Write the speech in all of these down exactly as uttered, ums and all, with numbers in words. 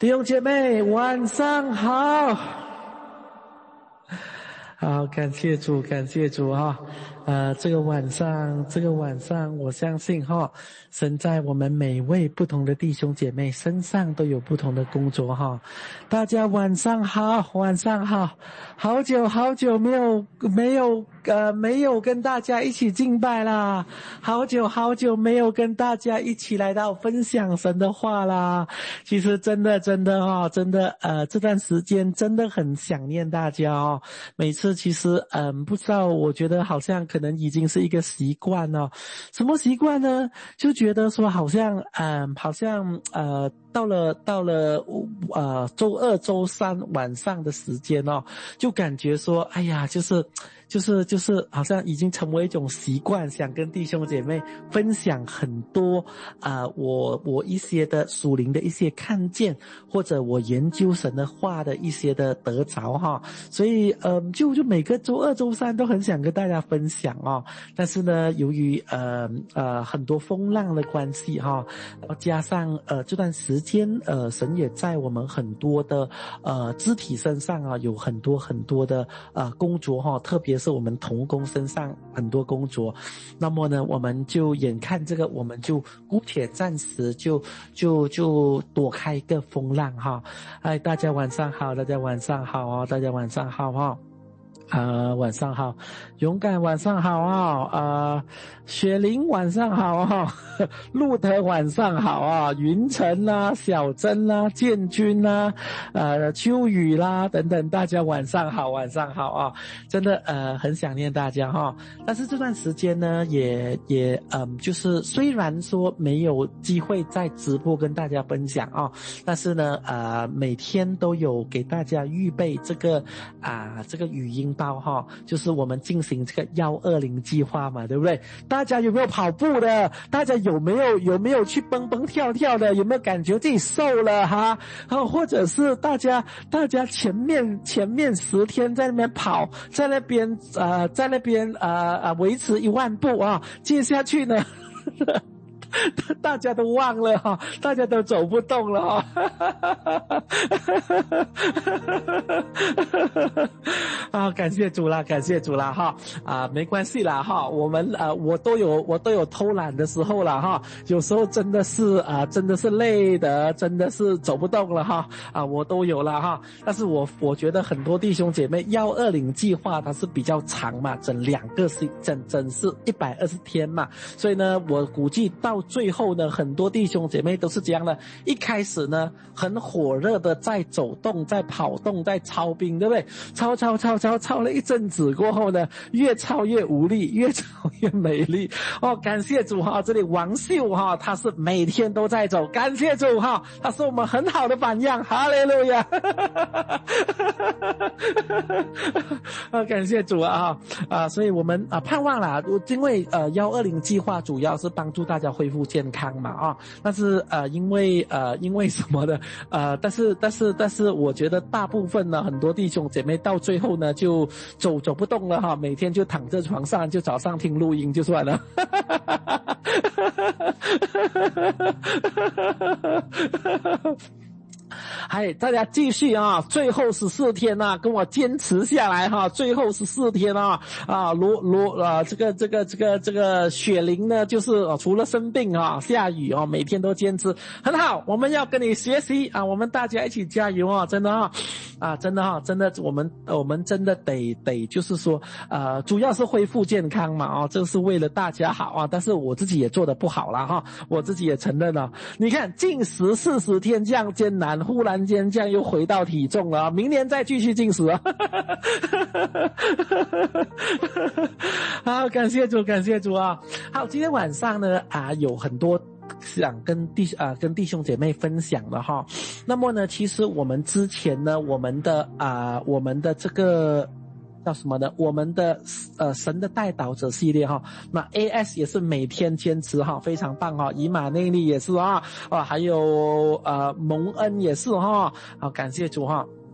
弟兄姐妹晚上好。好，感谢主，感谢主哈。呃，这个晚上，这个晚上，我相信哈，神在我们每位不同的弟兄姐妹身上都有不同的工作哈。大家晚上好，晚上好，好久好久没有没有呃没有跟大家一起敬拜啦，好久好久没有跟大家一起来到分享神的话啦。其实真的真的哈，真的呃这段时间真的很想念大家哦。每次其实嗯不知道，我觉得好像可能已经是一个习惯哦。什么习惯呢？就觉得说好像嗯好像呃到了到了呃周二周三晚上的时间哦，就感觉说哎呀就是就是就是好像已经成为一种习惯，想跟弟兄姐妹分享很多啊、呃、我我一些的属灵的一些看见，或者我研究神的话的一些的得着哈。所以呃就就每个周二周三都很想跟大家分享哦。但是呢，由于呃呃很多风浪的关系哈，加上呃这段时间呃神也在我们很多的呃肢体身上啊有很多很多的呃工作哈，特别是我们同工身上很多工作。那么呢，我们就眼看这个，我们就姑且暂时就就就躲开一个风浪哈。哎，大家晚上好，大家晚上好哦，大家晚上好哈。呃，晚上好，勇敢晚上好啊、哦，呃，雪玲晚上好啊、哦，路德晚上好啊，云晨啦、小珍啦、建军啦、呃，秋雨啦等等，大家晚上好，晚上好啊，真的呃很想念大家哈、哦。但是这段时间呢，也也嗯、呃，就是虽然说没有机会在直播跟大家分享啊、哦，但是呢，呃，每天都有给大家预备这个啊、呃、这个语音。哈，就是我们进行这个一二零计划嘛，对不对？大家有没有跑步的？大家有没有有没有去蹦蹦跳跳的？有没有感觉自己瘦了哈？啊，或者是大家大家前面前面十天在那边跑，在那边呃在那边呃呃维持一万步啊，接下去呢？大家都忘了哈，大家都走不动了哈。啊，感谢主啦，感谢主啦哈啊，没关系啦哈，我们呃我都有我都有偷懒的时候了哈，有时候真的是啊真的是累的，真的是走不动了哈啊，我都有了哈。但是我我觉得很多弟兄姐妹一二零计划它是比较长嘛，整两个是整整是一百二十天嘛，所以呢我估计到最后呢，很多弟兄姐妹都是这样的，一开始呢很火热的在走动，在跑动，在操兵，对不对？操操操操操了一阵子过后呢，越操越无力，越操越美丽。哦，感谢主哈！这里王秀哈，他是每天都在走，感谢主哈，他是我们很好的榜样，哈利路亚！啊，感谢主啊啊！所以我们啊盼望啦，因为呃一二零计划主要是帮助大家恢复健康嘛啊，但是呃因为呃因为什么呢？呃，但是但是但是我觉得大部分呢，很多弟兄姐妹到最后呢就走走不动了哈，每天就躺在床上，就早上听录音就算了。嗨，大家继续啊！最后十四天啊，跟我坚持下来哈！最后十四天啊啊，罗罗啊，这个这个这个这个雪玲呢，就是、啊、除了生病啊、下雨啊，每天都坚持，很好。我们要跟你学习啊，我们大家一起加油啊！真的啊，啊，真的哈、啊，真的，我们我们真的得得，就是说，呃，主要是恢复健康嘛啊，这是为了大家好啊。但是我自己也做得不好了哈，我自己也承认了。你看，禁食四十天这样艰难。忽然间这样又回到体重了啊！明年再继续进食啊！好，感谢主，感谢主啊！好，今天晚上呢啊有很多想跟弟啊跟弟兄姐妹分享的哈。那么呢，其实我们之前呢，我们的啊我们的这个。叫什么呢？我们的呃神的代祷者系列哈，那 A S 也是每天坚持哈，非常棒哈。以马内利也是啊，啊还有呃蒙恩也是哈，好感谢主哈。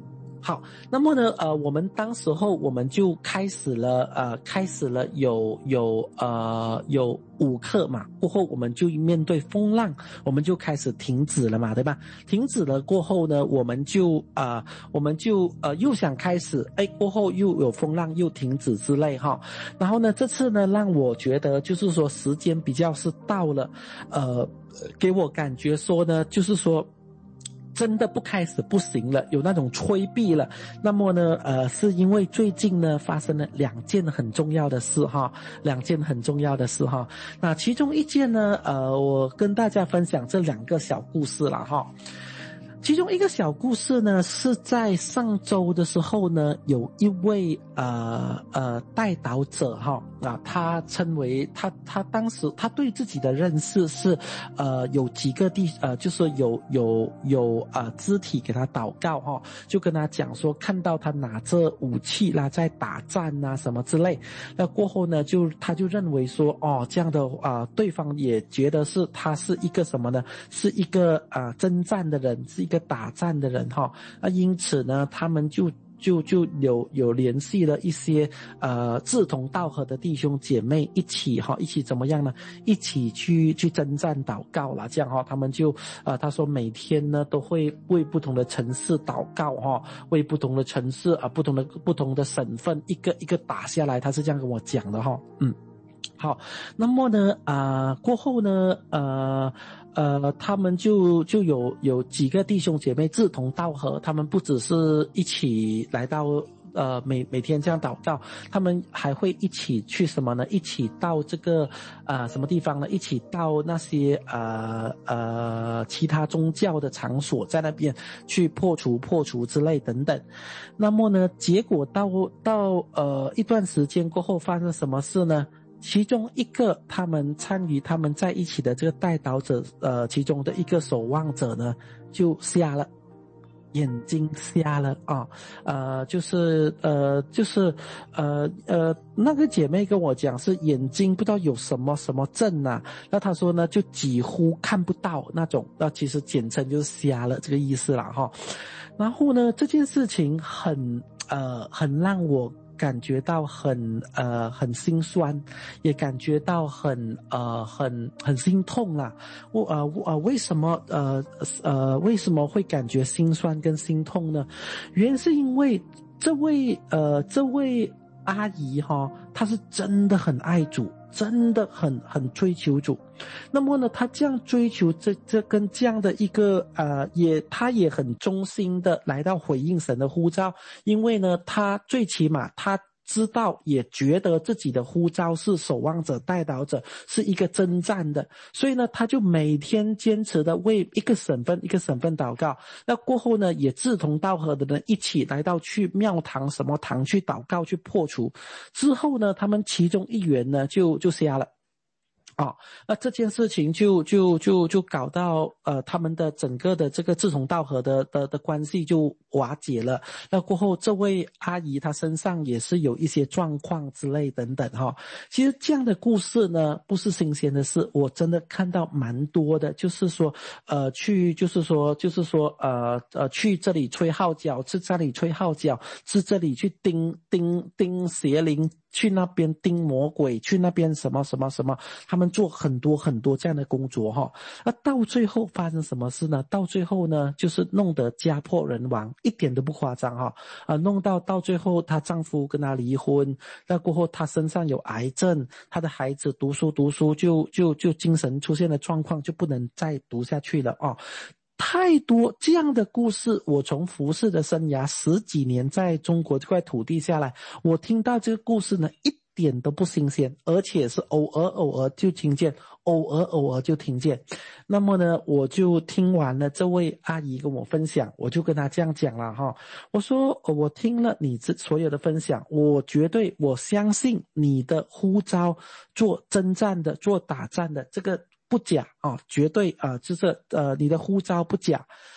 好，那么呢，呃，我们当时候我们就开始了，呃，开始了有有呃有五课嘛，过后我们就面对风浪，我们就开始停止了嘛，对吧？停止了过后呢，我们就呃我们就呃又想开始，哎，过后又有风浪又停止之类哈。然后呢，这次呢让我觉得就是说时间比较是到了，呃，给我感觉说呢，就是说。真的不开始不行了，有那种催逼了。那么呢，呃，是因为最近呢发生了两件很重要的事哈，两件很重要的事哈。那其中一件呢，呃，我跟大家分享这两个小故事了哈。其中一个小故事呢，是在上周的时候呢，有一位呃呃代祷者哈啊，他称为他他当时他对自己的认识是呃有几个地呃就是有有有呃肢体给他祷告哈，就跟他讲说看到他拿着武器啦在打战啊什么之类，那过后呢就他就认为说哦这样的啊、呃、对方也觉得是他是一个什么呢，是一个啊、呃、征战的人，是一个打战的人哈，那因此呢，他们就就就有有联系了一些呃志同道合的弟兄姐妹一起哈，一起怎么样呢？一起去去征战祷告啦，这样哈，他们就呃他说每天呢都会为不同的城市祷告哈，为不同的城市啊、呃、不同的不同的省份一个一个打下来，他是这样跟我讲的哈，嗯。好，那么呢，啊、呃，过后呢，呃，呃，他们就就有有几个弟兄姐妹志同道合，他们不只是一起来到呃每每天这样祷告，他们还会一起去什么呢？一起到这个啊、呃、什么地方呢？一起到那些呃呃其他宗教的场所，在那边去破除破除之类等等。那么呢，结果到到呃一段时间过后，发生什么事呢？其中一个他们参与他们在一起的这个代祷者，呃，其中的一个守望者呢，就瞎了，眼睛瞎了啊，呃，就是呃，就是呃呃，那个姐妹跟我讲是眼睛不知道有什么什么症啊，那她说呢就几乎看不到那种，那其实简称就是瞎了这个意思啦哈。然后呢，这件事情很呃很让我感觉到很呃很心酸，也感觉到很呃很很心痛啦。我呃呃为什么呃呃为什么会感觉心酸跟心痛呢？原因是因为这位呃这位阿姨哈，她是真的很爱主，真的很很追求主。那么呢，她这样追求这这跟这样的一个呃也她也很忠心的来到回应神的呼召，因为呢她最起码她知道也觉得自己的呼召是守望者代祷者，是一个征战的，所以呢他就每天坚持的为一个省份一个省份祷告。那过后呢也志同道合的人一起来到去庙堂什么堂去祷告去破除。之后呢他们其中一员呢就就瞎了啊、哦，那这件事情就就就就搞到呃他们的整个的这个志同道合的的的关系就瓦解了。那过后这位阿姨她身上也是有一些状况之类等等哈、哦。其实这样的故事呢不是新鲜的事，我真的看到蛮多的，就是说呃去就是说就是说呃呃去这里吹号角，去这里吹号角，去这里去叮叮叮邪灵，去那边盯魔鬼，去那边什么什么什么，他们做很多很多这样的工作哈。那到最后发生什么事呢？到最后呢，就是弄得家破人亡，一点都不夸张哈。啊，弄到到最后，她丈夫跟她离婚，那过后她身上有癌症，她的孩子读书读书就就就精神出现了状况，就不能再读下去了哦。太多这样的故事，我从服侍的生涯十几年在中国这块土地下来，我听到这个故事呢一点都不新鲜，而且是偶尔偶尔就听见，偶尔偶尔就听见。那么呢我就听完了这位阿姨跟我分享，我就跟她这样讲了哈，我说我听了你这所有的分享，我绝对我相信你的呼召做征战的做打战的这个不假啊，绝对啊，就是呃，你的呼召不假，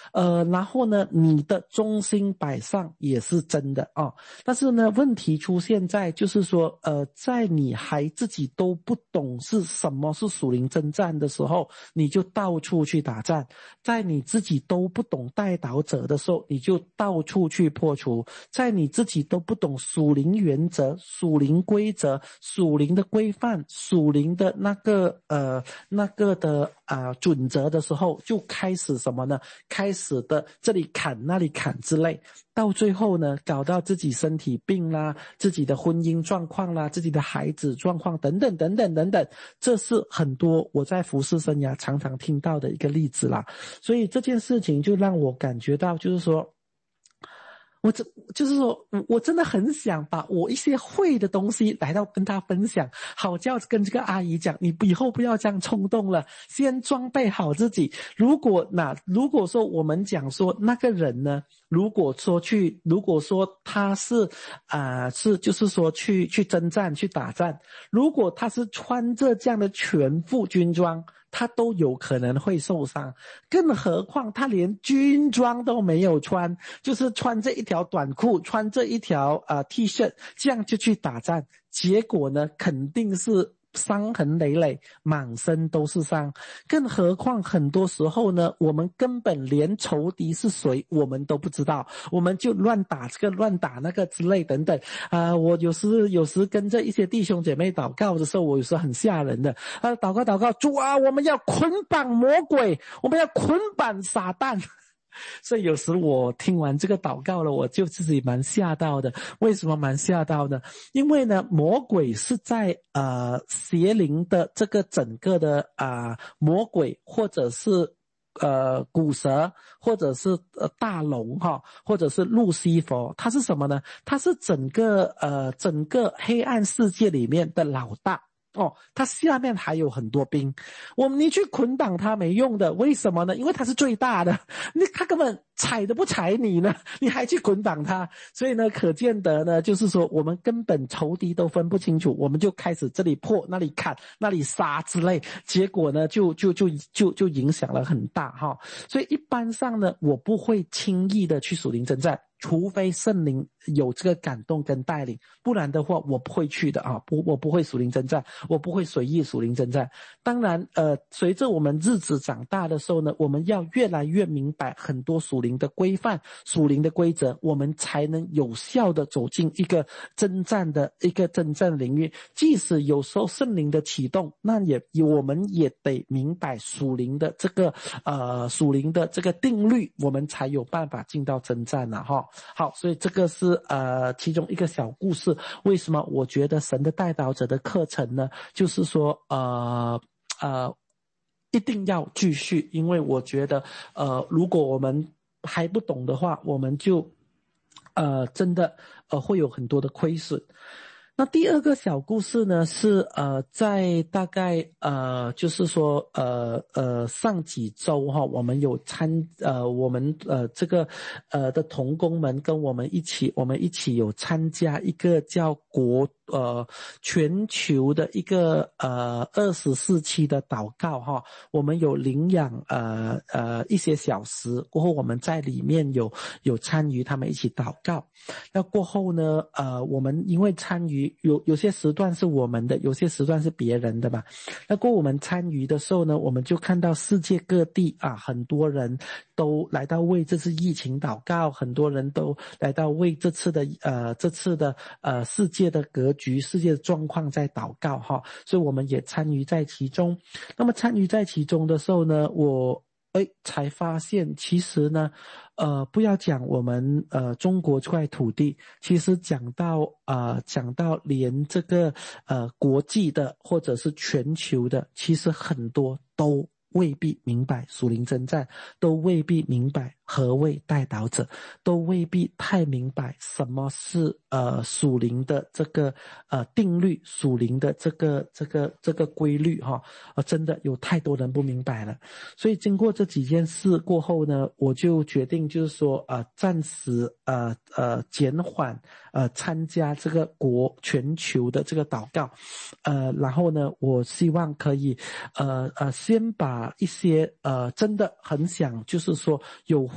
呃，然后呢，你的中心摆上也是真的啊。但是呢，问题出现在就是说，呃，在你还自己都不懂是什么是属灵征战的时候，你就到处去打战；在你自己都不懂带导者的时候，你就到处去破除；在你自己都不懂属灵原则、属灵规则、属灵的规范、属灵的那个呃那个的啊、呃、准则的时候，就开始什么呢？开始的这里砍那里砍之类，到最后呢，搞到自己身体病啦，自己的婚姻状况啦，自己的孩子状况等等等等等等，这是很多我在服事生涯常常听到的一个例子啦。所以这件事情就让我感觉到，就是说我这就是说我我真的很想把我一些会的东西来到跟他分享，好叫跟这个阿姨讲，你以后不要这样冲动了，先装备好自己。如果那如果说我们讲说那个人呢，如果说去如果说他是啊、呃、是就是说去去征战去打战，如果他是穿着这样的全副军装，他都有可能会受伤，更何况他连军装都没有穿，就是穿这一条短裤，穿这一条呃 T 恤，这样就去打战，结果呢肯定是伤痕累累，满身都是伤。更何况很多时候呢，我们根本连仇敌是谁我们都不知道，我们就乱打这个乱打那个之类等等啊、呃。我有时有时跟着一些弟兄姐妹祷告的时候，我有时很吓人的啊，祷告祷告，主啊，我们要捆绑魔鬼，我们要捆绑撒旦。所以有时我听完这个祷告了，我就自己蛮吓到的。为什么蛮吓到呢？因为呢，魔鬼是在呃邪灵的这个整个的啊、呃、魔鬼，或者是呃古蛇，或者是呃大龙哈，或者是路西佛，他是什么呢？他是整个呃整个黑暗世界里面的老大。哦，他下面还有很多兵，我们你去捆绑他没用的，为什么呢？因为他是最大的，你他根本踩都不踩你呢，你还去捆绑他，所以呢，可见得呢，就是说我们根本仇敌都分不清楚，我们就开始这里破那里砍那里杀之类，结果呢，就就就就就影响了很大哈。所以一般上呢，我不会轻易的去属灵征战。除非圣灵有这个感动跟带领，不然的话我不会去的啊，不，我不会属灵征战，我不会随意属灵征战。当然呃，随着我们日子长大的时候呢，我们要越来越明白很多属灵的规范、属灵的规则，我们才能有效的走进一个征战的一个征战领域。即使有时候圣灵的启动，那也我们也得明白属灵的这个呃属灵的这个定律，我们才有办法进到征战啊哈。好，所以这个是呃其中一个小故事。为什么我觉得神的代祷者的课程呢？就是说呃呃一定要继续，因为我觉得呃如果我们还不懂的话，我们就呃真的呃会有很多的亏损。那第二个小故事呢，是呃在大概呃就是说呃呃上几周哈，我们有参呃我们呃这个呃的同工们跟我们一起，我们一起有参加一个叫国呃全球的一个呃二十四期的祷告哈，我们有领养呃呃一些小时过后，我们在里面有有参与他们一起祷告。那过后呢呃我们因为参与有有些时段是我们的，有些时段是别人的嘛。那过后我们参与的时候呢，我们就看到世界各地啊很多人都来到为这次疫情祷告，很多人都来到为这次的呃这次的呃世界的格局、世界的状况在祷告哈，所以我们也参与在其中。那么参与在其中的时候呢，我哎才发现其实呢呃不要讲我们呃中国这块土地，其实讲到呃讲到连这个呃国际的或者是全球的，其实很多都未必明白属灵征战，都未必明白何谓代祷者，都未必太明白什么是呃属灵的这个呃定律，属灵的这个这个这个规律哈，呃真的有太多人不明白了。所以经过这几件事过后呢，我就决定就是说呃暂时呃呃减缓呃参加这个国全球的这个祷告，呃然后呢我希望可以呃呃先把一些呃真的很想就是说有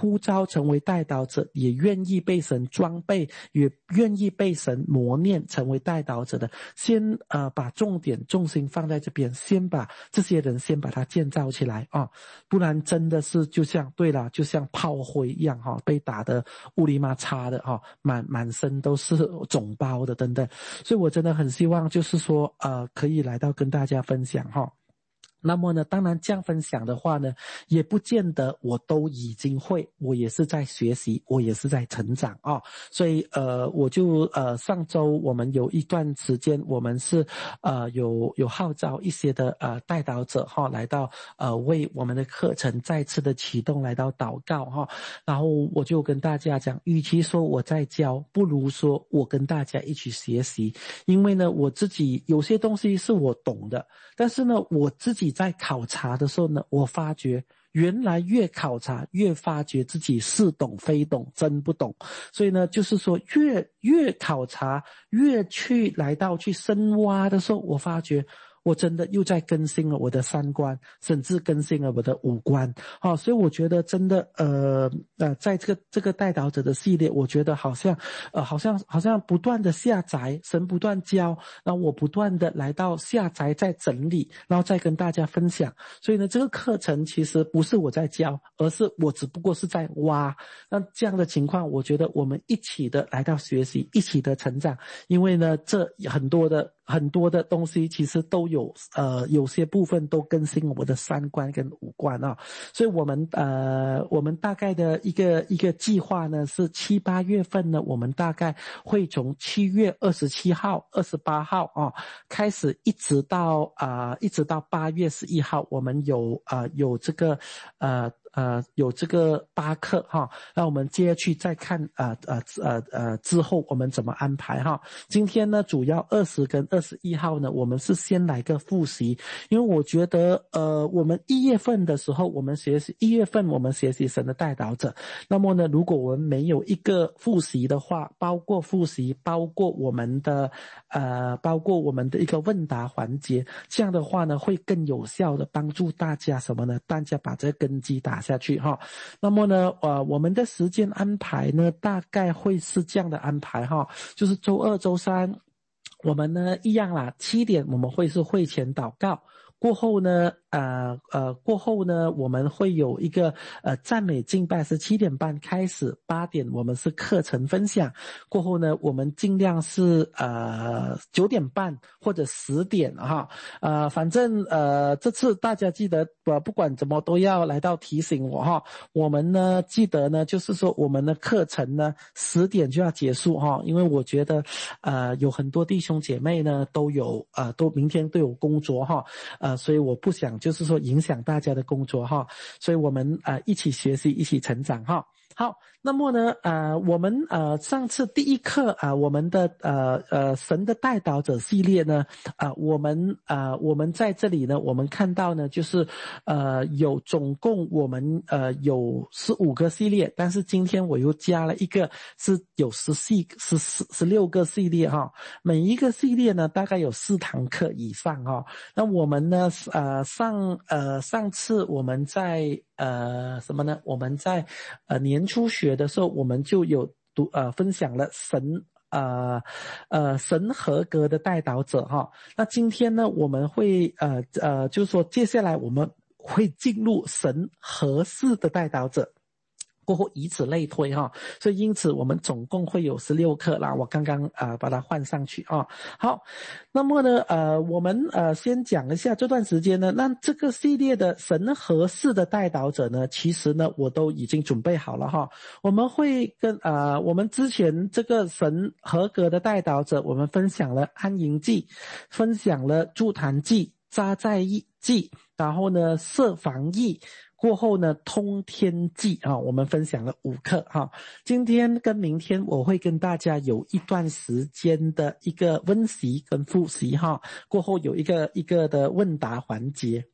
呼召成为代祷者，也愿意被神装备，也愿意被神磨练成为代祷者的，先呃把重点重心放在这边，先把这些人先把它建造起来啊，不然真的是就像对了，就像炮灰一样哈，被打得乌里麻擦的哈，满满身都是肿包的等等。所以我真的很希望就是说呃可以来到跟大家分享哈。那么呢，当然这样分享的话呢，也不见得我都已经会，我也是在学习，我也是在成长啊、哦。所以呃，我就呃上周我们有一段时间，我们是呃有有号召一些的呃代祷者哈、哦，来到呃为我们的课程再次的启动来到祷告哈、哦。然后我就跟大家讲，与其说我在教，不如说我跟大家一起学习，因为呢我自己有些东西是我懂的，但是呢我自己在考察的时候呢，我发觉原来越考察越发觉自己似懂非懂，真不懂。所以呢就是说越越考察越去来到去深挖的时候，我发觉我真的又在更新了我的三观，甚至更新了我的五官。好、哦，所以我觉得真的呃呃在这个这个代祷者的系列，我觉得好像呃好像好像不断的下载，神不断教，然后我不断的来到下载再整理，然后再跟大家分享。所以呢这个课程其实不是我在教，而是我只不过是在挖。那这样的情况，我觉得我们一起的来到学习，一起的成长，因为呢这很多的很多的东西其实都有呃有些部分都更新了我的三观跟五官啊，所以我们呃我们大概的一个一个计划呢是七八月份呢，我们大概会从七月二十七号、二十八号啊开始，一直到啊、呃、一直到八月十一号，我们有啊、呃、有这个呃。呃，有这个八课哈，那我们接下去再看呃呃呃呃之后我们怎么安排哈。今天呢，主要二十跟二十一号呢，我们是先来个复习，因为我觉得呃我们一月份的时候我们学习一月份我们学习神的代祷者，那么呢，如果我们没有一个复习的话，包括复习，包括我们的呃包括我们的一个问答环节，这样的话呢，会更有效的帮助大家什么呢？大家把这个根基打下去哈。那么呢呃我们的时间安排呢大概会是这样的安排哈，就是周二周三我们呢一样啦，七点我们会是会前祷告，过后呢呃呃过后呢我们会有一个呃赞美敬拜是七点半开始，八点我们是课程分享，过后呢我们尽量是呃九点半或者十点哈，呃反正呃这次大家记得呃不管怎么都要来到提醒我哈，我们呢记得呢就是说我们的课程呢十点就要结束哈，因为我觉得呃有很多弟兄姐妹呢都有呃都明天都有工作哈，呃所以我不想就是说影响大家的工作哈，所以我们呃一起学习一起成长哈。好，那么呢呃我们呃上次第一课啊、呃、我们的呃呃神的代祷者系列呢啊、呃、我们啊、呃、我们在这里呢我们看到呢就是呃有总共我们呃有十五个系列，但是今天我又加了一个是有十四十四十六个系列哈，每一个系列呢大概有四堂课以上哈。那我们呢呃上呃上次我们在呃什么呢我们在呃年初学的时候我们就有读呃分享了神呃呃神合格的代祷者哈。那今天呢我们会呃呃就是说接下来我们会进入神合适的代祷者，过后以此类推哈，所以因此我们总共会有十六课啦，我刚刚啊、呃、把它换上去啊。好，那么呢呃我们呃先讲一下这段时间呢，那这个系列的神合适的代祷者呢，其实呢我都已经准备好了哈。我们会跟啊、呃、我们之前这个神合格的代祷者，我们分享了安营记，分享了筑坛记、扎在记，然后呢设防疫，过后呢通天记啊，我们分享了五课哈。今天跟明天我会跟大家有一段时间的一个温习跟复习哈，过后有一个一个的问答环节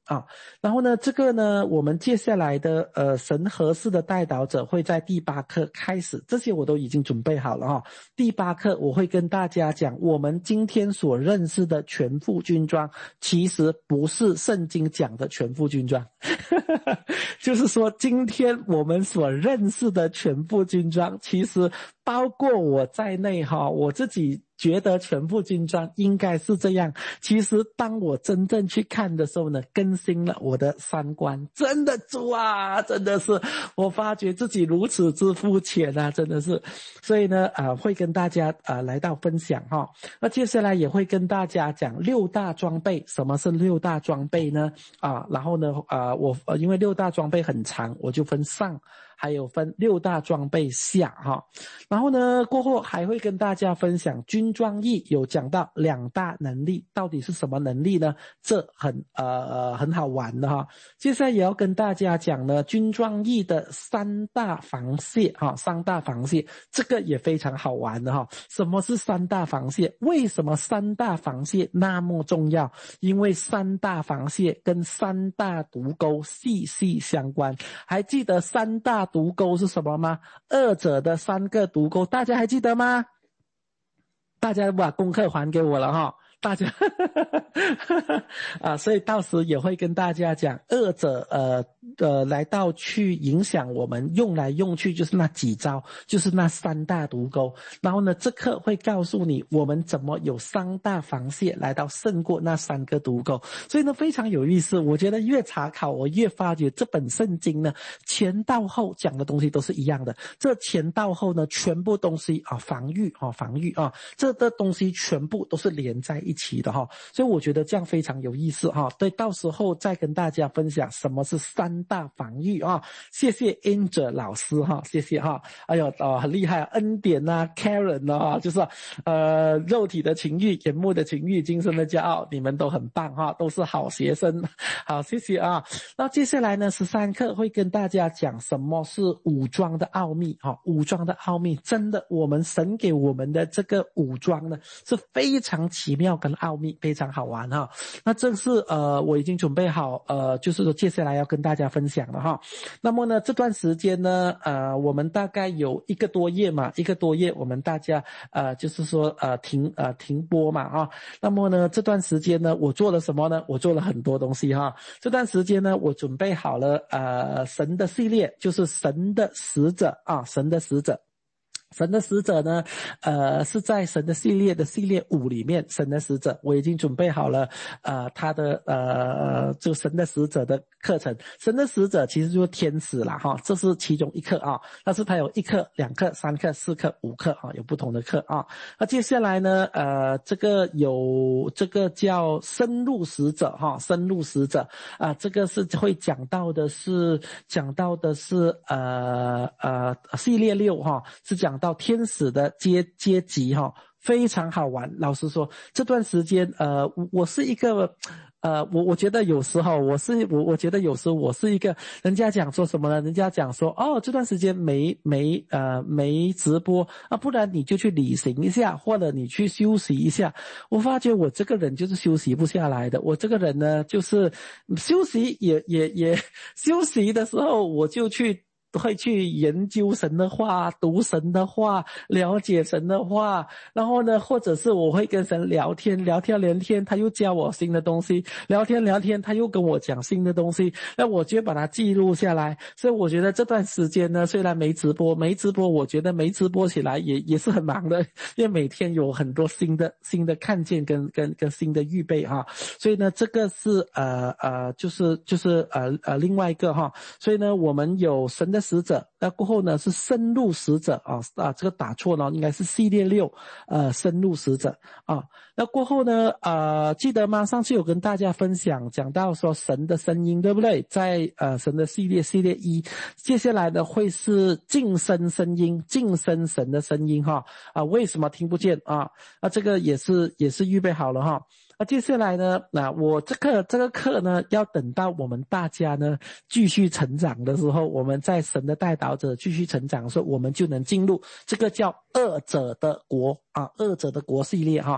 啊。然后呢，这个呢，我们接下来的呃神合适的代祷者会在第八课开始，这些我都已经准备好了哈。第八课我会跟大家讲，我们今天所认识的全副军装，其实不是圣经讲的全副军装，就是说今天我们所认识的全副军装，其实包括我在内哈，我自己觉得全副军装应该是这样。其实当我真正去看的时候呢，更新了我的三观。真的主啊，真的是我发觉自己如此之肤浅啊，真的是。所以呢呃会跟大家呃来到分享哈。那接下来也会跟大家讲六大装备。什么是六大装备呢？啊，然后呢呃我呃因为六大装备很长，我就分上还有分六大装备下哈。然后呢过后还会跟大家分享军装役，有讲到两大能力，到底是什么能力呢？这很呃很好玩的哈。接下来也要跟大家讲呢军装役的三大防泄哈，三大防泄这个也非常好玩的哈。什么是三大防泄？为什么三大防泄那么重要？因为三大防泄跟三大毒钩息息相关。还记得三大毒钩是什么吗？二者的三个毒钩，大家还记得吗？大家把功课还给我了哈。大家啊，所以到时也会跟大家讲二者呃呃来到去影响我们用来用去就是那几招，就是那三大毒钩。然后呢这课会告诉你我们怎么有三大防泄来到胜过那三个毒钩。所以呢非常有意思，我觉得越查考我越发觉这本圣经呢前到后讲的东西都是一样的。这前到后呢全部东西啊防御啊防御啊这的东西全部都是连在一起一起的哈，所以我觉得这样非常有意思哈。对，到时候再跟大家分享什么是三大防御啊。谢谢 Angel 老师哈，谢谢哈。哎呦哦很厉害，恩典啊 Karen 啊，就是呃肉体的情欲、眼目的情欲、精神的骄傲，你们都很棒哈，都是好学生。好，谢谢啊。那接下来呢十三课会跟大家讲什么是武装的奥秘哈。武装的奥秘真的，我们神给我们的这个武装呢是非常奇妙跟奥秘，非常好玩哈。那这是呃我已经准备好呃就是说接下来要跟大家分享的哈。那么呢这段时间呢呃我们大概有一个多月嘛，一个多月我们大家呃就是说呃停呃停播嘛啊。那么呢这段时间呢我做了什么呢？我做了很多东西哈。这段时间呢我准备好了呃神的系列，就是神的使者啊，神的使者。神的使者呢呃是在神的系列的系列五里面，神的使者我已经准备好了呃他的呃就神的使者的课程。神的使者其实就是天使啦哈，这是其中一课啊，但是它有一课、两课、三课、四课、五课啊，有不同的课啊。那接下来呢呃这个有这个叫深入使者哈，深入使者啊，这个是会讲到的是讲到的是呃呃系列六哈，是讲到天使的阶阶级哈，非常好玩。老实说这段时间呃我是一个呃我我觉得有时候我是我我觉得有时候我是一个，人家讲说什么呢？人家讲说哦这段时间没没呃没直播啊，不然你就去旅行一下，或者你去休息一下。我发觉我这个人就是休息不下来的，我这个人呢就是休息也也也休息的时候我就去会去研究神的话，读神的话，了解神的话，然后呢或者是我会跟神聊天，聊天聊天他又教我新的东西，聊天聊天他又跟我讲新的东西，那我就把它记录下来。所以我觉得这段时间呢虽然没直播没直播我觉得没直播起来也也是很忙的，因为每天有很多新的新的看见跟跟跟新的预备哈。所以呢这个是呃呃就是就是呃呃另外一个哈。所以呢我们有神的使者，那过后呢是深入使者啊啊这个打错了，应该是系列六呃深入使者啊。那过后呢呃记得吗？上次有跟大家分享讲到说神的声音对不对？在呃神的系列系列一，接下来呢会是晋升声音，晋升神的声音哈啊为什么听不见啊？啊这个也是也是预备好了哈。那接下来呢那我这个这个课呢要等到我们大家呢继续成长的时候，我们在神的代祷者继续成长的时候，我们就能进入这个叫二者的国啊，二者的国系列哈。二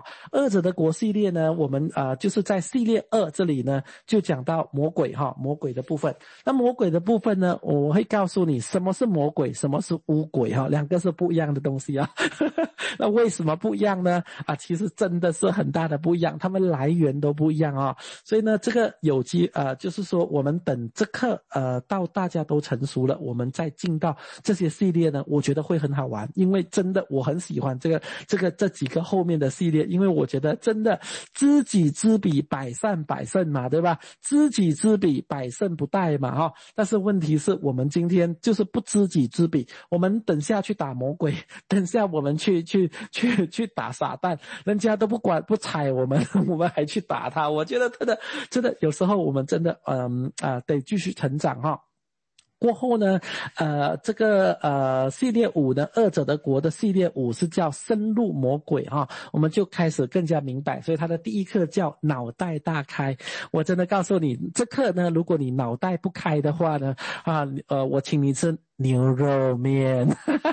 者的国系列呢，我们呃就是在系列二这里呢就讲到魔鬼哈，魔鬼的部分。那魔鬼的部分呢，我会告诉你什么是魔鬼，什么是巫鬼哈，两个是不一样的东西啊。那为什么不一样呢？啊，其实真的是很大的不一样，他们来源都不一样啊。所以呢，这个有机呃，就是说我们等这课呃到大家都成熟了，我们再进到这些系列呢，我觉得会很好玩，因为真的我很喜欢这个这个这几个后面的系列，因为我觉得真的知己知彼，百战百胜嘛，对吧？知己知彼，百胜不殆嘛，哈。但是问题是我们今天就是不知己知彼，我们等下去打魔鬼，等下我们去去去去打撒旦，人家都不管不睬我们，我们还去打他。我觉得真的真的有时候我们真的嗯啊、呃、得继续成长哈。过后呢，呃，这个呃系列五呢，恶者的国的系列五是叫深入魔鬼哈，我们就开始更加明白，所以它的第一课叫脑袋大开。我真的告诉你，这课呢，如果你脑袋不开的话呢，啊，呃，我请你吃牛肉面。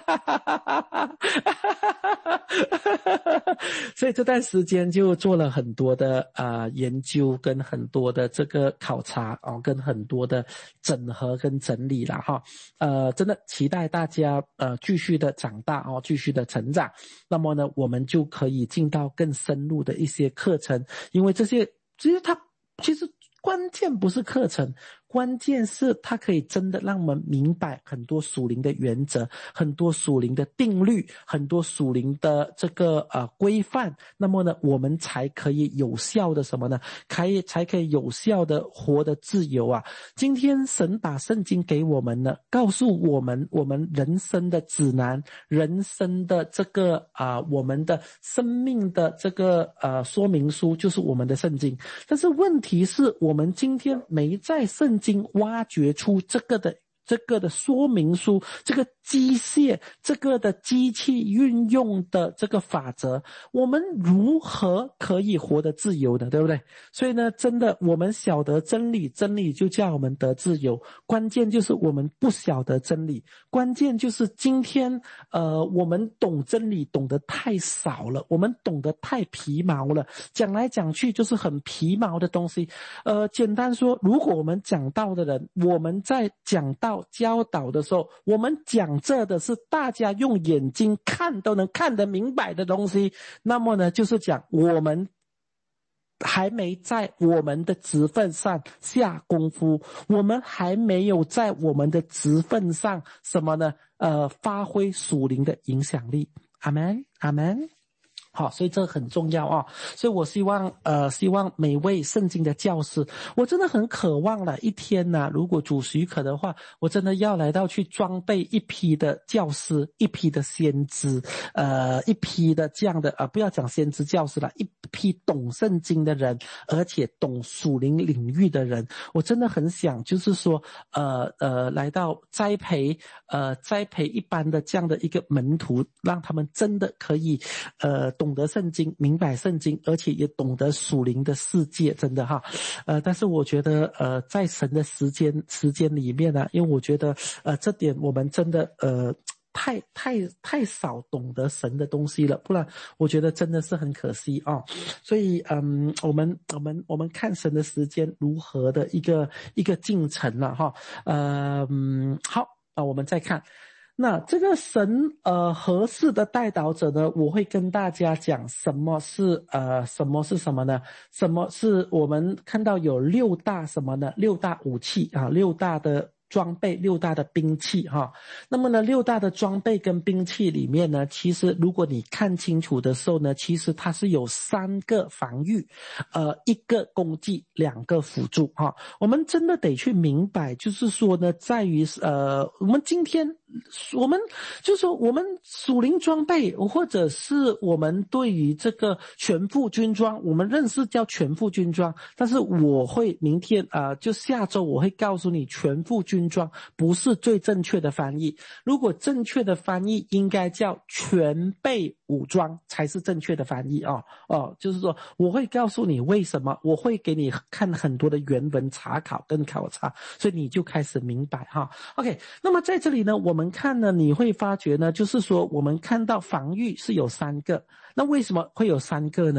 所以这段时间就做了很多的呃研究跟很多的这个考察哦，跟很多的整合跟整理啦哈。呃真的期待大家呃继续的长大哦，继续的成长。那么呢，我们就可以进到更深入的一些课程，因为这些其实它其实关键不是课程，关键是它可以真的让我们明白很多属灵的原则，很多属灵的定律，很多属灵的这个呃规范。那么呢，我们才可以有效的什么呢？可以才可以有效的活得自由啊！今天神把圣经给我们呢，告诉我们我们人生的指南，人生的这个啊、呃，我们的生命的这个呃说明书，就是我们的圣经。但是问题是我们今天没在圣经挖掘出这个的这个的说明书，这个机械，这个的机器运用的这个法则，我们如何可以活得自由的，对不对？所以呢，真的我们晓得真理，真理就叫我们得自由，关键就是我们不晓得真理，关键就是今天呃我们懂真理懂得太少了，我们懂得太皮毛了，讲来讲去就是很皮毛的东西。呃简单说，如果我们讲道的人，我们在讲道教导的时候，我们讲这的是大家用眼睛看都能看得明白的东西，那么呢，就是讲我们还没在我们的职分上下功夫，我们还没有在我们的职分上什么呢？呃，发挥属灵的影响力。阿们，阿们。好，所以这很重要啊！所以我希望，呃，希望每位圣经的教师，我真的很渴望了一天呢、啊，如果主许可的话，我真的要来到去装备一批的教师，一批的先知，呃，一批的这样的啊、呃，不要讲先知教师了，一批懂圣经的人，而且懂属灵领域的人，我真的很想，就是说，呃呃，来到栽培，呃，栽培一般的这样的一个门徒，让他们真的可以，呃。懂得圣经，明白圣经，而且也懂得属灵的世界，真的哈，呃，但是我觉得，呃，在神的时间时间里面呢、啊，因为我觉得，呃，这点我们真的，呃，太太太少懂得神的东西了，不然我觉得真的是很可惜啊。所以，嗯，我们我们我们看神的时间如何的一个一个进程了哈，呃，嗯，好啊，我们再看。那这个神呃合适的代祷者呢，我会跟大家讲什么是呃什么是什么呢？什么是我们看到有六大什么呢？六大武器啊，六大的装备，六大的兵器哈。那么呢，六大的装备跟兵器里面呢，其实如果你看清楚的时候呢，其实它是有三个防御，呃，一个攻击，两个辅助哈。我们真的得去明白，就是说呢，在于呃，我们今天。我们就是说我们属灵装备，或者是我们对于这个全副军装，我们认识叫全副军装，但是我会明天啊、呃，就下周我会告诉你，全副军装不是最正确的翻译。如果正确的翻译应该叫全备武装才是正确的翻译啊、哦！哦，就是说我会告诉你为什么，我会给你看很多的原文查考跟考察，所以你就开始明白哈。OK， 那么在这里呢，我们看呢，你会发觉呢，就是说我们看到防御是有三个，那为什么会有三个呢？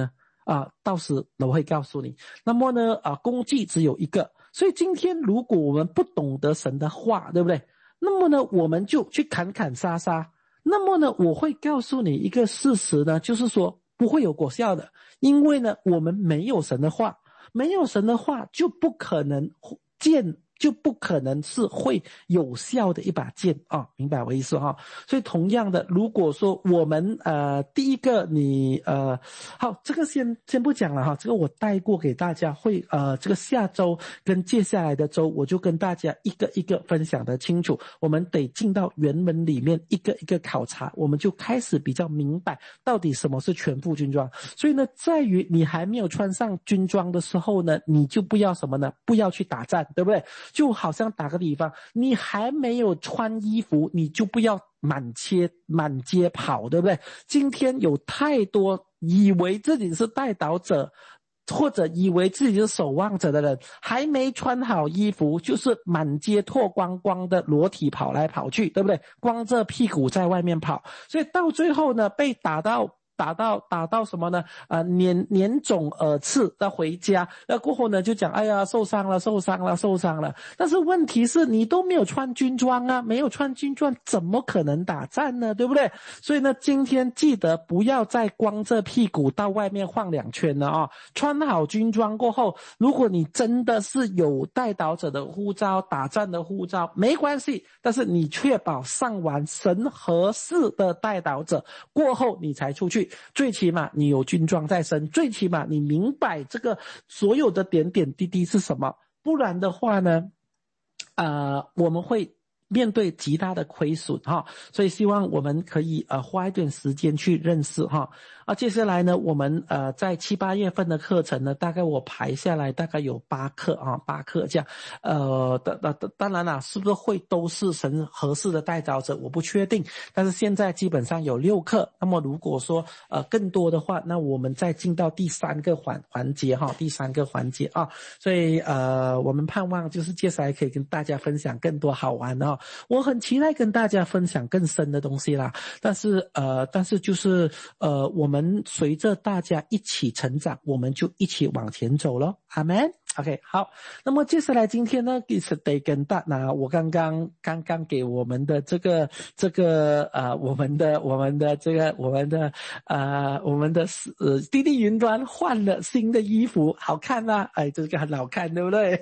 啊，到时我会告诉你。那么呢啊，工具只有一个，所以今天如果我们不懂得神的话，对不对？那么呢我们就去砍砍杀杀，那么呢我会告诉你一个事实呢，就是说不会有果效的，因为呢我们没有神的话，没有神的话就不可能剑就不可能是会有效的一把剑啊，明白我意思哈？所以同样的，如果说我们呃第一个你呃好，这个先先不讲了哈，这个我带过给大家，会呃这个下周跟接下来的周我就跟大家一个一个分享得清楚，我们得进到原文里面一个一个考察，我们就开始比较明白到底什么是全副军装。所以呢，在于你还没有穿上军装的时候呢，你就不要什么呢？不要去打战，对不对？就好像打个比方，你还没有穿衣服，你就不要满街满街跑，对不对？今天有太多以为自己是带导者或者以为自己是守望者的人，还没穿好衣服，就是满街脱光光的裸体跑来跑去，对不对？光着屁股在外面跑，所以到最后呢，被打到打到打到什么呢？呃，年年肿耳赤的回家，那过后呢就讲，哎呀，受伤了，受伤了，受伤了。但是问题是你都没有穿军装啊，没有穿军装，怎么可能打战呢？对不对？所以呢，今天记得不要再光着屁股到外面晃两圈了啊！穿好军装过后，如果你真的是有带导者的呼召、打战的呼召，没关系，但是你确保上完神合适的带导者过后，你才出去。最起码你有军装在身，最起码你明白这个所有的点点滴滴是什么，不然的话呢呃，我们会面对极大的亏损哈，所以希望我们可以呃花一点时间去认识哈。啊，接下来呢，我们呃在七八月份的课程呢，大概我排下来大概有八课啊，八课这样。呃，当当当然啦，是不是会都是神合适的带导者，我不确定。但是现在基本上有六课，那么如果说呃更多的话，那我们再进到第三个环环节哈，第三个环节啊。所以呃，我们盼望就是接下来可以跟大家分享更多好玩的啊。我很期待跟大家分享更深的东西啦，但是呃，但是就是呃，我们随着大家一起成长，我们就一起往前走咯。阿们。OK， 好，那么接下来今天呢，是得跟大那我刚刚刚刚给我们的这个这个呃我们的我们的这个我们的呃我们的呃滴滴云端换了新的衣服，好看啊，哎，这个很好看，对不对？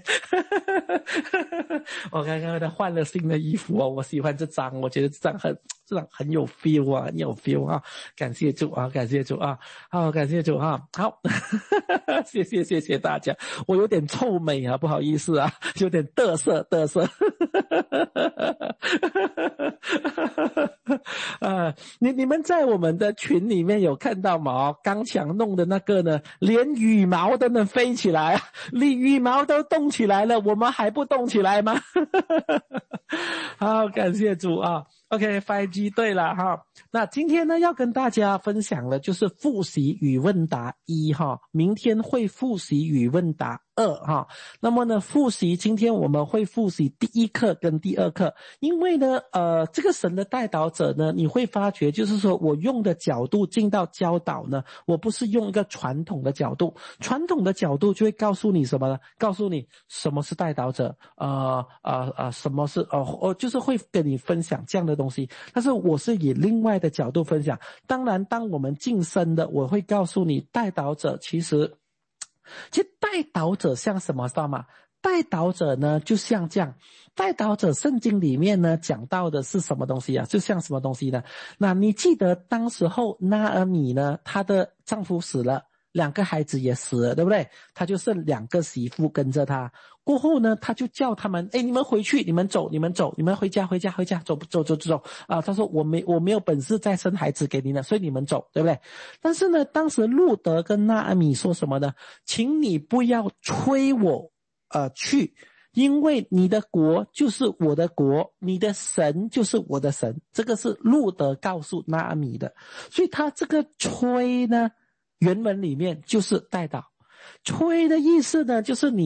我刚刚的换了新的衣服哦，我喜欢这张，我觉得这张很这张很有 feel 啊，很有 feel 啊，感谢主啊，感谢主啊，好，感谢主啊，好，谢谢谢谢大家，我有点臭美啊，不好意思啊，有点嘚瑟嘚瑟。啊，你你们在我们的群里面有看到吗？刚强弄的那个呢，连羽毛都能飞起来啊，你羽毛都动起来了，我们还不动起来吗？好，感谢主啊。OK， 五 G 对了哈。那今天呢要跟大家分享的就是复习与问答一哈，明天会复习与问答二哈。那么呢复习今天我们会复习第一课跟第二课，因为呢呃这个神的带导者呢，你会发觉就是说我用的角度进到教导呢，我不是用一个传统的角度，传统的角度就会告诉你什么呢？告诉你什么是带导者，呃呃呃什么是呃呃就是会跟你分享这样的东西，但是我是以另外的角度分享。当然当我们晋升的，我会告诉你带导者其实其实带导者像什么知道吗？带导者呢就像这样，带导者圣经里面呢讲到的是什么东西啊？就像什么东西呢？那你记得当时候拿俄米呢，她的丈夫死了，两个孩子也死了，对不对？她就剩两个媳妇跟着她。过后呢，他就叫他们，哎，你们回去，你们走，你们走，你们回家，回家，回家，走走走走啊！他说我没我没有本事再生孩子给你了，所以你们走，对不对？但是呢，当时路德跟拿俄米说什么呢？请你不要催我呃去，因为你的国就是我的国，你的神就是我的神，这个是路德告诉拿俄米的。所以他这个催呢，原文里面就是带导。催的意思呢，就是你去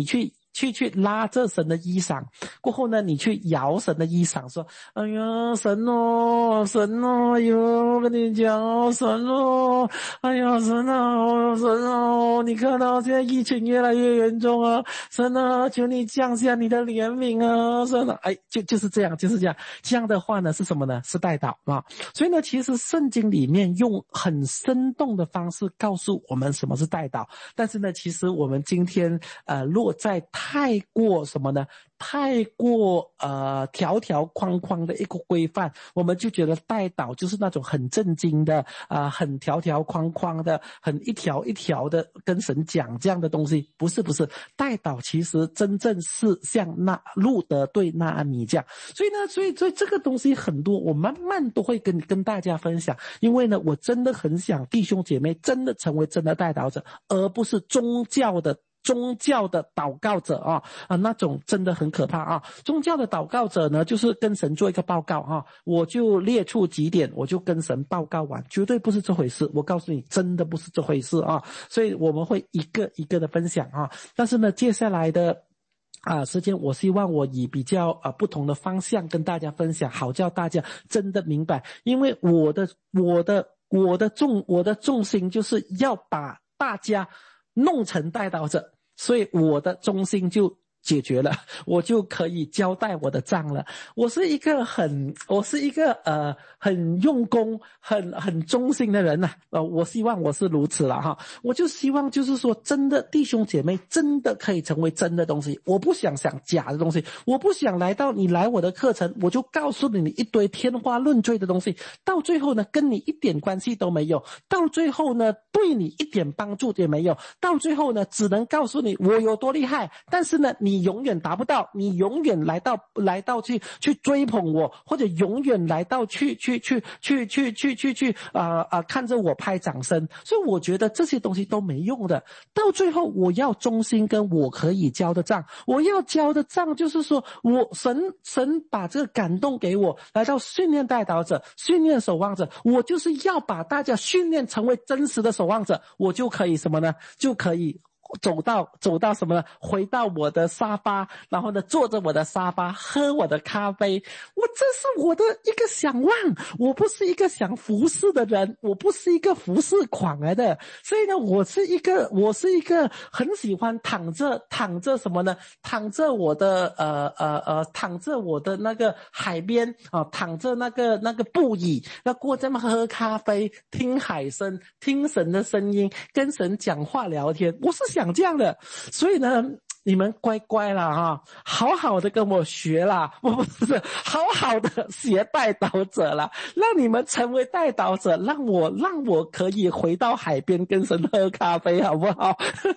去去拉着神的衣裳，过后呢，你去摇神的衣裳，说：“哎呀，神哦，神哦，哎呦，我跟你讲哦，神哦，哎呀，神啊，神哦，你看到现在疫情越来越严重啊，神啊，求你降下你的怜悯啊，神啊！”哎，就就是这样，就是这样。这样的话呢，是什么呢？是代祷啊。所以呢，其实圣经里面用很生动的方式告诉我们什么是代祷，但是呢，其实我们今天呃落在太过什么呢？太过呃条条框框的一个规范，我们就觉得代祷就是那种很正经的啊、呃，很条条框框的，很一条一条的跟神讲这样的东西。不是不是，代祷其实真正是像那路德对拿俄米这样。所以呢，所以所以这个东西很多，我慢慢都会跟跟大家分享。因为呢，我真的很想弟兄姐妹真的成为真的代祷者，而不是宗教的。宗教的祷告者啊啊，那种真的很可怕啊！宗教的祷告者呢，就是跟神做一个报告啊，我就列出几点，我就跟神报告完，绝对不是这回事。我告诉你，真的不是这回事啊！所以我们会一个一个的分享啊。但是呢，接下来的啊时间，我希望我以比较啊不同的方向跟大家分享，好叫大家真的明白。因为我的我的我的重我的重心就是要把大家弄成代祷者，所以我的中心就解决了，我就可以交代我的账了。我是一个很我是一个呃很用功很很忠心的人呐、啊，呃我希望我是如此了哈。我就希望就是说真的弟兄姐妹真的可以成为真的东西，我不想想假的东西，我不想来到你来我的课程我就告诉你一堆天花乱坠的东西，到最后呢跟你一点关系都没有，到最后呢对你一点帮助也没有，到最后呢只能告诉你我有多厉害，但是呢你永远达不到，你永远来到来到去去追捧我，或者永远来到去去去去去去去去啊啊看着我拍掌声。所以我觉得这些东西都没用的，到最后我要忠心跟我可以交的账，我要交的账就是说我神神把这个感动给我，来到训练代祷者，训练守望者，我就是要把大家训练成为真实的守望者，我就可以什么呢？就可以走到走到什么呢？回到我的沙发，然后呢坐着我的沙发，喝我的咖啡。我这是我的一个想望，我不是一个想服侍的人，我不是一个服侍狂来的。所以呢，我是一个我是一个很喜欢躺着躺着什么呢？躺着我的呃呃呃躺着我的那个海边啊，躺着那个那个布椅，那过这么喝咖啡，听海声，听神的声音，跟神讲话聊天。我是想这样的，所以呢你们乖乖啦哈，好好的跟我学啦，不不是好好的学代祷者啦，让你们成为代祷者，让我让我可以回到海边跟神喝咖啡，好不好？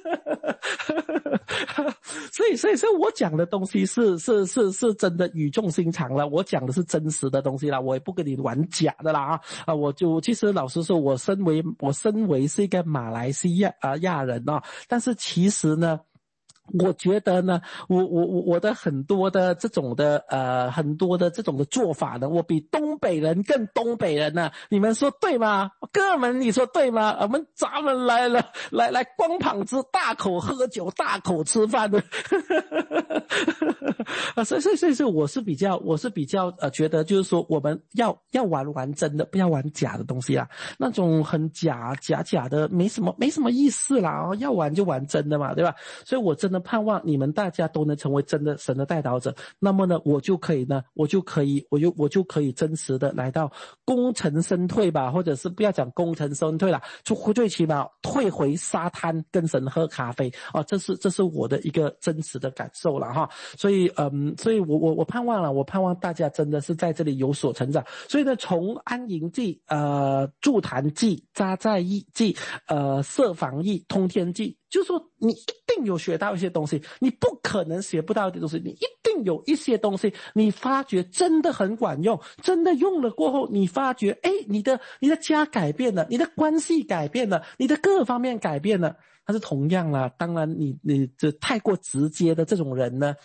所以所以所以我讲的东西是是是是真的语重心长了，我讲的是真实的东西啦，我也不跟你玩假的啦啊！我就其实老实说，我身为我身为是一个马来西亚啊亚人啊，但是其实呢。我觉得呢，我我我我的很多的这种的呃很多的这种的做法呢，我比东北人更东北人呢、啊，你们说对吗？哥们，你说对吗？我们咱们来了，来来光膀子，大口喝酒，大口吃饭的，啊，所以所以所以所以我是比较我是比较呃觉得就是说我们要要玩玩真的，不要玩假的东西啦，那种很假假假的没什么没什么意思啦，要玩就玩真的嘛，对吧？所以我真的盼望你们大家都能成为真的神的代祷者，那么呢我就可以呢我就可以我就我就可以真实的来到功成身退吧，或者是不要讲功成身退啦，就最起码退回沙滩跟神喝咖啡啊，这是这是我的一个真实的感受了哈。所以嗯所以我我我盼望了我盼望大家真的是在这里有所成长。所以呢从安营记呃筑坛记扎寨记呃设防疫通天记，就是说你一定有学到一些东西，你不可能学不到的东西，你一定有一些东西你发觉真的很管用，真的用了过后你发觉诶你的你的家改变了，你的关系改变了，你的各方面改变了。但是同样啦，当然你你这太过直接的这种人呢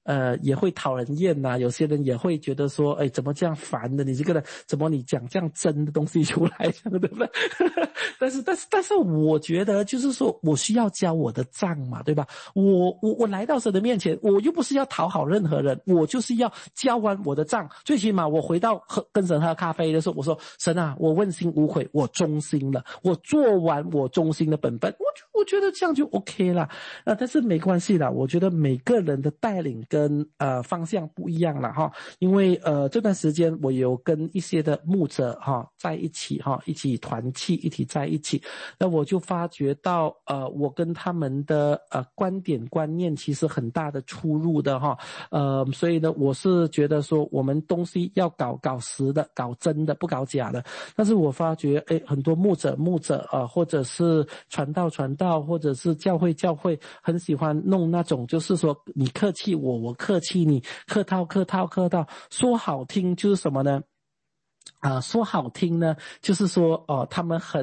呃也会讨人厌呐、啊，有些人也会觉得说，哎，怎么这样烦的？你这个人怎么你讲这样真的东西出来，这样对不对？但是但是但是我觉得就是说我需要交我的账嘛，对吧？我我我来到神的面前，我又不是要讨好任何人，我就是要交完我的账。最起码我回到喝跟神喝咖啡的时候，我说神啊，我问心无悔，我忠心了，我做完我忠心的本分，我就我觉得这样就 OK 了。呃，但是没关系啦，我觉得每个人的带领跟呃方向不一样了哈，因为呃这段时间我有跟一些的牧者哈在一起哈，一起团契，一起在一起，那我就发觉到呃我跟他们的呃观点观念其实很大的出入的哈，呃所以呢我是觉得说我们东西要搞搞实的，搞真的，不搞假的。但是我发觉诶很多牧者牧者啊、呃，或者是传道传道，或者是教会教会，很喜欢弄那种就是说你客气我，我客气你，客套客套客套，说好听就是什么呢？啊、呃，说好听呢，就是说哦，他们很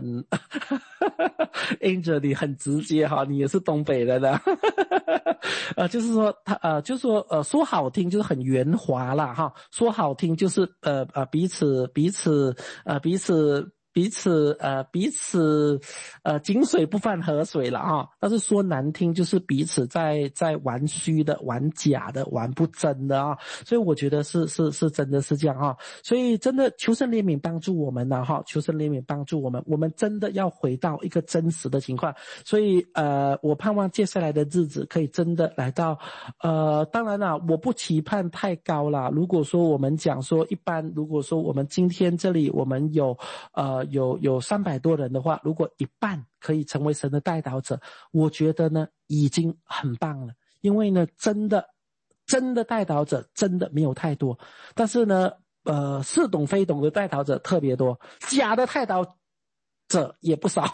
，Angel 你很直接哈，你也是东北人的，呃，就是说他呃，就是说呃，说好听就是很圆滑啦哈，说好听就是呃呃彼此彼此呃彼此。彼此呃彼此呃井水不犯河水了啊，但是说难听就是彼此在在玩虚的、玩假的、玩不真的啊，所以我觉得是是是真的是这样啊，所以真的求神怜悯帮助我们了哈，求神怜悯帮助我们，我们真的要回到一个真实的情况，所以呃我盼望接下来的日子可以真的来到呃当然啦，我不期盼太高啦，如果说我们讲说一般，如果说我们今天这里我们有呃有有三百多人的话，如果一半可以成为神的代祷者，我觉得呢已经很棒了，因为呢真的真的代祷者真的没有太多，但是呢呃似懂非懂的代祷者特别多，假的代祷者也不少。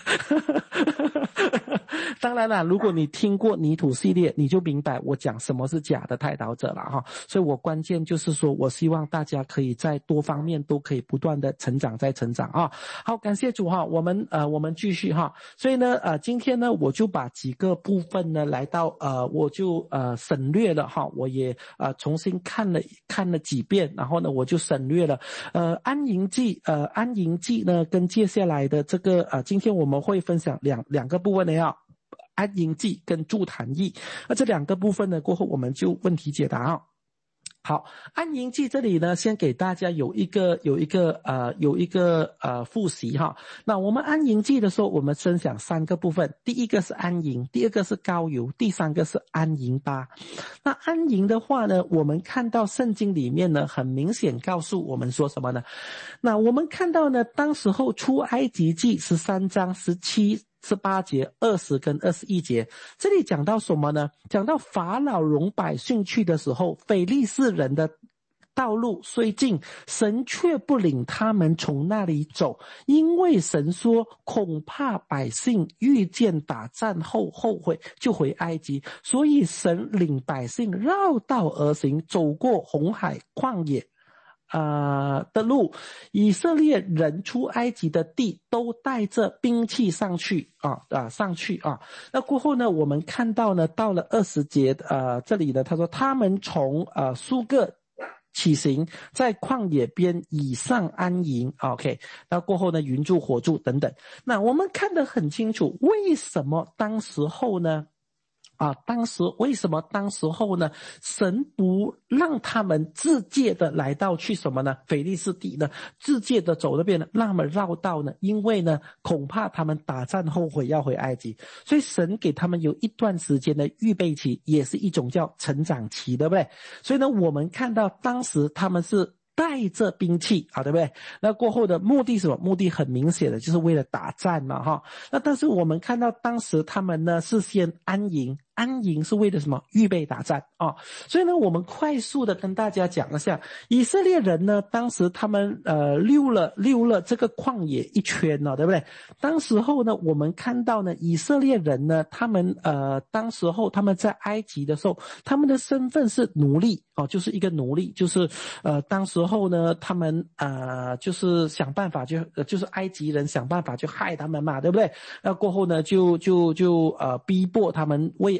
当然啦，如果你听过泥土系列，你就明白我讲什么是假的代祷者了哈。所以我关键就是说我希望大家可以在多方面都可以不断的成长，再成长啊。好，感谢主哈，我们呃我们继续哈。所以呢呃今天呢我就把几个部分呢来到呃我就呃省略了哈，我也呃重新看了看了几遍，然后呢我就省略了呃安营记呃安营记呢跟接下来的这个呃今天我们会分享两两个部分的呀。安营记跟助坛役，那这两个部分呢过后我们就问题解答啊。好，安营记这里呢先给大家有一个有一个呃有一个呃复习哈。那我们安营记的时候我们分享三个部分，第一个是安营，第二个是膏油，第三个是安营疤。那安营的话呢，我们看到圣经里面呢很明显告诉我们说什么呢？那我们看到呢当时候出埃及记十三章十七十八节、二十跟二十一节，这里讲到什么呢？讲到法老容百姓去的时候，非利士人的道路虽近，神却不领他们从那里走，因为神说恐怕百姓遇见打战后后悔，就回埃及，所以神领百姓绕道而行，走过红海旷野呃的路，以色列人出埃及的地都带着兵器上去啊啊上去啊。那过后呢，我们看到呢，到了二十节呃这里呢，他说他们从呃苏各起行，在旷野边以上安营 ，OK。那过后呢，云柱火柱等等。那我们看得很清楚，为什么当时候呢？啊，当时为什么当时候呢？神不让他们自借的来到去什么呢？腓利斯地呢？自借的走那边呢？让他们绕道呢？因为呢，恐怕他们打战后悔要回埃及，所以神给他们有一段时间的预备期，也是一种叫成长期，对不对？所以呢，我们看到当时他们是带着兵器啊，对不对？那过后的目的是什么？目的很明显的就是为了打战嘛，哈。那但是我们看到当时他们呢是先安营，安营是为了什么？预备打战啊。所以呢，我们快速的跟大家讲一下，以色列人呢，当时他们呃溜了溜了这个旷野一圈呢，对不对？当时候呢，我们看到呢，以色列人呢，他们呃当时候他们在埃及的时候，他们的身份是奴隶哦，就是一个奴隶，就是呃当时后呢，他们呃就是想办法就呃就是埃及人想办法就害他们嘛，对不对？那过后呢，就就就呃逼迫他们为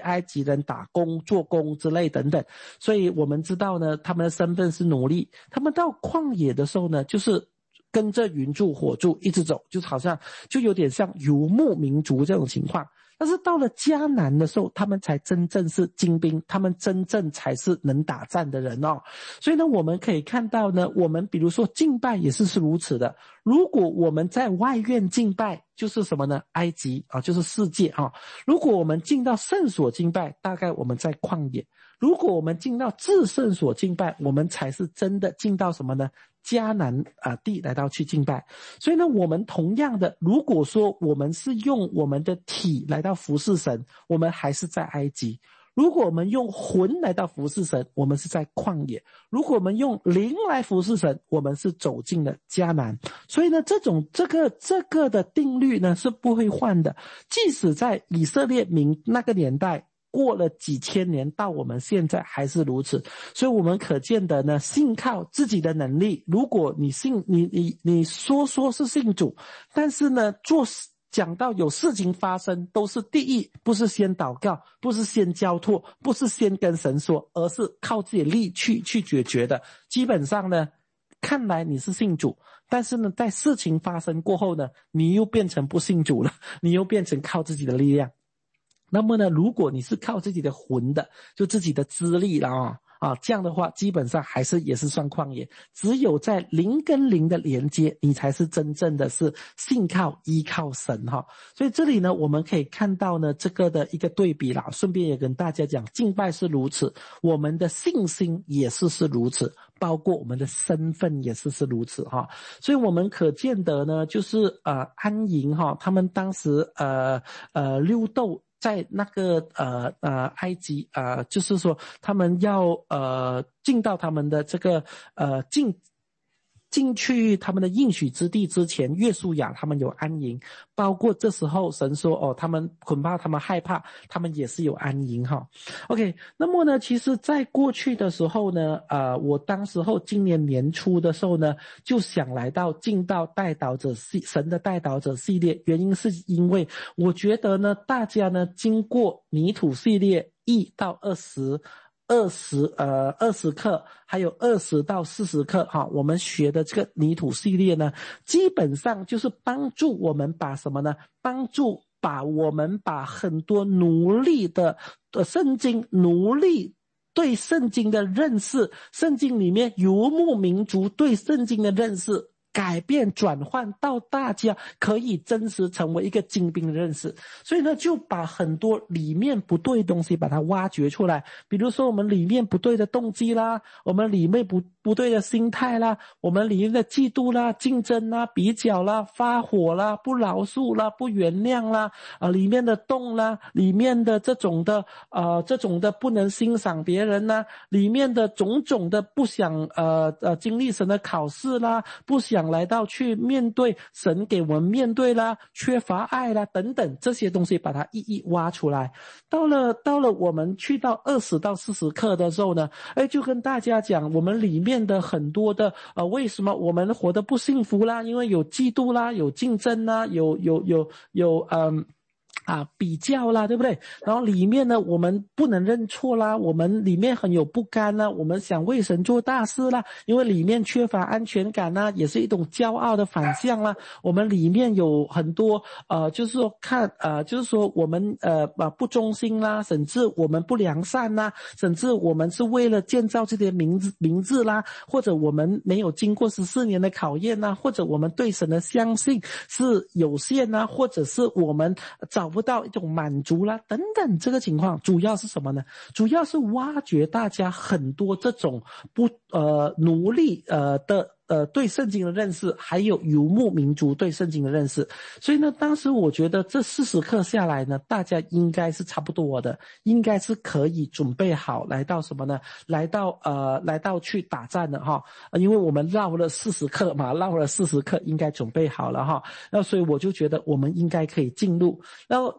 埃及人打工做工之类等等，所以我们知道呢，他们的身份是奴隶。他们到旷野的时候呢，就是跟着云柱火柱一直走，就好像就有点像游牧民族这种情况。但是到了迦南的时候，他们才真正是精兵，他们真正才是能打仗的人哦。所以呢，我们可以看到呢，我们比如说敬拜也是是如此的。如果我们在外院敬拜，就是什么呢？埃及啊，就是世界啊。如果我们进到圣所敬拜，大概我们在旷野。如果我们进到至圣所敬拜，我们才是真的进到什么呢？迦南啊地来到去敬拜。所以呢，我们同样的，如果说我们是用我们的体来到服侍神，我们还是在埃及；如果我们用魂来到服侍神，我们是在旷野；如果我们用灵来服侍神，我们是走进了迦南。所以呢，这种这个这个的定律呢是不会换的，即使在以色列民那个年代，过了几千年到我们现在还是如此。所以我们可见的呢，信靠自己的能力，如果你信你你你说说是信主，但是呢做讲到有事情发生，都是第一不是先祷告，不是先交托，不是先跟神说，而是靠自己的力去去解决的。基本上呢，看来你是信主，但是呢在事情发生过后呢，你又变成不信主了，你又变成靠自己的力量。那么呢，如果你是靠自己的魂的，就自己的资历了啊啊，这样的话基本上还是也是算旷野。只有在灵跟灵的连接，你才是真正的是信靠依靠神哈。所以这里呢，我们可以看到呢这个的一个对比啦。顺便也跟大家讲，敬拜是如此，我们的信心也是是如此，包括我们的身份也是是如此哈。所以我们可见得呢，就是呃安营哈，他们当时呃呃溜斗。在那个呃呃埃及呃就是说他们要呃进到他们的这个呃进进去他们的应许之地之前，约书亚他们有安营，包括这时候神说哦，他们恐怕他们害怕，他们也是有安营哈。OK， 那么呢，其实在过去的时候呢，呃，我当时候今年年初的时候呢，就想来到进到代祷者系神的代祷者系列，原因是因为我觉得呢，大家呢经过泥土系列一到二十。二十呃二十课，还有二十到四十课哈，我们学的这个泥土系列呢，基本上就是帮助我们把什么呢？帮助把我们把很多奴隶的呃圣经奴隶对圣经的认识，圣经里面游牧民族对圣经的认识。改变转换到大家可以真实成为一个精兵的认识，所以呢就把很多里面不对的东西把它挖掘出来，比如说我们里面不对的动机啦，我们里面不不对的心态啦，我们里面的嫉妒啦、竞争啦、比较啦、发火啦、不饶恕啦、不原谅啦，呃里面的动啦，里面的这种的呃这种的不能欣赏别人啦，里面的种种的不想呃呃经历神的考试啦，不想来到去面对神给我们面对啦，缺乏爱啦等等这些东西把它一一挖出来。到了到了我们去到二十到四十课的时候呢，哎就跟大家讲我们里面的很多的呃为什么我们活得不幸福啦，因为有嫉妒啦，有竞争啦，有有有有嗯啊比较啦，对不对？然后里面呢我们不能认错啦，我们里面很有不甘啦，我们想为神做大事啦，因为里面缺乏安全感啦，也是一种骄傲的反向啦。我们里面有很多呃就是说看呃就是说我们呃不忠心啦，甚至我们不良善啦，甚至我们是为了建造这些名字名字啦，或者我们没有经过十四年的考验啦，或者我们对神的相信是有限啦，或者是我们找不到一种满足啦等等，这个情况主要是什么呢？主要是挖掘大家很多这种不呃奴隶呃的呃对圣经的认识，还有游牧民族对圣经的认识。所以呢当时我觉得这四十课下来呢，大家应该是差不多的，应该是可以准备好来到什么呢？来到呃来到去打战的哈，因为我们绕了四十课嘛，绕了四十课应该准备好了哈。那所以我就觉得我们应该可以进入。然后当然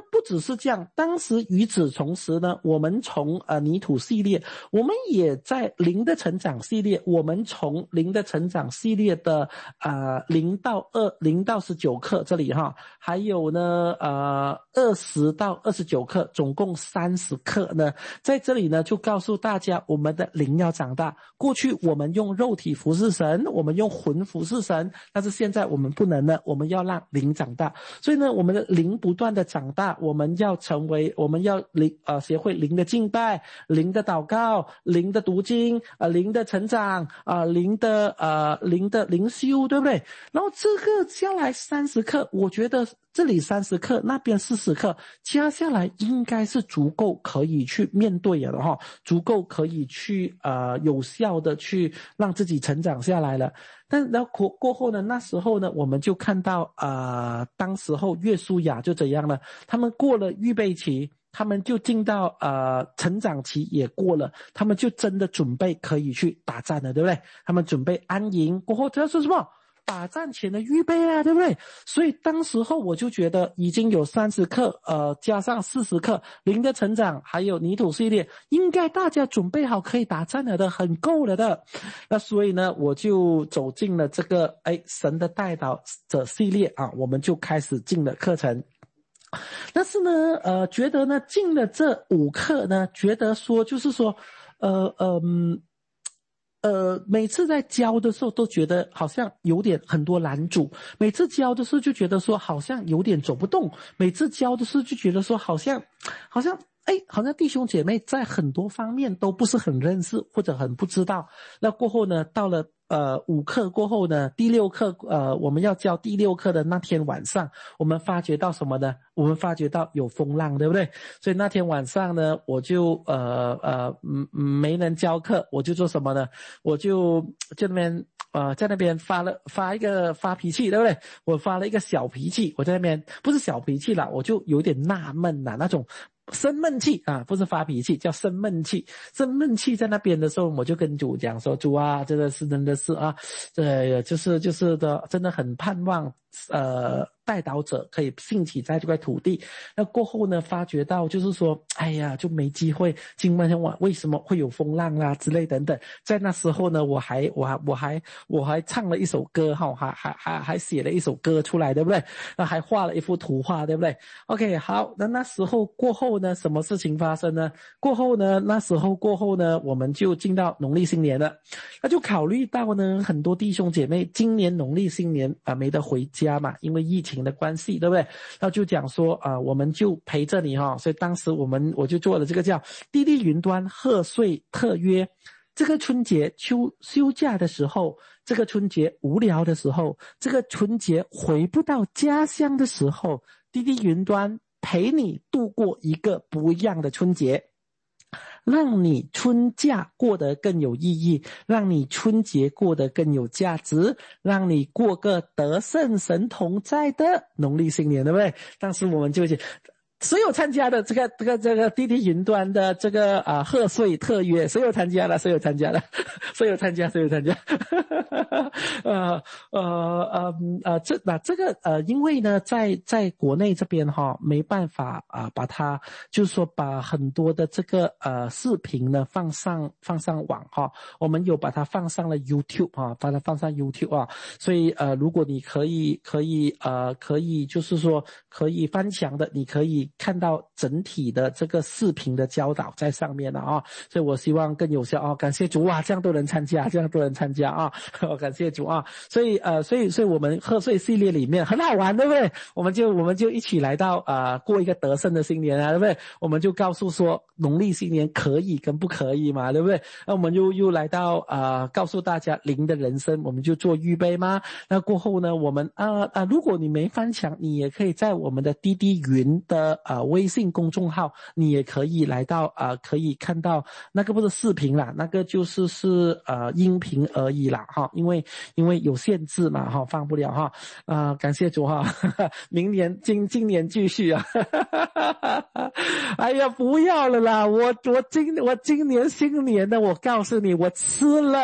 不只是这样，当时与此同时呢，我们从呃泥土系列，我们也在零的成长系列，我们从零的成长系列的呃零到二零到十九课这里哈，还有呢呃二十到二十九课，总共三十课呢，在这里呢就告诉大家，我们的灵要长大。过去我们用肉体服侍神，我们用魂服侍神，但是现在我们不能了，我们要让灵长大。所以呢，我们的灵不断的长大，我们要成为，我们要灵呃学会灵的敬拜、灵的祷告、灵的读经、呃灵的成长、啊、呃、灵的呃灵的灵修，对不对？然后这个下来三十课，我觉得这里三十课，那边四十课，加下来应该是足够可以去面对了哈，足够可以去呃有效的去让自己成长下来了。但然后过过后呢，那时候呢，我们就看到呃，当时候约书亚就怎样了，他们过了预备期，他们就进到呃成长期也过了，他们就真的准备可以去打仗了，对不对？他们准备安营，过后这要说什么？打战前的预备啊，对不对？所以当时候我就觉得已经有三十课，呃，加上四十课，灵的成长，还有泥土系列，应该大家准备好可以打战了的，很够了的。那所以呢，我就走进了这个哎神的代祷者系列啊，我们就开始进了课程。但是呢，呃，觉得呢进了这五课呢，觉得说就是说，呃嗯。呃，每次在教的时候都觉得好像有点很多拦阻，每次教的时候就觉得说好像有点走不动，每次教的时候就觉得说好像好像哎，好像弟兄姐妹在很多方面都不是很认识或者很不知道。那过后呢，到了呃五课过后呢，第六课呃我们要教第六课的那天晚上，我们发觉到什么呢？我们发觉到有风浪，对不对？所以那天晚上呢，我就呃呃嗯没人教课，我就做什么呢？我就就那边呃在那边发了发一个发脾气，对不对？我发了一个小脾气，我在那边不是小脾气啦，我就有点纳闷啦，那种生闷气啊，不是发脾气，叫生闷气。生闷气在那边的时候，我就跟主讲说：“主啊，真的是真的是啊，呃，就是就是的，真的很盼望呃代祷者可以兴起在这块土地。那过后呢，发觉到就是说，哎呀，就没机会。今晚晚为什么会有风浪啦之类等等。在那时候呢，我还我还我还我还唱了一首歌哈，还还还还写了一首歌出来，对不对？那还画了一幅图画，对不对 ？OK， 好，那那时候过后呢，什么事情发生呢？过后呢，那时候过后呢，我们就进到农历新年了。那就考虑到呢，很多弟兄姐妹今年农历新年啊、呃、没得回家嘛，因为疫情的关系，对不对？那就讲说啊、呃，我们就陪着你哈。所以当时我们我就做了这个叫滴滴云端贺岁特约。这个春节休休假的时候，这个春节无聊的时候，这个春节回不到家乡的时候，滴滴云端陪你度过一个不一样的春节，让你春假过得更有意义，让你春节过得更有价值，让你过个得胜神同在的农历新年，对不对？当时我们就所有参加的这个这个这个滴滴云端的这个啊贺岁特约，谁有参加了？谁有参加了？谁有参加？谁有参加？呃呃呃呃，这那这个呃，因为呢，在在国内这边哈，没办法啊，把它就是说把很多的这个呃视频呢放上放上网哈，我们有把它放上了 YouTube 啊，把它放上 YouTube 啊，所以呃，如果你可以可以呃可以就是说可以翻墙的，你可以看到整体的这个视频的教导在上面了啊，所以我希望更有效啊！感谢主啊，这样都能参加，这样都能参加啊！感谢主啊！所以呃，所以所以我们贺岁系列里面很好玩，对不对？我们就我们就一起来到啊、呃，过一个得胜的新年啊，对不对？我们就告诉说农历新年可以跟不可以嘛，对不对？那我们又又来到啊、呃，告诉大家灵的人生，我们就做预备吗？那过后呢，我们啊啊、呃呃，如果你没翻墙，你也可以在我们的滴滴云的啊、呃、微信公众号，你也可以来到啊、呃，可以看到那个不是视频啦，那个就是是呃音频而已啦哈，因为因为有限制嘛哈，放不了哈啊、呃，感谢主哈，呵呵明年今今年继续啊，呵呵呵哎呀不要了啦，我我今我今年新年呢，我告诉你，我吃了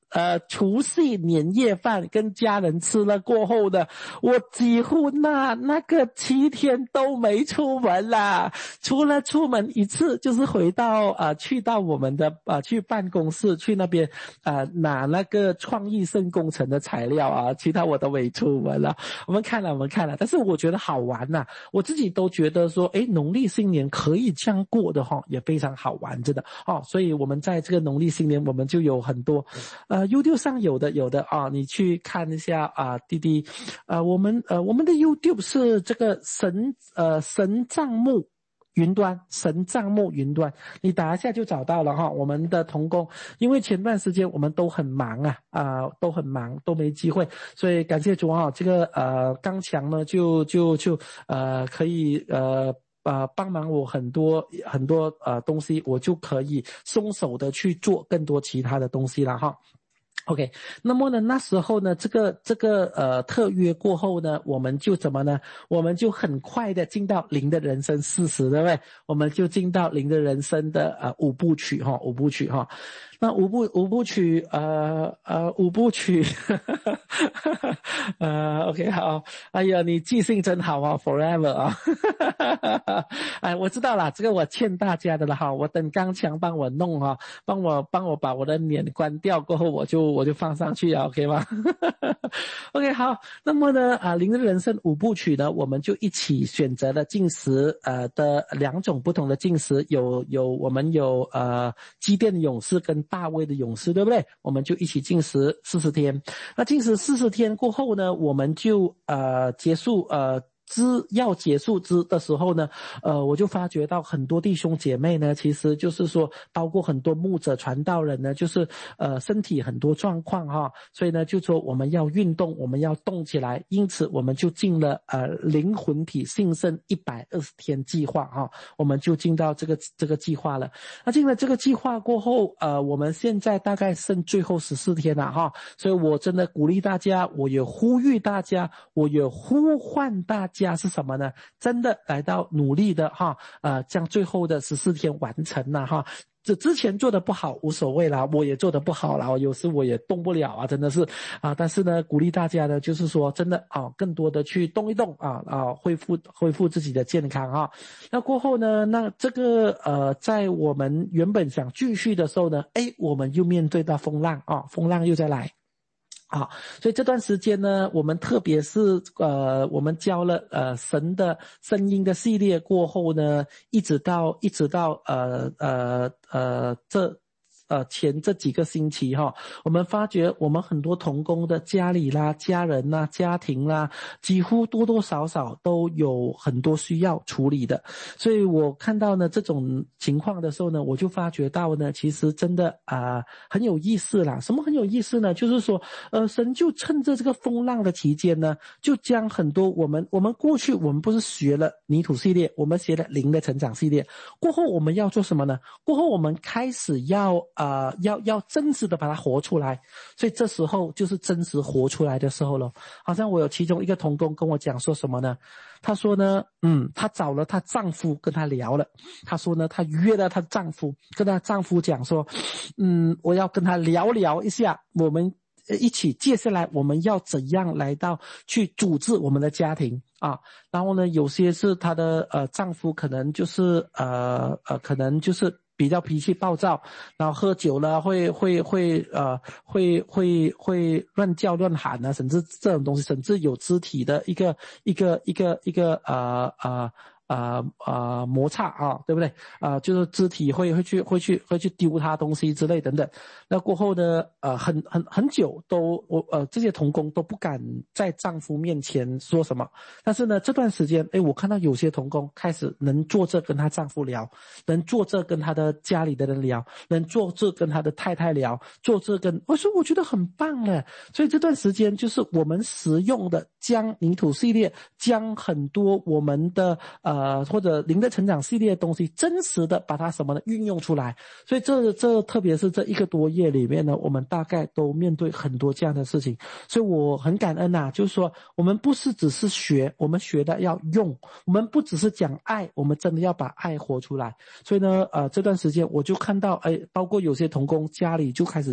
呃除夕年夜饭跟家人吃了过后呢，我几乎那那个七天都没出门啦，除了出门一次就是回到呃去到我们的呃去办公室去那边呃拿那个创意性工程的材料啊，其他我都没出门了。我们看了我们看了，但是我觉得好玩呐、啊，我自己都觉得说诶农历新年可以这样过的齁，也非常好玩真的哦。所以我们在这个农历新年我们就有很多呃 YouTube 上有的有的啊，你去看一下啊，弟弟呃我们呃我们的 YouTube 是这个神呃神账目云端，神账目云端，你打一下就找到了哈。我们的同工，因为前段时间我们都很忙啊，啊、呃、都很忙，都没机会，所以感谢主啊，这个呃刚强呢就就就呃可以呃。呃，帮忙我很多很多呃东西，我就可以松手的去做更多其他的东西了哈。OK， 那么呢，那时候呢，这个这个呃特约过后呢，我们就怎么呢？我们就很快的进到零的人生四十，对不对？我们就进到零的人生的呃五部曲哈，五部曲哈。那五部五部曲呃呃五部曲，呃 OK 好，哎呀，你记性真好啊 ，forever 啊，哎，我知道了，这个我欠大家的了哈，我等刚强帮我弄哈，帮我帮我把我的脸关掉过后，我就我就放上去啊 ，OK 吗？OK 好，那么呢啊，零的人生五部曲呢，我们就一起选择了禁食呃的两种不同的禁食，有有我们有呃基甸的勇士跟大卫的勇士，对不对？我们就一起禁食四十天。那禁食四十天过后呢，我们就呃结束呃之要结束之的时候呢，呃，我就发觉到很多弟兄姐妹呢，其实就是说，包括很多牧者传道人呢，就是呃身体很多状况哈，所以呢，就说我们要运动，我们要动起来，因此我们就进了呃灵魂体兴盛一百二十天计划哈，我们就进到这个这个计划了。那进了这个计划过后，呃，我们现在大概剩最后十四天了哈，所以我真的鼓励大家，我也呼吁大家，我也呼唤大家。家是什么呢？真的来到努力的哈，呃，将最后的十四天完成了哈。这之前做的不好无所谓啦，我也做的不好啦，有时我也动不了啊，真的是啊。但是呢，鼓励大家呢，就是说真的啊，更多的去动一动啊啊，恢复恢复自己的健康啊。那过后呢，那这个呃，在我们原本想继续的时候呢，哎，我们又面对到风浪啊，风浪又再来。好，所以这段时间呢，我们特别是呃，我们教了呃神的声音的系列过后呢，一直到一直到呃呃呃这。呃，前这几个星期哈，我们发觉我们很多同工的家里啦、家人啦、家庭啦，几乎多多少少都有很多需要处理的。所以我看到呢这种情况的时候呢，我就发觉到呢，其实真的啊、呃、很有意思啦。什么很有意思呢？就是说，呃，神就趁着这个风浪的期间呢，就将很多我们我们过去我们不是学了泥土系列，我们学了灵的成长系列，过后我们要做什么呢？过后我们开始要。呃，要要真实的把它活出来，所以这时候就是真实活出来的时候了。好像我有其中一个同工跟我讲说什么呢？他说呢，嗯，她找了她丈夫跟她聊了，她说呢，她约了她丈夫，跟她丈夫讲说，嗯，我要跟她聊聊一下，我们一起接下来我们要怎样来到去组织我们的家庭啊。然后呢，有些是她的呃丈夫可能就是呃呃可能就是比较脾气暴躁，然后喝酒了会会会呃会会会乱叫乱喊啊，甚至这种东西，甚至有肢体的一个一个一个一个呃呃呃呃摩擦啊，对不对？啊、呃，就是肢体会会去会去会去丢他东西之类等等。那过后呢，呃，很很很久都我呃这些同工都不敢在丈夫面前说什么。但是呢，这段时间，哎，我看到有些同工开始能坐这跟她丈夫聊，能坐这跟她的家里的人聊，能坐这跟她的太太聊，坐这跟我说我觉得很棒呢。所以这段时间就是我们实用的将泥土系列，将很多我们的呃或者灵的成长系列的东西，真实的把它什么呢运用出来。所以这这特别是这一个多月里面呢，我们大概都面对很多这样的事情。所以我很感恩啊，就是说我们不是只是学，我们学的要用，我们不只是讲爱，我们真的要把爱活出来。所以呢呃这段时间我就看到哎，包括有些同工家里就开始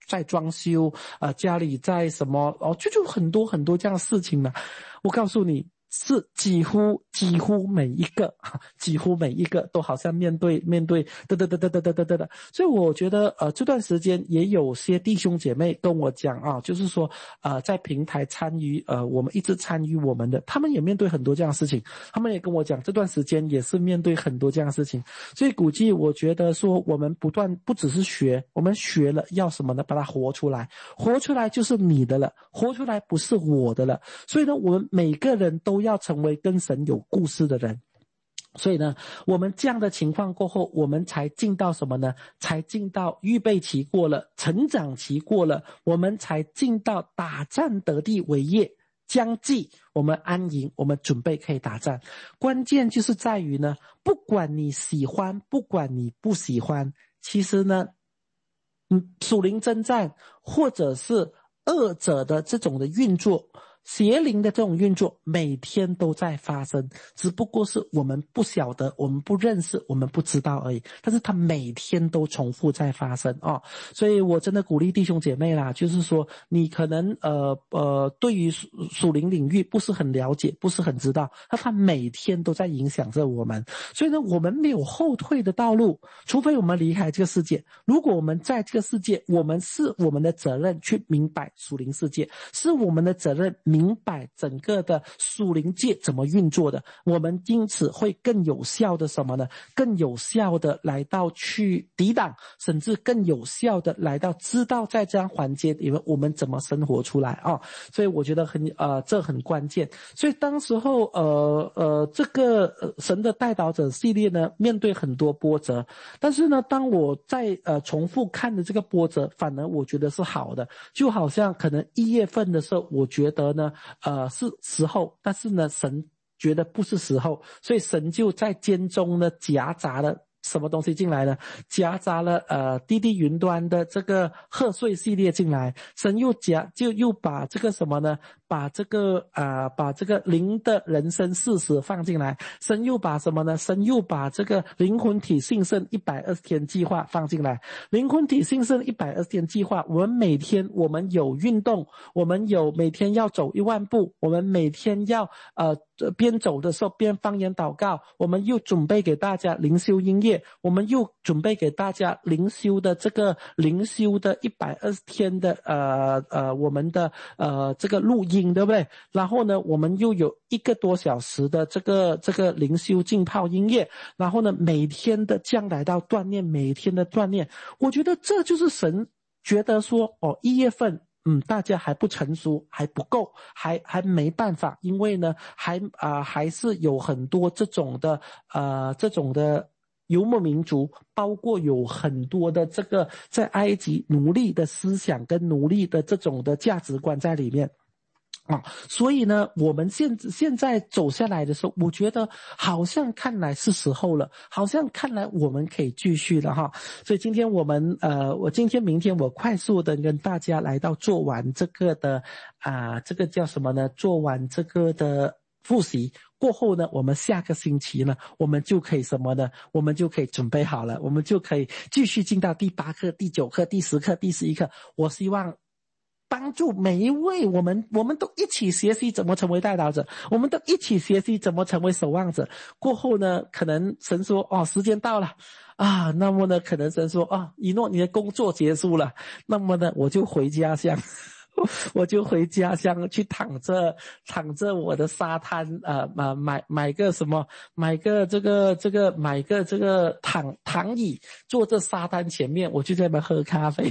在装修，呃，家里在什么哦，就就很多很多这样的事情呢。我告诉你。是几乎几乎每一个几乎每一个都好像面对面对得得得得得得得得的，所以我觉得呃这段时间也有些弟兄姐妹跟我讲啊，就是说呃在平台参与呃我们一直参与我们的，他们也面对很多这样的事情，他们也跟我讲这段时间也是面对很多这样的事情，所以估计我觉得说我们不断不只是学，我们学了要什么呢？把它活出来，活出来就是你的了，活出来不是我的了，所以呢我们每个人都都要成为跟神有故事的人。所以呢我们这样的情况过后，我们才进到什么呢？才进到预备期过了，成长期过了，我们才进到打战得地为业，将计我们安营，我们准备可以打仗。关键就是在于呢，不管你喜欢不管你不喜欢，其实呢嗯，属灵征战或者是恶者的这种的运作，邪灵的这种运作每天都在发生，只不过是我们不晓得，我们不认识，我们不知道而已，但是它每天都重复在发生哦。所以我真的鼓励弟兄姐妹啦，就是说你可能呃呃对于属灵领域不是很了解，不是很知道，那它每天都在影响着我们。所以呢我们没有后退的道路，除非我们离开这个世界。如果我们在这个世界，我们是我们的责任去明白属灵世界，是我们的责任明白整个的属灵界怎么运作的，我们因此会更有效的什么呢？更有效的来到去抵挡，甚至更有效的来到知道在这样环节里面我们怎么生活出来啊、哦！所以我觉得很呃这很关键。所以当时候呃呃这个、呃、神的代祷者系列呢，面对很多波折，但是呢当我在呃重复看的这个波折，反而我觉得是好的，就好像可能一月份的时候，我觉得呢呃是时候，但是呢神觉得不是时候，所以神就在间中呢夹杂了什么东西进来呢？夹杂了呃滴滴云端的这个贺岁系列进来，神又夹就又把这个什么呢？把这个啊、呃、把这个灵的人生事实放进来，神又把什么呢？神又把这个灵魂体兴盛一百二十天计划放进来。灵魂体兴盛一百二十天计划，我们每天我们有运动，我们有每天要走一万步，我们每天要呃边走的时候边方言祷告，我们又准备给大家灵修音乐，我们又准备给大家灵修的这个灵修的一百二十天的呃呃我们的呃这个录音，对不对？然后呢我们又有一个多小时的这个这个灵修浸泡音乐，然后呢每天的将来到锻炼，每天的锻炼，我觉得这就是神觉得说哦一月份嗯，大家还不成熟，还不够，还还没办法，因为呢，还啊、呃、还是有很多这种的呃这种的游牧民族，包括有很多的这个在埃及奴隶的思想跟奴隶的这种的价值观在里面。啊，所以呢，我们现现在走下来的时候，我觉得好像看来是时候了，好像看来我们可以继续了哈。所以今天我们呃，我今天明天我快速的跟大家来到做完这个的啊、呃，这个叫什么呢？做完这个的复习过后呢，我们下个星期呢，我们就可以什么呢？我们就可以准备好了，我们就可以继续进到第八课、第九课、第十课、第十一课。我希望帮助每一位我们我们都一起学习怎么成为代祷者，我们都一起学习怎么成为守望者。过后呢，可能神说哦时间到了啊，那么呢可能神说哦以诺你的工作结束了，那么呢我就回家乡我就回家乡去躺着躺着我的沙滩呃买买买个什么买个这个这个买个这个躺躺椅，坐在沙滩前面，我就在那边喝咖啡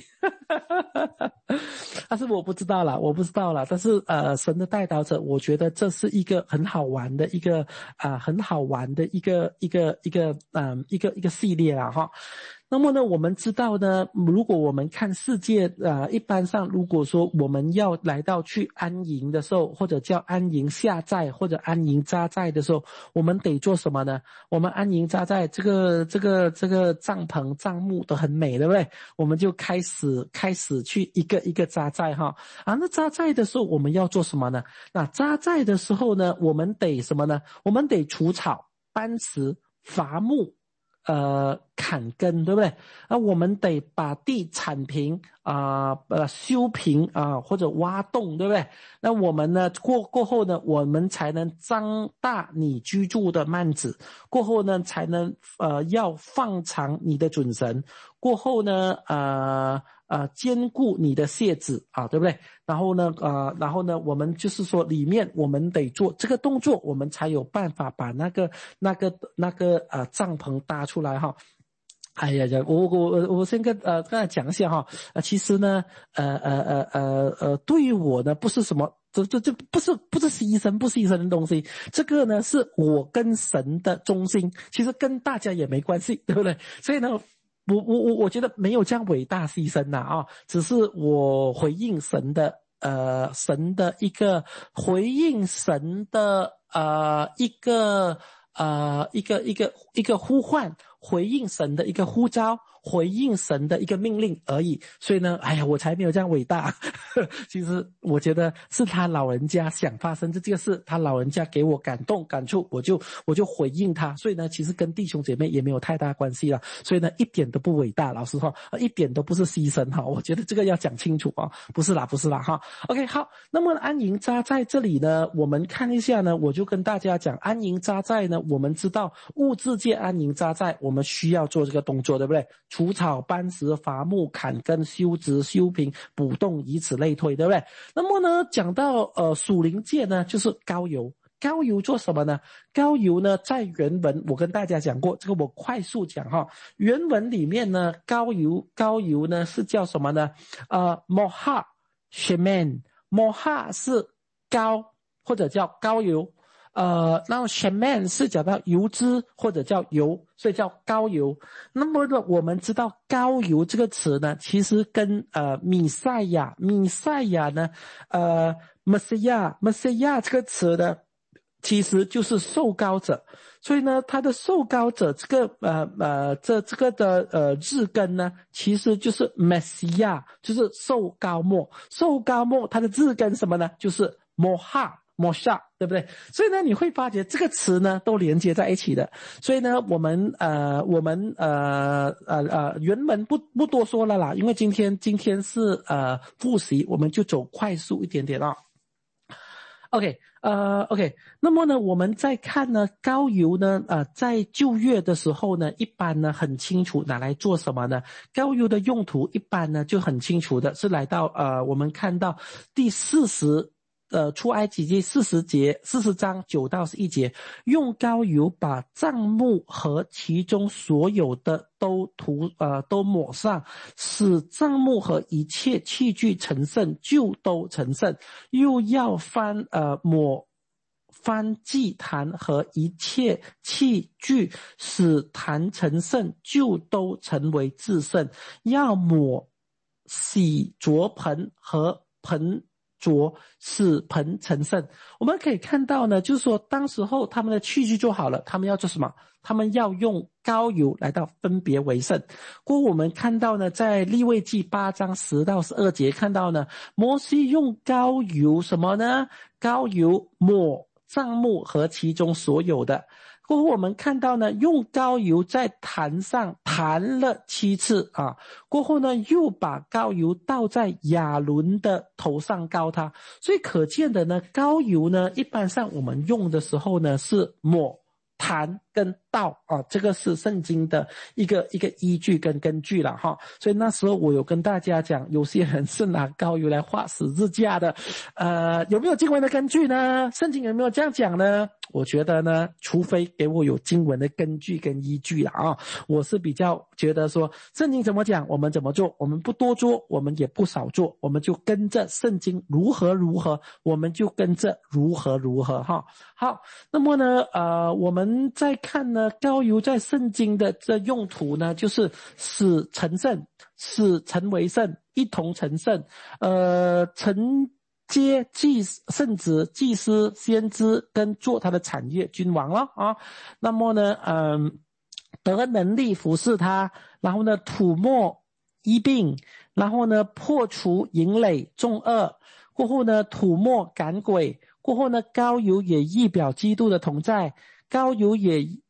但是我不知道啦我不知道啦但是呃神的代祷者，我觉得这是一个很好玩的一个啊、呃、很好玩的一个一个一个嗯、呃、一个一个系列啦哈。那么呢我们知道呢，如果我们看世界啊、呃，一般上如果说我们要来到去安营的时候，或者叫安营下寨或者安营扎寨的时候，我们得做什么呢？我们安营扎寨，这个这个这个帐篷帐幕都很美，对不对？我们就开始开始去一个一个扎寨哈。啊那扎寨的时候我们要做什么呢？那扎寨的时候呢，我们得什么呢？我们得除草、搬石、伐木呃砍根，对不对？那我们得把地铲平啊，呃, 呃修平啊、呃，或者挖洞，对不对？那我们呢过过后呢，我们才能张大你居住的幔子，过后呢才能呃要放长你的准绳，过后呢呃呃坚固你的楔子啊，对不对？然后呢呃然后呢我们就是说里面我们得做这个动作，我们才有办法把那个那个那个呃帐篷搭出来哈。哎呀呀，我我我我先跟呃刚才讲一下哈，呃其实呢，呃呃呃呃呃，对于我呢不是什么，这这这不是不是牺牲不牺牲的东西，这个呢是我跟神的忠心，其实跟大家也没关系，对不对？所以呢，我我我我觉得没有这样伟大牺牲呐啊，只是我回应神的呃神的一个回应神的呃一个呃一个一个一个呼唤。回应神的一个呼召，回应神的一个命令而已。所以呢，哎呀，我才没有这样伟大。其实我觉得是他老人家想发生这件事，他老人家给我感动感触，我就我就回应他。所以呢，其实跟弟兄姐妹也没有太大关系了。所以呢，一点都不伟大，老实话，一点都不是牺牲哈。我觉得这个要讲清楚啊，不是啦，不是啦哈。OK， 好，那么安营扎在这里呢，我们看一下呢，我就跟大家讲，安营扎在呢，我们知道物质界安营扎在。我们需要做这个动作，对不对？除草、搬石、伐木、砍根、修直、修平、补洞，以此类推，对不对？那么呢，讲到呃属灵界呢，就是膏油。膏油做什么呢？膏油呢，在原文我跟大家讲过，这个我快速讲哈。原文里面呢，膏油膏油呢是叫什么呢？呃 moha shemen moha 是膏或者叫膏油。呃，然后 shemen 是讲到油脂或者叫油，所以叫膏油。那么呢，我们知道膏油这个词呢，其实跟呃弥赛亚弥赛亚呢，呃 Messiah Messiah 这个词呢，其实就是受膏者。所以呢，他的受膏者这个呃呃这这个的呃字根呢，其实就是 Messiah， 就是受膏末。受膏末它的字根什么呢？就是 moha。Mosha， 对不对？所以呢，你会发觉这个词呢都连接在一起的。所以呢，我们呃，我们呃呃呃，原文不不多说了啦，因为今天今天是呃复习，我们就走快速一点点啊。OK， 呃 ，OK， 那么呢，我们再看呢，膏油呢，呃，在旧约的时候呢，一般呢很清楚拿来做什么呢？膏油的用途一般呢就很清楚的是来到呃，我们看到第四十。呃，出埃及记四十节，四十章九到十一节，用膏油把帐幕和其中所有的都涂呃都抹上，使帐幕和一切器具成圣，就都成圣。又要翻呃抹翻祭坛和一切器具，使坛成圣，就都成为至圣。要抹洗濯盆和盆。着使盆成圣。我们可以看到呢，就是说当时候他们的器具做好了，他们要做什么？他们要用膏油来到分别为圣。过后我们看到呢，在利未记八章十到十二节看到呢，摩西用膏油什么呢？膏油抹帐幕和其中所有的。过后我们看到呢，用膏油在坛上弹了七次啊，过后呢又把膏油倒在亚伦的头上膏他。所以可见的呢，膏油呢一般上我们用的时候呢是抹、弹跟倒啊，这个是圣经的一个一个依据跟根据了哈。所以那时候我有跟大家讲，有些人是拿膏油来画十字架的，呃，有没有经文的根据呢？圣经有没有这样讲呢？我觉得呢，除非给我有经文的根据跟依据了啊，我是比较觉得说，圣经怎么讲，我们怎么做，我们不多做，我们也不少做，我们就跟着圣经如何如何，我们就跟着如何如何哈。好，那么呢，呃，我们再看呢，膏油在圣经的这用途呢，就是使成圣，使成为圣，一同成圣，呃，承接祭圣子、祭司、先知跟做他的产业君王了啊。那么呢，嗯，得能力服侍他，然后呢，涂抹医病，然后呢，破除营垒重恶，过后呢，涂抹赶鬼，过后呢，膏油也预表基督的同在，膏油也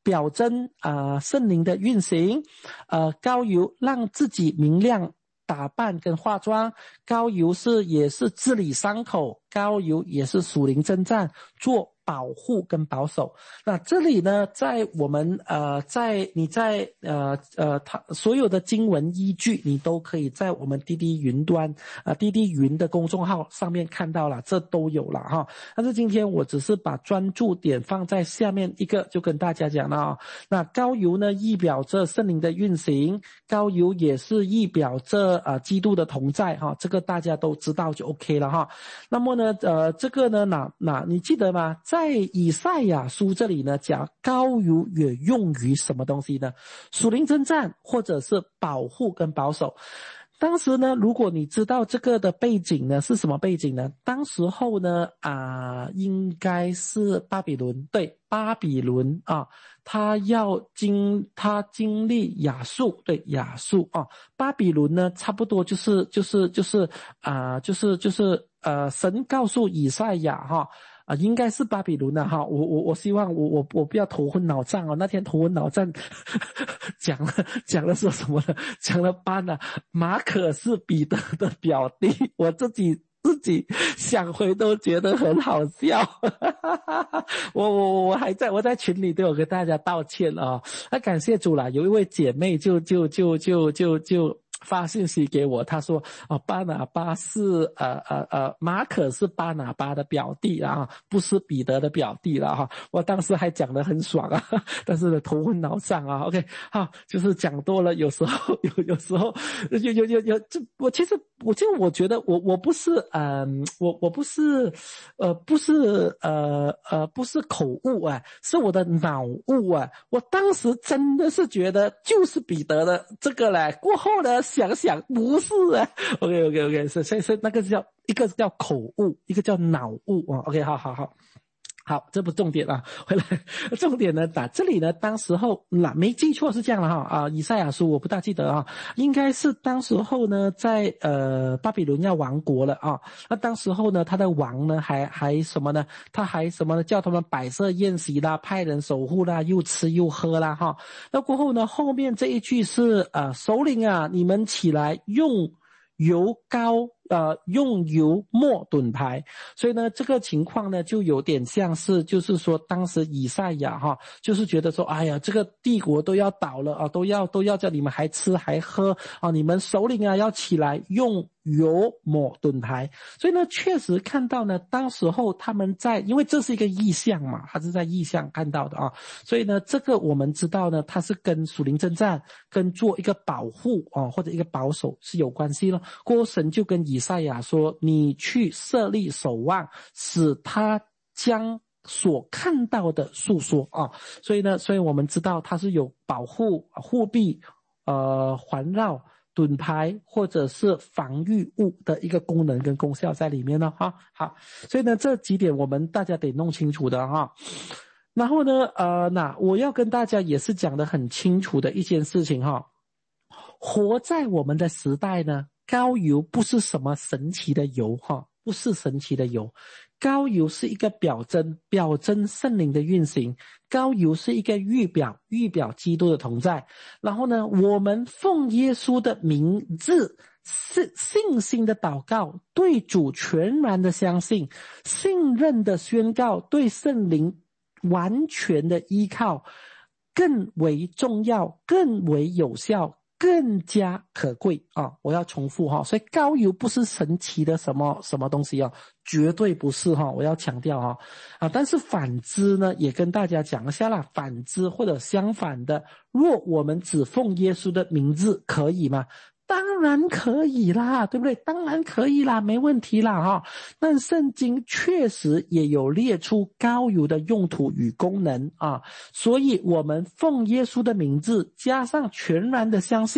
表征啊、呃、圣灵的运行，呃膏油让自己明亮打扮跟化妆，膏油是也是治理伤口，膏油也是属灵征战做保护跟保守。那这里呢，在我们呃，在你在呃呃，它所有的经文依据，你都可以在我们滴滴云端啊、呃、滴滴云的公众号上面看到了，这都有了哈。但是今天我只是把专注点放在下面一个，就跟大家讲了啊。那膏油呢，意表着圣灵的运行，膏油也是意表着呃基督的同在哈，这个大家都知道就 OK 了哈。那么呢，呃，这个呢，哪哪你记得吗？在以赛亚书这里呢，讲膏油也用于什么东西呢？属灵征战或者是保护跟保守。当时呢，如果你知道这个的背景呢，是什么背景呢？当时候呢，啊、呃，应该是巴比伦，对，巴比伦啊，他要经他经历亚述，对，亚述啊，巴比伦呢，差不多就是就是就是啊、呃，就是就是呃，神告诉以赛亚哈。啊，应该是巴比伦的哈，我我我希望我我我不要头昏脑胀哦。那天头昏脑胀，讲了讲了说什么呢？讲了班了，马可是彼得的表弟，我自己自己想回都觉得很好笑。我我我还在我在群里都有跟大家道歉啊，那感谢主啦，有一位姐妹就就就就就就。发信息给我，他说哦，巴拿巴是呃呃呃马可是巴拿巴的表弟啊，不是彼得的表弟了哈。我当时还讲得很爽啊，但是呢头昏脑胀啊。OK， 好，就是讲多了，有时候有有时候有有有有，这我其实我就我觉得我我不是嗯、呃、我我不是呃不是呃呃不是口误啊，是我的脑误啊。我当时真的是觉得就是彼得的这个嘞，过后呢。想想不是啊 ，OK OK OK， 是是是，那个叫一个叫口误，一个叫脑误啊。OK， 好好好。好，这不重点啊，回来重点呢，打这里呢，当时候那没记错是这样的哈啊，以赛亚书我不大记得啊，应该是当时候呢，在呃巴比伦要亡国了啊，那当时候呢，他的王呢还还什么呢？他还什么呢？叫他们摆设宴席啦，派人守护啦，又吃又喝啦哈。那过后呢，后面这一句是呃首领啊，你们起来用油膏。呃，用油抹盾牌，所以呢，这个情况呢，就有点像是，就是说，当时以赛亚哈，就是觉得说，哎呀，这个帝国都要倒了啊，都要都要叫你们还吃还喝啊，你们首领啊要起来用油抹盾牌，所以呢，确实看到呢，当时候他们在，因为这是一个意象嘛，他是在意象看到的啊，所以呢，这个我们知道呢，它是跟属灵征战、跟做一个保护啊或者一个保守是有关系了。过后神就跟以以赛亚说，你去设立守望，使他将所看到的述说啊。所以呢，所以我们知道它是有保护、护庇、呃环绕、盾牌或者是防御物的一个功能跟功效在里面呢哈。好，所以呢这几点我们大家得弄清楚的哈。然后呢，呃，那我要跟大家也是讲得很清楚的一件事情哈，活在我们的时代呢。膏油不是什么神奇的油哈，不是神奇的油，膏油是一个表征，表征圣灵的运行，膏油是一个预表，预表基督的同在。然后呢，我们奉耶稣的名字，是信心的祷告，对主全然的相信，信任的宣告，对圣灵完全的依靠，更为重要，更为有效，更加可贵啊！我要重复哈，所以膏油不是神奇的什么什么东西啊，绝对不是哈！我要强调哈啊！但是反之呢，也跟大家讲一下啦，反之或者相反的，若我们只奉耶稣的名字，可以吗？当然可以啦，对不对？当然可以啦，没问题啦哈。但圣经确实也有列出膏油的用途与功能啊，所以我们奉耶稣的名字加上全然的相信，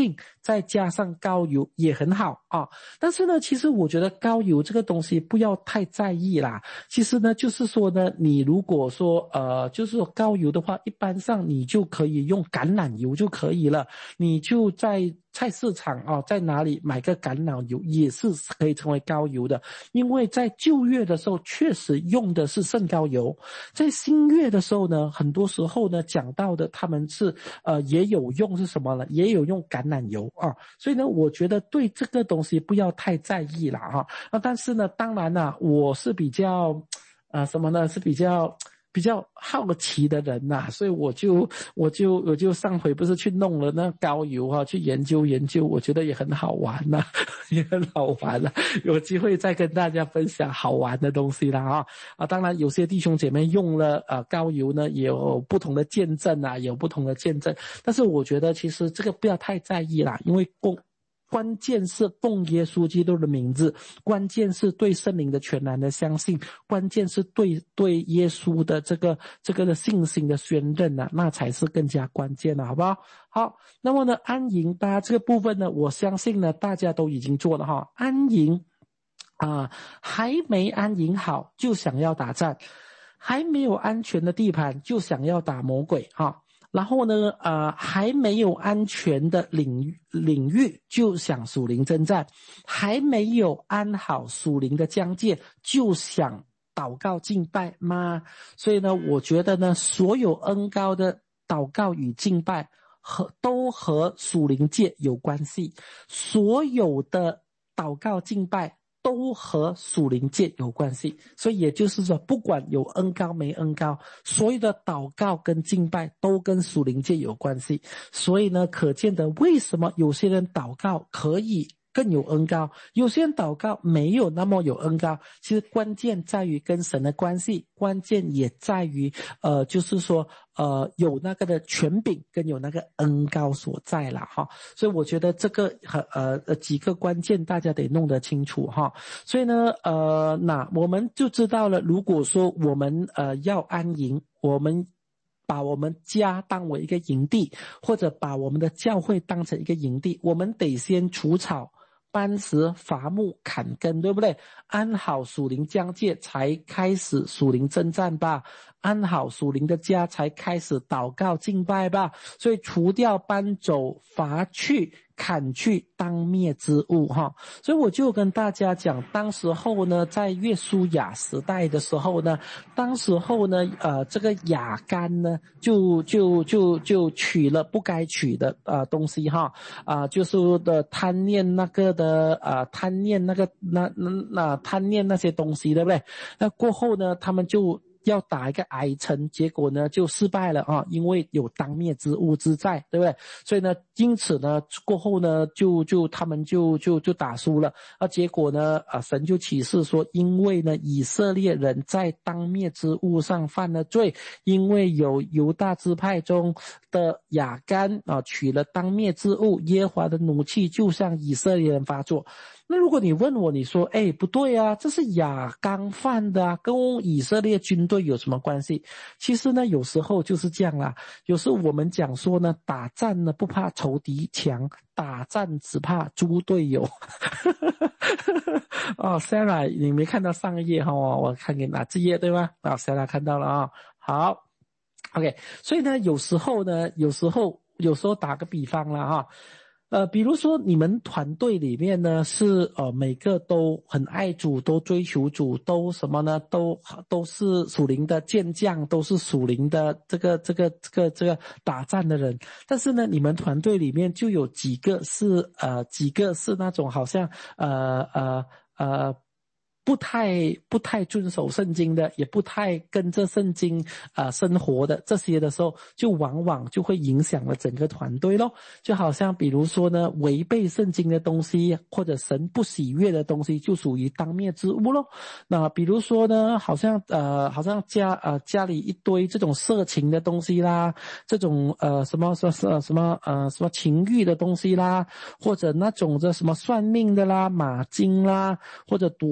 再加上高油也很好啊。但是呢，其实我觉得高油这个东西不要太在意啦。其实呢，就是说呢，你如果说呃，就是说高油的话，一般上你就可以用橄榄油就可以了。你就在菜市场啊，在哪里买个橄榄油也是可以成为高油的。因为在旧约的时候确实用的是圣膏油，在新约的时候呢，很多时候呢讲到的他们是呃也有用是什么呢？也有用橄榄油啊。所以呢，我觉得对这个东西不要太在意啦哈。那但是呢，当然啦，我是比较呃什么呢？是比较。比较好奇的人呐、啊，所以我就我就我就上回不是去弄了那高油啊，去研究研究，我觉得也很好玩呐、啊，也很好玩了、啊。有机会再跟大家分享好玩的东西啦啊啊！当然有些弟兄姐妹用了呃高油呢，也有不同的见证啊，有不同的见证，但是我觉得其实这个不要太在意啦，因为公。关键是奉耶稣基督的名字，关键是对圣灵的全然的相信，关键是对对耶稣的这个这个的信心的宣认啊，那才是更加关键的，好不好？好，那么呢，安营大家这个部分呢，我相信呢大家都已经做了哈，安营啊、呃，还没安营好就想要打仗，还没有安全的地盘就想要打魔鬼哈。然后呢，呃，还没有安全的领域领域就想属灵征战，还没有安好属灵的疆界就想祷告敬拜吗？所以呢，我觉得呢，所有恩膏的祷告与敬拜和都和属灵界有关系，所有的祷告敬拜都和属灵界有关系，所以也就是说，不管有恩膏没恩膏，所有的祷告跟敬拜都跟属灵界有关系。所以呢，可见的为什么有些人祷告可以更有恩膏，有些人祷告没有那么有恩膏，其实关键在于跟神的关系，关键也在于呃，就是说呃有那个的权柄跟有那个恩膏所在啦哈。所以我觉得这个呃呃几个关键大家得弄得清楚哈。所以呢呃那我们就知道了，如果说我们呃要安营，我们把我们家当为一个营地，或者把我们的教会当成一个营地，我们得先除草搬石伐木砍根，对不对？安好属灵疆界才开始属灵征战吧，安好属灵的家才开始祷告敬拜吧。所以除掉搬走伐去砍去当灭之物哈。所以我就跟大家讲，当时候呢在约书亚时代的时候呢，当时候呢呃这个亚干呢就就就就取了不该取的呃东西哈啊、呃、就是的贪念那个的呃贪念那个那那那贪念那些东西，对不对？那过后呢他们就要打一个矮城，结果呢就失败了啊，因为有当灭之物之在，对不对？所以呢因此呢过后呢就就他们就就就打输了啊，结果呢啊神就启示说，因为呢以色列人在当灭之物上犯了罪，因为有犹大支派中的亚干啊取了当灭之物，耶和华的怒气就向以色列人发作。那如果你问我，你说哎不对啊，这是亚干犯的啊，跟以色列军队有什么关系？其实呢有时候就是这样啦，有时候我们讲说呢，打战呢不怕仇敌强，打战只怕猪队友。哦 Sarah 你没看到上一页哈、哦，我看给哪这页对吗？啊 Sarah 看到了啊、哦，好 OK。 所以呢有时候呢有时候有时候打个比方啦哈，呃，比如说你们团队里面呢是呃每个都很爱主，都追求主，都什么呢？都都是属灵的健将，都是属灵的这个这个这个这个打战的人。但是呢，你们团队里面就有几个是呃几个是那种好像呃呃呃。不太不太遵守圣经的，也不太跟着圣经呃生活的，这些的时候就往往就会影响了整个团队咯。就好像比如说呢，违背圣经的东西或者神不喜悦的东西就属于当灭之物咯。那比如说呢，好像呃好像家呃家里一堆这种色情的东西啦，这种呃什么什么什么呃什么情欲的东西啦，或者那种这什么算命的啦、马经啦，或者赌博的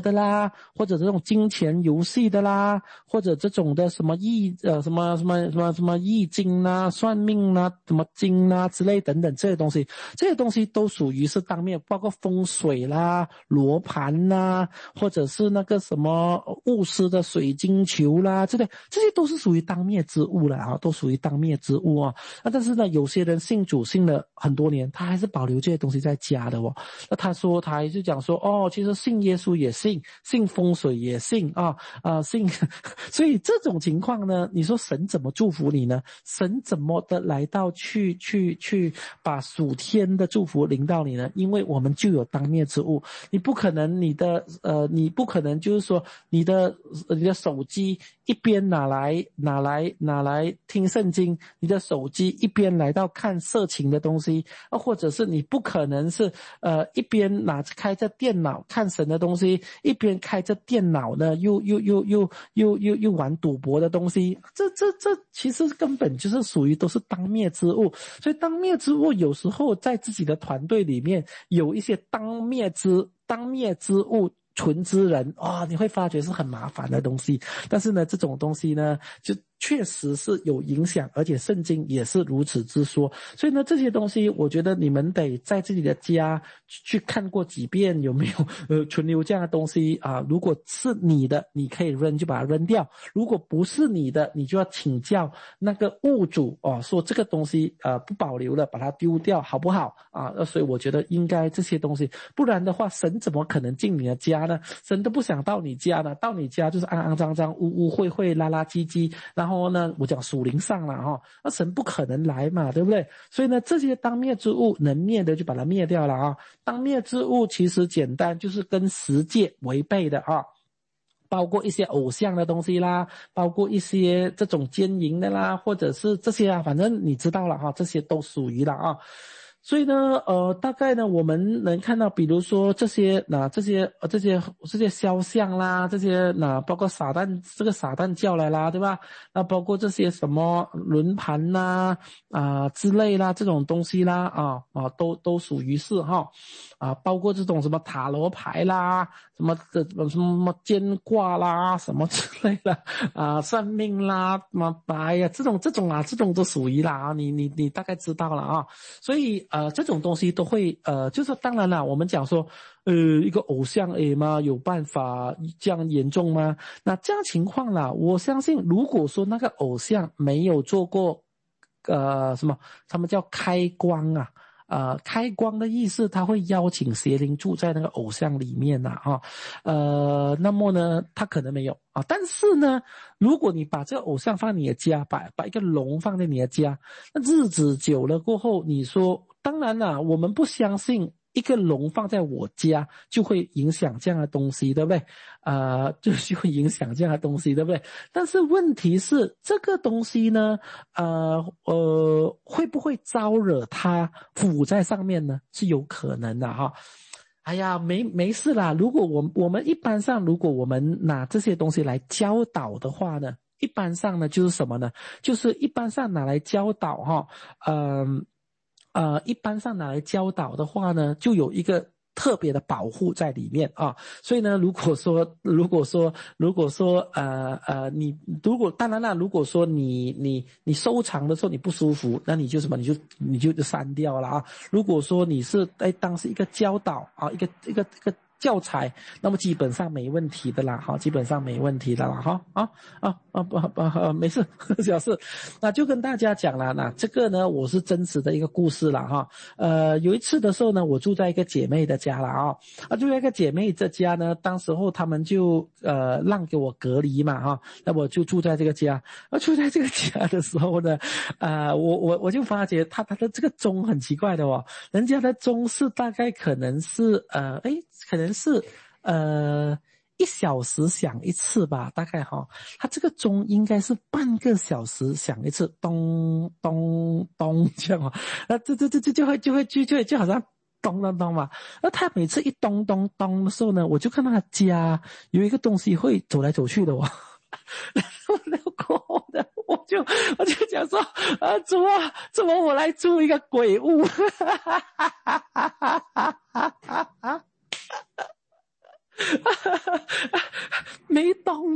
的啦，或者这种金钱游戏的啦，或者这种的什么易呃什么什么什么什么易经啦、算命啦、什么经啦之类等等这些东西，这些东西都属于是当面，包括风水啦、罗盘啦，或者是那个什么巫师的水晶球啦之类，这些都是属于当面之物了啊，都属于当面之物啊。那但是呢，有些人信主信了很多年，他还是保留这些东西在家的哦。那他说他还是讲说哦，其实信耶稣也信，信风水也信啊啊、呃、信，所以这种情况呢，你说神怎么祝福你呢？神怎么的来到去去去把属天的祝福临到你呢？因为我们就有当面之物，你不可能你的呃你不可能就是说你的你的手机一边拿来拿来拿来听圣经，你的手机一边来到看色情的东西，啊，或者是你不可能是呃一边拿开着电脑看神的东西，一边开着电脑呢又又又又又又又玩赌博的东西，这这这其实根本就是属于都是当灭之物。所以当灭之物有时候在自己的团队里面有一些当灭之当灭之物存之人啊、哦，你会发觉是很麻烦的东西。但是呢，这种东西呢，就确实是有影响，而且圣经也是如此之说。所以呢，这些东西我觉得你们得在自己的家去看过几遍，有没有呃存留这样的东西啊？如果是你的，你可以扔就把它扔掉；如果不是你的，你就要请教那个物主哦，说这个东西呃不保留了，把它丢掉好不好啊？所以我觉得应该这些东西，不然的话，神怎么可能进你的家呢？神都不想到你家呢，到你家就是肮肮脏脏、污污秽秽、拉拉唧唧，然后呢，我讲属灵上了哈，那神不可能来嘛，对不对？所以呢，这些当灭之物能灭的就把它灭掉了啊。当灭之物其实简单，就是跟十诫违背的啊。包括一些偶像的东西啦，包括一些这种奸淫的啦，或者是这些啊，反正你知道了哈，这些都属于了啊。所以呢，呃，大概呢，我们能看到，比如说这些，那、呃、这些，呃，这些这些肖像啦，这些，那、呃、包括撒旦这个撒旦教来啦，对吧？那包括这些什么轮盘啦，啊、呃、之类啦，这种东西啦，啊啊，都都属于是哈，啊，包括这种什么塔罗牌啦，什么的什么什么尖卦啦，什么之类的，啊，算命啦，什么白呀，这种这种啊，这种都属于啦啊，你你你大概知道了啊，所以。呃，这种东西都会呃，就是当然啦，我们讲说，呃，一个偶像 A 吗？有办法这样严重吗？那这样情况啦，我相信，如果说那个偶像没有做过，呃，什么，他们叫开光啊。呃，开光的意思，他会邀请邪灵住在那个偶像里面呐、啊，呃，那么呢，他可能没有啊，但是呢，如果你把这个偶像放在你的家，把把一个龙放在你的家，那日子久了过后，你说，当然啦，我们不相信一个龙放在我家就会影响这样的东西，对不对？呃，就就会影响这样的东西，对不对？但是问题是，这个东西呢，呃呃，会不会招惹它附在上面呢？是有可能的哈。哎呀，没没事啦。如果我我们一般上，如果我们拿这些东西来教导的话呢，一般上呢就是什么呢？就是一般上拿来教导哈，嗯。呃，一般上拿来教导的话呢，就有一个特别的保护在里面啊。所以呢，如果说，如果说，如果说，呃呃，你如果当然啦，如果说你你你收藏的时候你不舒服，那你就什么，你就你就删掉了啊。如果说你是哎当是一个教导啊，一个一个一个。教材，那么基本上没问题的啦，哈，基本上没问题的啦，哈，啊啊啊不不没事，小事，那就跟大家讲了，那这个呢，我是真实的一个故事了哈，呃，有一次的时候呢，我住在一个姐妹的家了啊，啊，住在一个姐妹的家呢，当时候他们就呃让给我隔离嘛哈，那我就住在这个家，而住在这个家的时候呢，啊、呃，我我我就发觉他他的这个钟很奇怪的哦，人家的钟是大概可能是呃，哎，可能。是呃一小时响一次吧，大概哈、哦，它这个钟应该是半个小时响一次，咚咚咚这样哦，那这这这这就会就会就就就好像咚咚咚嘛，那他每次一咚咚咚的时候呢，我就看到他家有一个东西会走来走去的哦。然后过后呢，我就我就讲说，啊，怎么怎么我来租一个鬼屋？哈哈哈哈哈哈哈哈。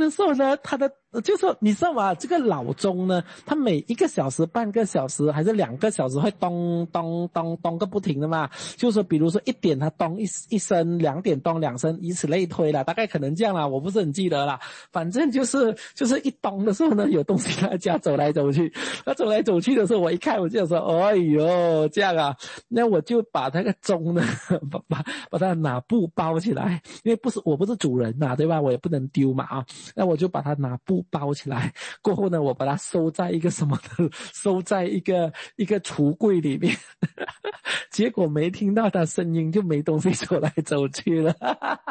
的时候呢，他的就说你知道吗？这个老钟呢，它每一个小时、半个小时还是两个小时会咚咚咚咚个不停的嘛。就是说，比如说一点它咚一一声，两点咚两声，以此类推啦，大概可能这样啦，我不是很记得啦。反正就是就是一咚的时候呢，有东西在家走来走去。他走来走去的时候，我一看我就说，哎呦，这样啊，那我就把那个钟呢，把把把它拿布包起来，因为不是我不是主人嘛，对吧？我也不能丢嘛啊，那我就把它拿布包起来，过后呢，我把它收在一个什么的，收在一个一个橱柜里面，结果没听到它声音，就没东西走来走去了。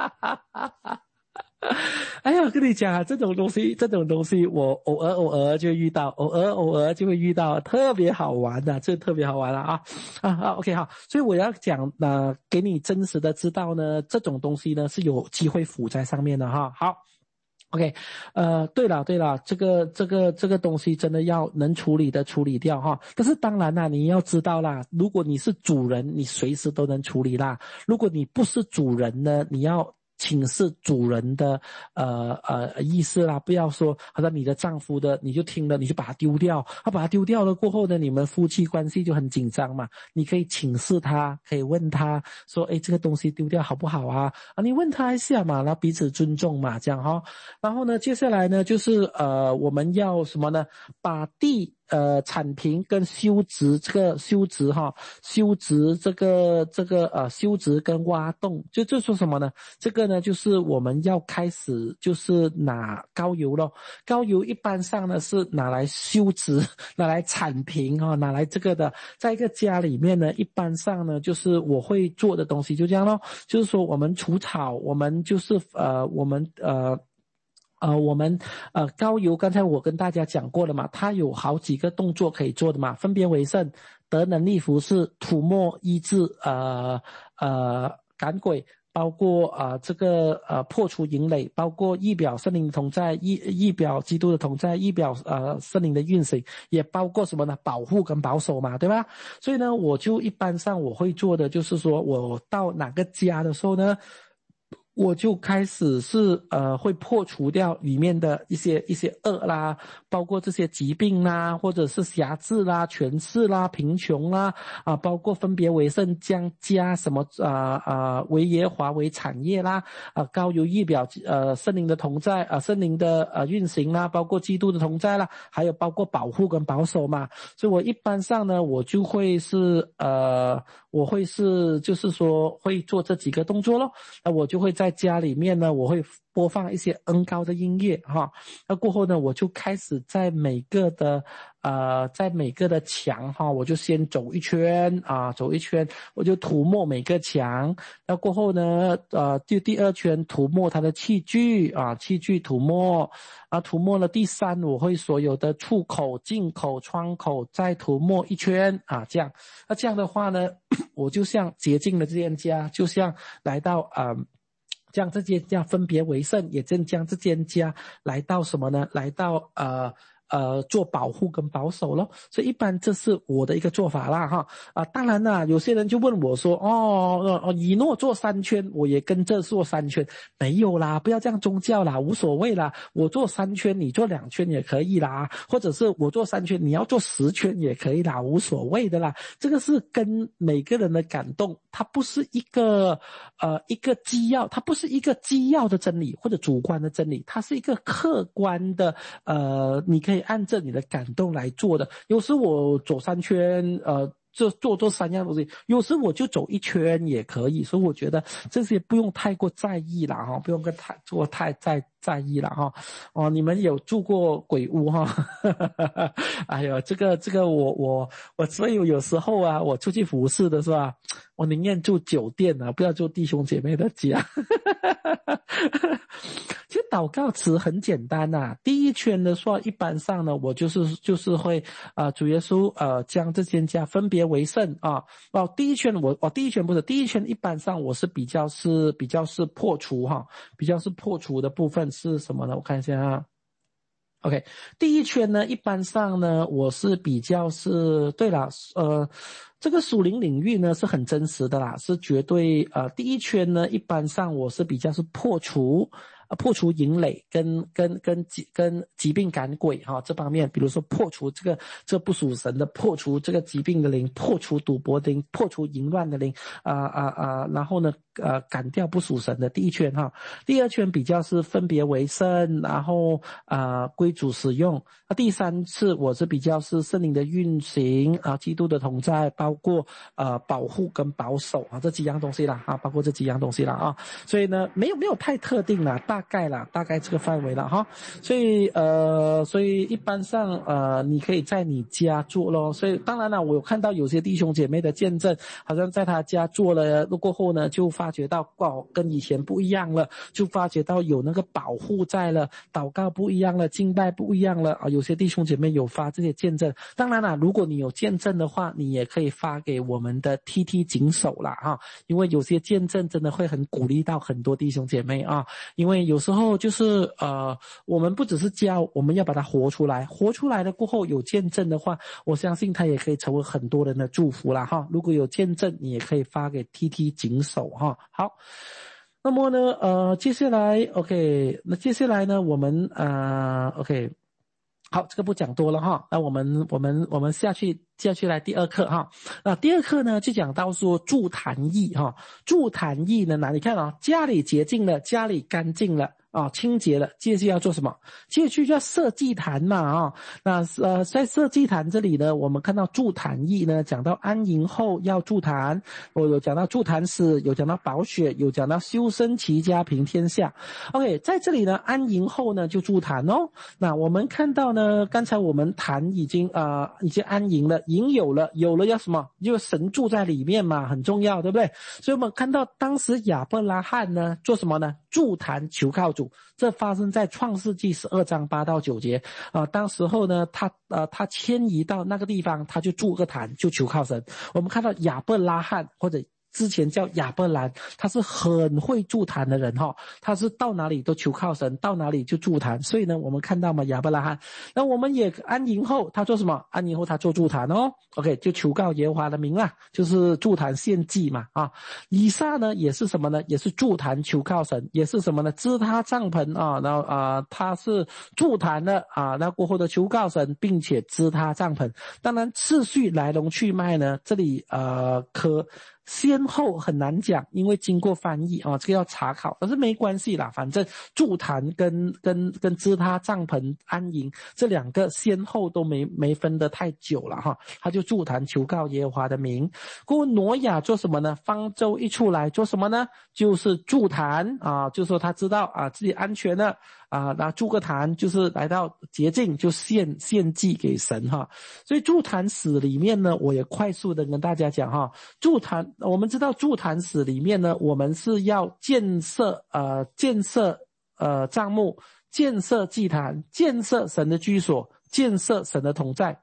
哎呀，跟你讲啊，这种东西，这种东西，我偶尔偶尔就遇到，偶尔偶尔就会遇到，特别好玩的，这特别好玩了啊啊啊 ！OK 好，所以我要讲呃，给你真实的知道呢，这种东西呢是有机会附在上面的哈。好 ，OK， 呃，对了对了，这个这个这个东西真的要能处理的处理掉哈。但是当然啦，你要知道啦，如果你是主人，你随时都能处理啦；如果你不是主人呢，你要请示主人的呃呃意思啦，不要说好像你的丈夫的你就听了你就把它丢掉，他把它丢掉了过后呢，你们夫妻关系就很紧张嘛。你可以请示他，可以问他说，诶，这个东西丢掉好不好啊？啊，你问他一下嘛，然后彼此尊重嘛，这样哈。然后呢，接下来呢就是呃我们要什么呢？把地呃铲平跟修植这个修植哈，修植这个这个呃修植跟挖洞，就这说什么呢？这个呢就是我们要开始就是拿膏油咯，膏油一般上呢是拿来修植，拿来铲平哈，拿来这个的，在一个家里面呢，一般上呢就是我会做的东西就这样咯，就是说我们除草，我们就是呃我们呃。呃，我们呃膏油，刚才我跟大家讲过了嘛，它有好几个动作可以做的嘛，分别为圣、得能力服侍、涂抹医治、呃呃赶鬼，包括啊、呃、这个呃破除营垒，包括意表圣灵的同在，意意表基督的同在，意表呃圣灵的运行，也包括什么呢？保护跟保守嘛，对吧？所以呢，我就一般上我会做的就是说，我到哪个家的时候呢，我就开始是呃会破除掉里面的一些一些恶啦，包括这些疾病啦，或者是瑕疵啦、权势啦、贫穷啦啊，包括分别为圣将加什么啊啊为耶华为产业啦啊，膏油仪表呃圣灵的同在啊，圣灵的呃运行啦，包括基督的同在啦，还有包括保护跟保守嘛，所以我一般上呢，我就会是呃我会是就是说会做这几个动作咯，那我就会在家里面呢，我会播放一些恩膏的音乐哈，那过后呢，我就开始在每个的呃，在每个的墙哈，我就先走一圈啊，走一圈，我就涂抹每个墙，那过后呢，呃，就第二圈涂抹它的器具啊，器具涂抹啊，涂抹了第三，我会所有的出口、进口、窗口再涂抹一圈啊，这样，那这样的话呢，我就像洁净了这间家，就像来到啊。呃将这间家分别为圣，也正将这间家来到什么呢？来到呃呃做保护跟保守咯。所以一般这是我的一个做法啦哈啊，当然啦，有些人就问我说，哦哦，以诺做三圈，我也跟着做三圈，没有啦，不要这样宗教啦，无所谓啦，我做三圈，你做两圈也可以啦，或者是我做三圈，你要做十圈也可以啦，无所谓的啦，这个是跟每个人的感动，它不是一个呃一个基要，它不是一个基要的真理或者主观的真理，它是一个客观的呃，你可以按照你的感动来做的。有时我走三圈，呃。就做做三样东西，有时我就走一圈也可以，所以我觉得这些不用太过在意啦哈，不用跟太做太在在意了哈。哦，你们有住过鬼屋哈？哎呦，这个这个我我我，所以有时候啊，我出去服侍的是吧，我宁愿住酒店啊，不要住弟兄姐妹的家。其实祷告词很简单呐、啊，第一圈的话，一般上呢，我就是就是会啊、呃，主耶稣呃将这间家分别为圣啊。哦，第一圈我哦第一圈不是第一圈，一般上我是比较是比较是破除哈，比较是破除的部分是什么呢？我看一下啊。OK， 第一圈呢，一般上呢，我是比较是对啦，呃，这个属灵领域呢是很真实的啦，是绝对呃，第一圈呢，一般上我是比较是破除呃破除淫累跟跟跟疾跟疾病赶鬼哈、哦、这方面，比如说破除这个这不属神的，破除这个疾病的灵，破除赌博的灵，破除淫乱的灵啊啊啊，然后呢呃赶掉不属神的第一圈哈、哦，第二圈比较是分别为圣，然后啊、呃、归主使用，那第三次我是比较是圣灵的运行啊、基督的同在，包括呃保护跟保守啊这几样东西啦啊，包括这几样东西啦啊，所以呢没有没有太特定啦，大概啦大概这个范围啦哈，所以呃所以一般上呃你可以在你家做咯，所以当然了我有看到有些弟兄姐妹的见证，好像在他家做了过后呢就发觉到哇跟以前不一样了，就发觉到有那个保护在了，祷告不一样了，敬拜不一样了啊，有些弟兄姐妹有发这些见证，当然了如果你有见证的话，你也可以发给我们的 T T 警手啦哈，因为有些见证真的会很鼓励到很多弟兄姐妹啊，因为有时候就是呃我们不只是教，我们要把它活出来，活出来了过后有见证的话，我相信它也可以成为很多人的祝福啦哈，如果有见证你也可以发给 T T 警手哈。好，那么呢呃接下来 OK 那接下来呢我们呃 OK 好，这个不讲多了哈，那我们我们我们下去下去来第二课哈。那第二课呢就讲到说筑坛役哈，筑坛役呢哪里看啊，家里洁净了，家里干净了啊，清洁了，接着要做什么？接着就要设祭坛嘛啊。那呃在设祭坛这里呢，我们看到筑坛役呢讲到安营后要筑坛，我有讲到筑坛史，有讲到宝血，有讲到修身齐家平天下。OK， 在这里呢安营后呢就筑坛哦。那我们看到呢，刚才我们坛已经啊、呃、已经安营了，营有了，有了要什么？就神住在里面嘛，很重要，对不对？所以我们看到当时亚伯拉罕呢做什么呢？筑坛求靠主，这发生在创世纪十二章八到九节啊、呃。当时候呢，他呃他迁移到那个地方，他就筑个坛，就求靠神。我们看到亚伯拉罕或者之前叫亚伯兰，他是很会筑坛的人哈，他是到哪里都求靠神，到哪里就筑坛。所以呢，我们看到嘛，亚伯拉罕，那我们也安营后他做什么？安营后他做筑坛哦 ，OK， 就求告耶和华的名啦，就是筑坛献祭嘛啊。以撒呢也是什么呢？也是筑坛求靠神，也是什么呢？支他帐篷啊，然后啊他是筑坛的啊，那过后的求告神，并且支他帐篷。当然次序来龙去脉呢，这里呃可。先后很难讲，因为经过翻译啊，这个要查考，但是没关系啦，反正筑坛跟跟跟支他帐篷安营这两个先后都没没分得太久了哈，他就筑坛求告耶和华的名。过后挪亚做什么呢？方舟一出来做什么呢？就是筑坛啊，就说他知道啊自己安全了啊，那筑个坛就是来到洁净，就献献祭给神哈。所以筑坛史里面呢，我也快速的跟大家讲哈，筑坛我们知道筑坛史里面呢，我们是要建设呃建设呃帐幕，建设祭坛，建设神的居所，建设神的同在。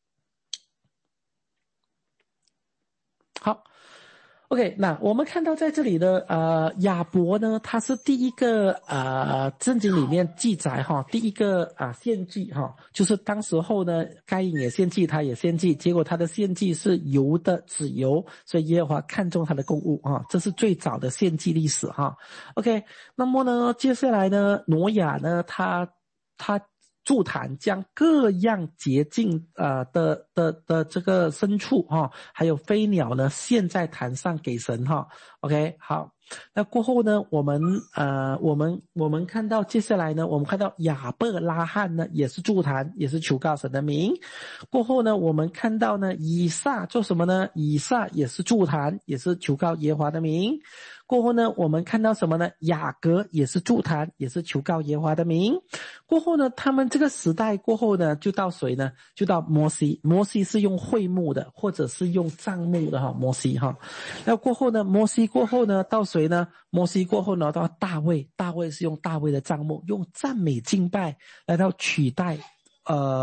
好。OK， 那我们看到在这里的呃亚伯呢，他是第一个呃圣经里面记载哈，第一个啊、呃、献祭哈，就是当时候呢该隐也献祭，他也献祭，结果他的献祭是油的脂油，所以耶和华看中他的供物啊，这是最早的献祭历史哈。OK， 那么呢接下来呢挪亚呢他他筑坛，将各样洁净呃的的的这个牲畜哈、哦，还有飞鸟呢献在坛上给神哈、哦。OK， 好，那过后呢，我们呃我们我们看到接下来呢，我们看到亚伯拉罕呢也是筑坛，也是求告神的名。过后呢，我们看到呢以撒做什么呢？以撒也是筑坛，也是求告耶和华的名。过后呢，我们看到什么呢？雅各也是筑坛，也是求告耶和华的名。过后呢，他们这个时代过后呢，就到谁呢？就到摩西。摩西是用会幕的，或者是用帐幕的哈，摩西哈。那过后呢，摩西过后呢，到谁呢？摩西过后呢，到大卫。大卫是用大卫的帐幕，用赞美敬拜来到取代呃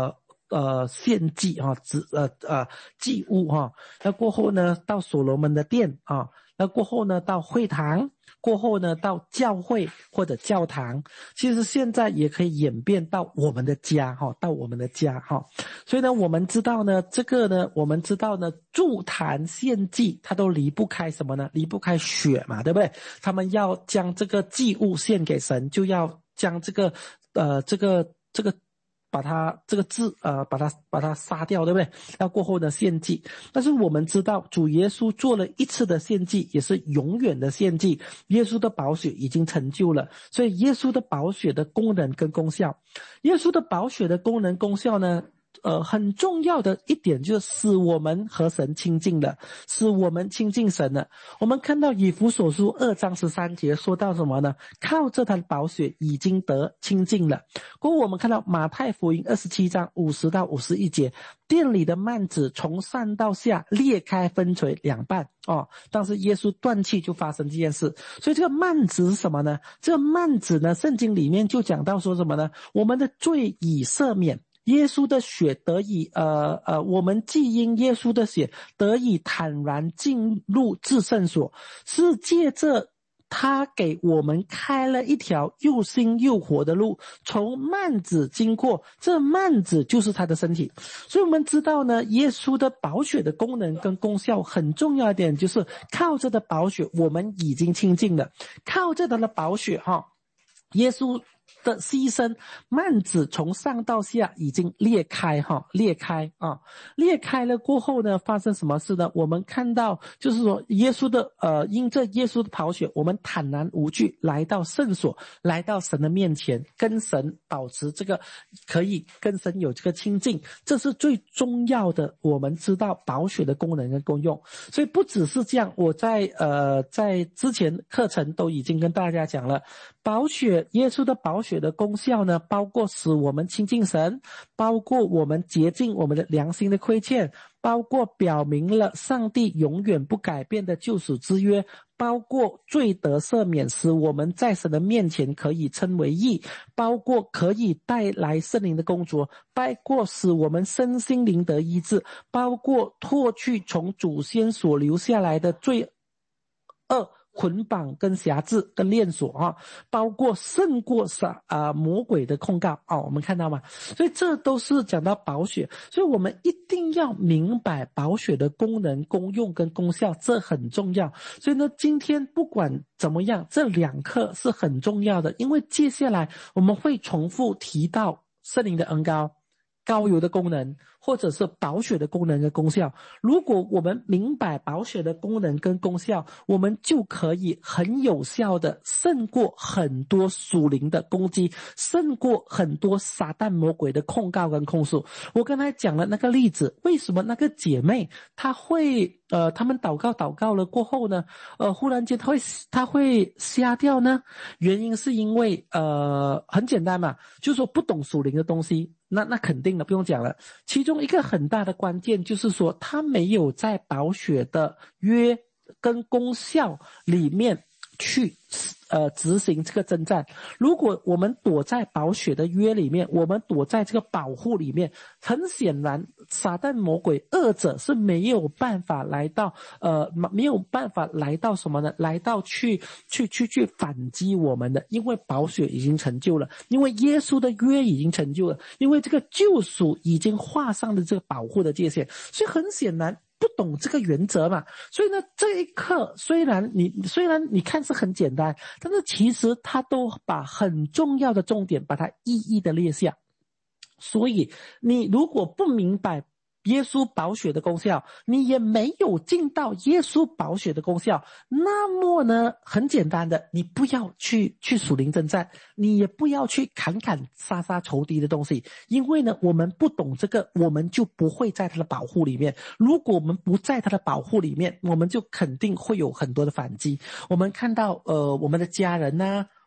呃献祭啊，呃呃祭物哈、啊，那过后呢到所罗门的殿啊，那过后呢到会堂，过后呢到教会或者教堂，其实现在也可以演变到我们的家哈，到我们的家哈。所以呢我们知道呢这个呢我们知道呢筑坛献祭它都离不开什么呢？离不开血嘛，对不对？他们要将这个祭物献给神，就要将这个呃这个这个把它这个字呃把它把它杀掉，对不对？要过后呢献祭。但是我们知道主耶稣做了一次的献祭，也是永远的献祭，耶稣的宝血已经成就了。所以耶稣的宝血的功能跟功效，耶稣的宝血的功能功效呢呃，很重要的一点就是使我们和神亲近了，使我们亲近神了。我们看到以弗所书二章十三节说到什么呢？靠着他的宝血已经得亲近了。过后我们看到马太福音二十七章五十到五十一节，殿里的幔子从上到下裂开分垂两半哦，当时耶稣断气就发生这件事。所以这个幔子是什么呢？这个幔子呢，圣经里面就讲到说什么呢？我们的罪已赦免，耶稣的血得以呃呃，我们既因耶稣的血得以坦然进入至圣所，是借着他给我们开了一条又新又活的路，从幔子经过，这幔子就是他的身体。所以我们知道呢，耶稣的宝血的功能跟功效很重要一点，就是靠着的宝血我们已经亲近了，靠着他的宝血哈，耶稣的牺牲，幔子从上到下已经裂开哈，裂开啊，裂开了过后呢，发生什么事呢？我们看到就是说，耶稣的呃，因着耶稣的宝血，我们坦然无惧来到圣所，来到神的面前，跟神保持这个可以跟神有这个亲近，这是最重要的。我们知道宝血的功能跟功用，所以不只是这样，我在呃在之前课程都已经跟大家讲了，宝血耶稣的宝血的功效呢，包括使我们亲近神，包括我们洁净我们的良心的亏欠，包括表明了上帝永远不改变的救赎之约，包括罪得赦免，使我们在神的面前可以称为义，包括可以带来圣灵的工作，包括使我们身心灵得医治，包括脱去从祖先所留下来的罪恶捆绑跟辖制跟链锁啊，包括胜过撒啊、呃、魔鬼的控告啊、哦，我们看到吗？所以这都是讲到宝血，所以我们一定要明白宝血的功能、功用跟功效，这很重要。所以呢，今天不管怎么样，这两课是很重要的，因为接下来我们会重复提到圣灵的恩膏、膏油的功能，或者是宝血的功能跟功效。如果我们明白宝血的功能跟功效，我们就可以很有效的胜过很多属灵的攻击，胜过很多撒旦魔鬼的控告跟控诉。我刚才讲了那个例子，为什么那个姐妹她会呃他们祷告祷告了过后呢，呃忽然间她会她会瞎掉呢？原因是因为呃很简单嘛，就是说不懂属灵的东西，那那肯定的不用讲了。其中一个很大的关键就是说，他没有在宝血的约跟功效里面去呃执行这个征战。如果我们躲在宝血的约里面，我们躲在这个保护里面，很显然撒旦魔鬼二者是没有办法来到呃没有办法来到什么呢？来到去去去去反击我们的，因为宝血已经成就了，因为耶稣的约已经成就了，因为这个救赎已经画上了这个保护的界限。所以很显然不懂这个原则嘛，所以呢，这一课虽然你虽然你看是很简单，但是其实他都把很重要的重点把它一一的列下。所以你如果不明白耶稣宝血的功效，你也没有尽到耶稣宝血的功效，那么呢，很简单的，你不要去去属灵征战，你也不要去砍砍杀杀仇敌的东西，因为呢，我们不懂这个，我们就不会在他的保护里面。如果我们不在他的保护里面，我们就肯定会有很多的反击。我们看到呃我们的家人啊，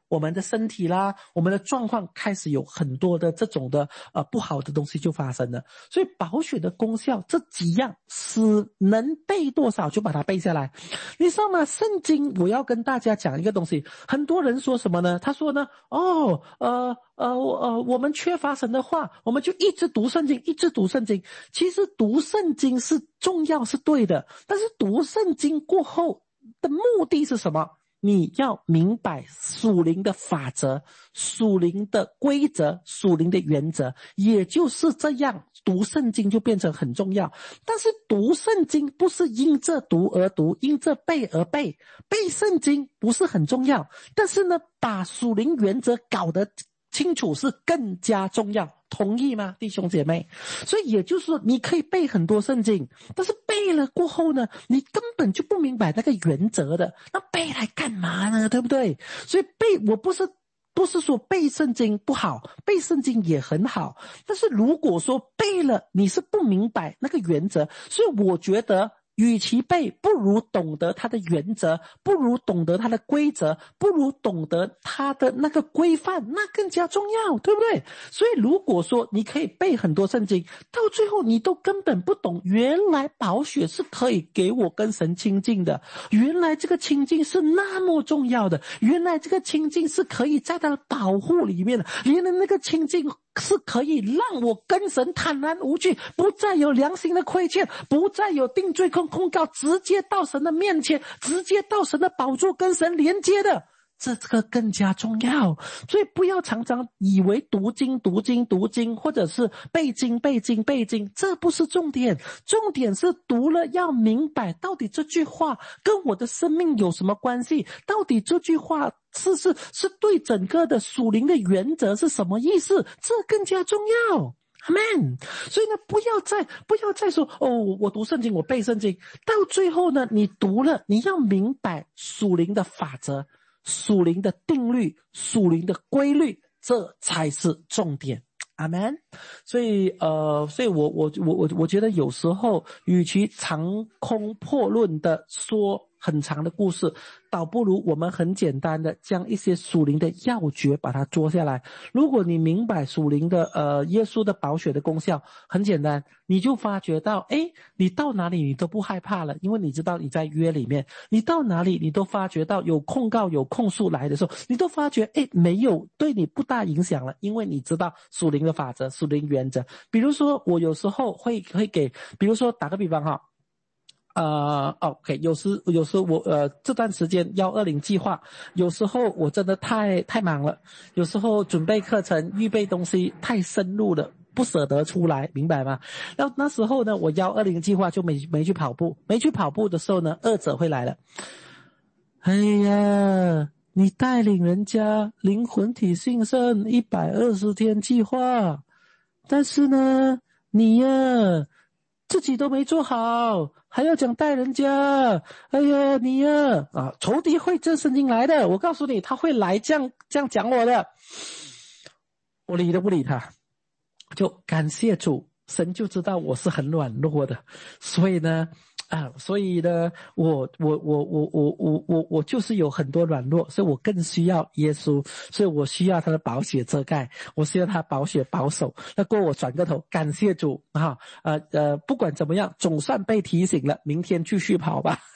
我们的身体啦，我们的状况开始有很多的这种的呃不好的东西就发生了。所以宝血的功效这几样是能背多少就把它背下来。你知道吗？圣经我要跟大家讲一个东西，很多人说什么呢？他说呢，哦，呃呃呃，我们缺乏神的话，我们就一直读圣经，一直读圣经。其实读圣经是重要，是对的，但是读圣经过后的目的是什么？你要明白属灵的法则、属灵的规则、属灵的原则，也就是这样，读圣经就变成很重要。但是读圣经不是因着读而读，因着背而背，背圣经不是很重要，但是呢，把属灵原则搞得清楚是更加重要，同意吗，弟兄姐妹？所以也就是说，你可以背很多圣经，但是背了过后呢，你根本就不明白那个原则的，那背来干嘛呢？对不对？所以背，我不是不是说背圣经不好，背圣经也很好，但是如果说背了你是不明白那个原则，所以我觉得与其背，不如懂得它的原则，不如懂得它的规则，不如懂得它的那个规范，那更加重要，对不对？所以如果说你可以背很多圣经，到最后你都根本不懂，原来宝血是可以给我跟神亲近的，原来这个亲近是那么重要的，原来这个亲近是可以在它的保护里面的，原来那个亲近是可以让我跟神坦然无惧，不再有良心的亏欠，不再有定罪控控告，直接到神的面前，直接到神的宝座跟神连接的，这个更加重要。所以不要常常以为读经读经读经，或者是背经背经背经，这不是重点，重点是读了要明白到底这句话跟我的生命有什么关系，到底这句话是是是对整个的属灵的原则是什么意思，这更加重要。Amen。 所以呢，不要再不要再说哦，我读圣经，我背圣经，到最后呢，你读了，你要明白属灵的法则、属灵的定律、属灵的规律，这才是重点。Amen。 所以呃，所以我我我我我觉得有时候，与其长空破论的说很长的故事，倒不如我们很简单的将一些属灵的要诀把它捉下来。如果你明白属灵的呃耶稣的宝血的功效，很简单，你就发觉到，诶，你到哪里你都不害怕了，因为你知道你在约里面，你到哪里你都发觉到有控告有控诉来的时候，你都发觉诶没有对你不大影响了，因为你知道属灵的法则、属灵原则。比如说我有时候会会给，比如说打个比方哈，呃 OK 有时有时我呃这段时间幺二零计划，有时候我真的太太忙了，有时候准备课程预备东西太深入了，不舍得出来，明白吗？那那时候呢，我幺二零计划就没没去跑步，没去跑步的时候呢，二者会来了。哎呀，你带领人家灵魂体兴盛一百二十天计划，但是呢，你呀自己都没做好，还要讲带人家，哎呀你呀啊，仇敌会真神经来的，我告诉你，他会来这样这样讲我的。我理都不理他，就感谢主，神就知道我是很软弱的，所以呢啊，所以呢，我我我我我我我我就是有很多软弱，所以我更需要耶稣，所以我需要他的宝血遮盖，我需要他宝血保守。那过后我转个头，感谢主啊，呃呃，不管怎么样，总算被提醒了，明天继续跑吧。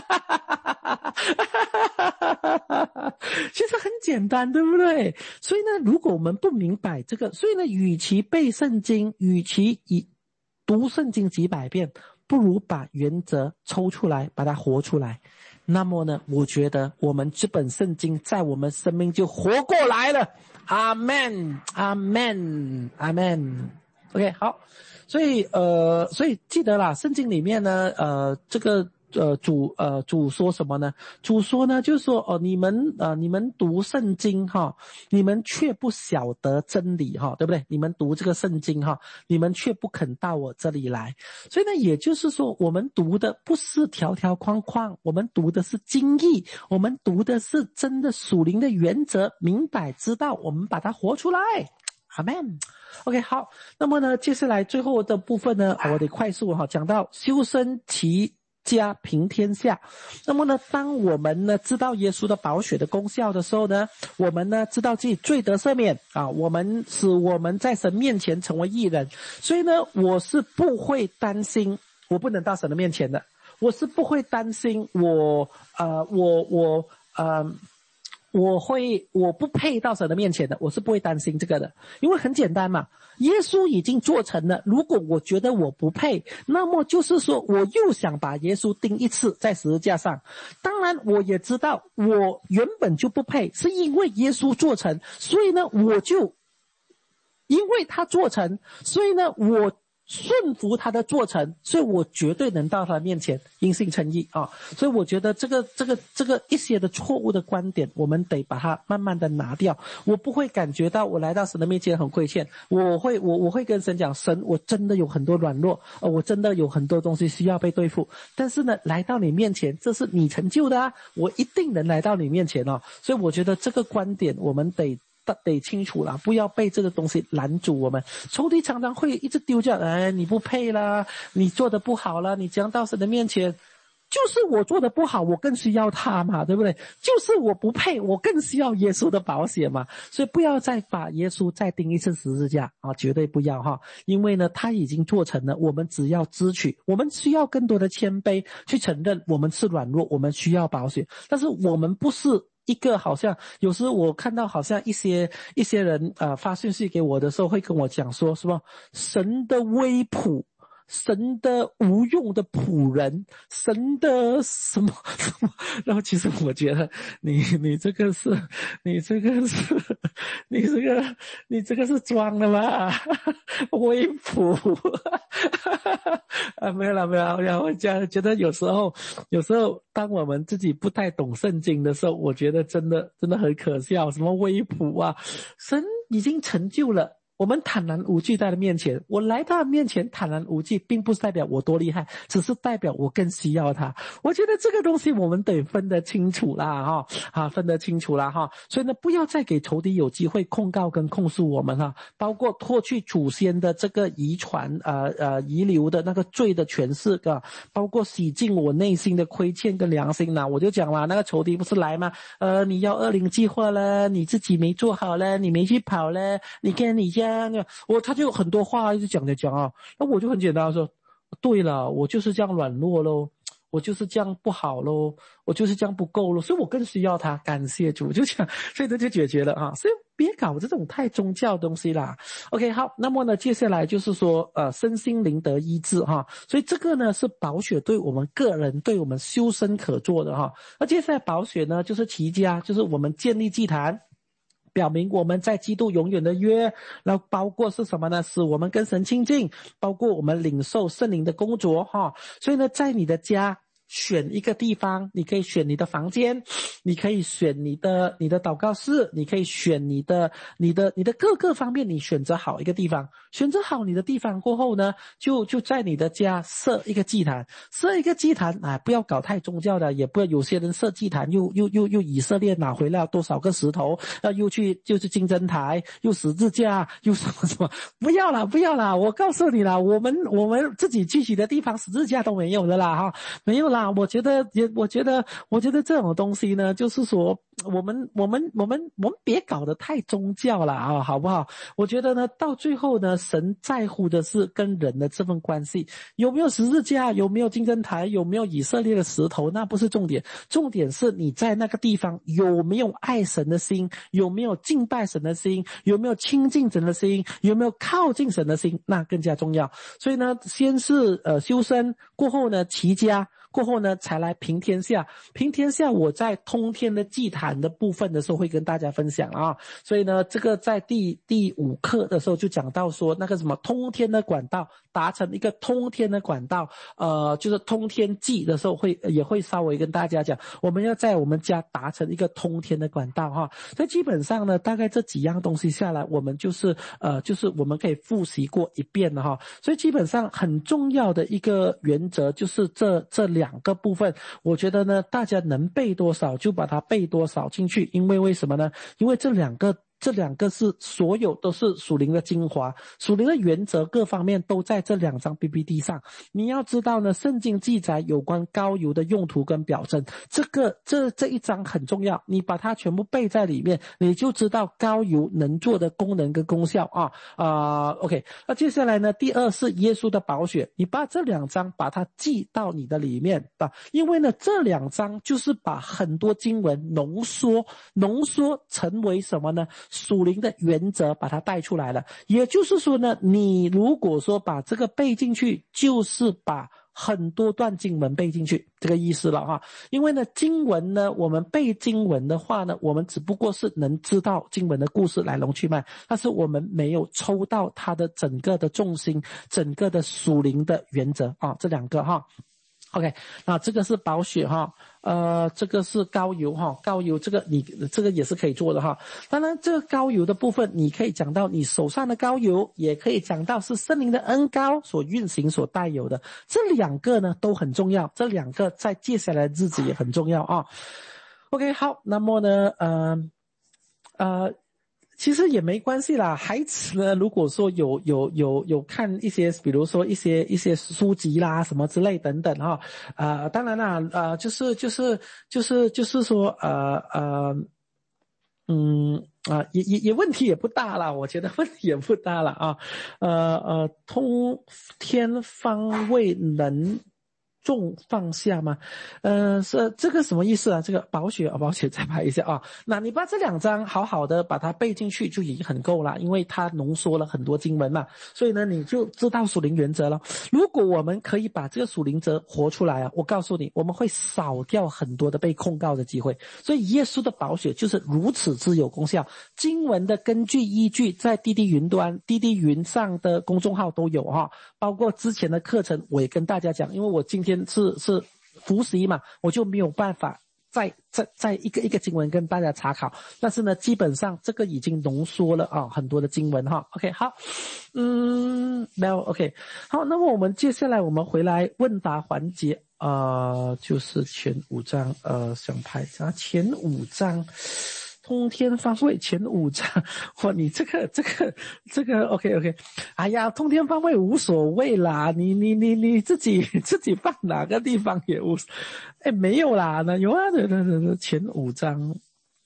其实很简单，对不对？所以呢，如果我们不明白这个，所以呢，与其背圣经，与其以读圣经几百遍，不如把原则抽出来，把它活出来。那么呢，我觉得我们这本圣经在我们生命就活过来了。阿们，阿们，阿们。OK， 好，所以呃，所以记得啦，圣经里面呢，呃，这个。呃，主呃主说什么呢？主说呢，就是说哦，你们呃你们读圣经哈，你们却不晓得真理哈，对不对？你们读这个圣经哈，你们却不肯到我这里来。所以呢，也就是说，我们读的不是条条框框，我们读的是经义，我们读的是真的属灵的原则，明白知道，我们把它活出来。阿们。OK， 好，那么呢，接下来最后的部分呢，我得快速哈讲到修身齐家平天下。那么呢，当我们呢知道耶稣的宝血的功效的时候呢，我们呢知道自己罪得赦免啊，我们使我们在神面前成为义人。所以呢，我是不会担心我不能到神的面前的，我是不会担心我呃我我呃我会我不配到神的面前的，我是不会担心这个的。因为很简单嘛，耶稣已经做成了，如果我觉得我不配，那么就是说我又想把耶稣钉一次在十字架上。当然我也知道我原本就不配，是因为耶稣做成，所以呢我就因为他做成，所以呢我顺服他的做成，所以我绝对能到他面前因信称义啊！所以我觉得这个这个这个一些的错误的观点，我们得把它慢慢的拿掉。我不会感觉到我来到神的面前很亏欠，我会我我会跟神讲，神我真的有很多软弱，呃，我真的有很多东西需要被对付，但是呢，来到你面前，这是你成就的啊，我一定能来到你面前哦。所以我觉得这个观点我们得。得清楚啦，不要被这个东西拦阻我们。仇敌常常会一直丢掉，哎，你不配啦，你做得不好啦，你将到神的面前，就是我做得不好，我更需要他嘛，对不对？就是我不配，我更需要耶稣的宝血嘛。所以不要再把耶稣再钉一次十字架啊，绝对不要哈，因为呢，他已经做成了，我们只要支取，我们需要更多的谦卑去承认我们是软弱，我们需要宝血，但是我们不是一个好像有时我看到好像一些一些人呃发讯息给我的时候会跟我讲说什么神的微仆，神的无用的仆人，神的什么什么，然后其实我觉得你你这个是你这个是你这个你这个是装的吗？微仆啊，没有啦没有啦，然后我觉得有时候有时候当我们自己不太懂圣经的时候，我觉得真的真的很可笑，什么微仆啊，神已经成就了，我们坦然无惧在他面前，我来到他面前坦然无惧，并不是代表我多厉害，只是代表我更需要他。我觉得这个东西我们得分得清楚啦哈，啊分得清楚啦哈。所以呢，不要再给仇敌有机会控告跟控诉我们哈，包括脱去祖先的这个遗传呃呃遗留的那个罪的诠释啊，包括洗净我内心的亏欠跟良心呐。我就讲了，那个仇敌不是来吗？呃，你要二零计划了，你自己没做好了，你没去跑了，你跟你家。我他就有很多话一直讲着讲啊，那我就很简单说，对了，我就是这样软弱咯，我就是这样不好咯，我就是这样不够咯，所以我更需要他，感谢主，就这样，所以这就解决了啊。所以别搞这种太宗教的东西啦。OK， 好，那么呢，接下来就是说，呃，身心灵得医治哈，所以这个呢是宝血对我们个人、对我们修身可做的哈。那接下来宝血呢，就是齐家，就是我们建立祭坛。表明我们在基督永远的约，然后包括是什么呢？使我们跟神亲近，包括我们领受圣灵的工作哈。所以呢，在你的家选一个地方，你可以选你的房间，你可以选你的你的祷告室，你可以选你的你的你的各个方面，你选择好一个地方，选择好你的地方过后呢，就就在你的家设一个祭坛，设一个祭坛啊，不要搞太宗教的，也不要有些人设祭坛又又又又以色列拿回来多少个石头，呃又去就是金灯台，又十字架，又什么什么，不要啦不要啦，我告诉你啦，我们我们自己聚集的地方十字架都没有的啦哈，没有啦。我觉得也我觉得我觉得这种东西呢，就是说我们我们我们我们别搞得太宗教了啊，好不好？我觉得呢，到最后呢，神在乎的是跟人的这份关系，有没有十字架，有没有金灯台，有没有以色列的石头，那不是重点，重点是你在那个地方有没有爱神的心，有没有敬拜神的心，有没有亲近神的心，有没有靠近神的心，那更加重要。所以呢，先是呃修身，过后呢齐家。过后呢才来平天下，平天下我在通天的祭坛的部分的时候会跟大家分享啊，所以呢这个在第第五课的时候就讲到说那个什么通天的管道，达成一个通天的管道，呃就是通天祭的时候会也会稍微跟大家讲，我们要在我们家达成一个通天的管道哈，所以基本上呢大概这几样东西下来，我们就是呃就是我们可以复习过一遍了哈，所以基本上很重要的一个原则就是这这两两个部分，我觉得呢大家能背多少就把它背多少进去，因为为什么呢？因为这两个这两个是所有都是属灵的精华，属灵的原则各方面都在这两张 P P T 上。你要知道呢，圣经记载有关膏油的用途跟表征，这个这这一章很重要，你把它全部背在里面，你就知道膏油能做的功能跟功效啊啊、呃、OK。那接下来呢，第二是耶稣的宝血，你把这两章把它记到你的里面啊，因为呢这两章就是把很多经文浓缩浓缩成为什么呢？属灵的原则把它带出来了。也就是说呢，你如果说把这个背进去，就是把很多段经文背进去，这个意思了哈。因为呢经文呢，我们背经文的话呢，我们只不过是能知道经文的故事来龙去脉，但是我们没有抽到它的整个的重心，整个的属灵的原则啊，这两个哈。OK， 那这个是宝血哈，呃，这个是膏油哈，膏油这个你这个也是可以做的哈。当然，这个膏油的部分，你可以讲到你手上的膏油，也可以讲到是圣灵的恩膏所运行所带有的。这两个呢都很重要，这两个在接下来的日子也很重要啊。OK， 好，那么呢，呃，呃。其实也没关系啦，孩子呢，如果说有有有有看一些，比如说一些一些书籍啦什么之类等等哈，呃，当然啦，呃，就是就是就是就是说，呃呃，嗯啊、呃，也也也问题也不大啦，我觉得问题也不大了啊，呃呃，通天方位能重放下吗？呃，是这个什么意思啊？这个宝血啊，宝血再拍一下啊。那你把这两章好好的把它背进去就已经很够了，因为它浓缩了很多经文嘛，所以呢你就知道属灵原则了。如果我们可以把这个属灵原则活出来啊，我告诉你，我们会少掉很多的被控告的机会。所以耶稣的宝血就是如此之有功效。经文的根据依据在滴滴云端、滴滴云上的公众号都有哈，包括之前的课程我也跟大家讲，因为我今天是是复习嘛，我就没有办法再再再一个一个经文跟大家查考，但是呢基本上这个已经浓缩了啊很多的经文哈。 OK 好，嗯，那 OK 好，那么我们接下来我们回来问答环节，呃就是前五章，呃想拍一下前五章通天方位前五章，哇，你这个这个这个 OK OK， 哎呀，通天方位无所谓啦，你你你你自己自己放哪个地方也无，哎没有啦，那有啊，对对对对，前五章，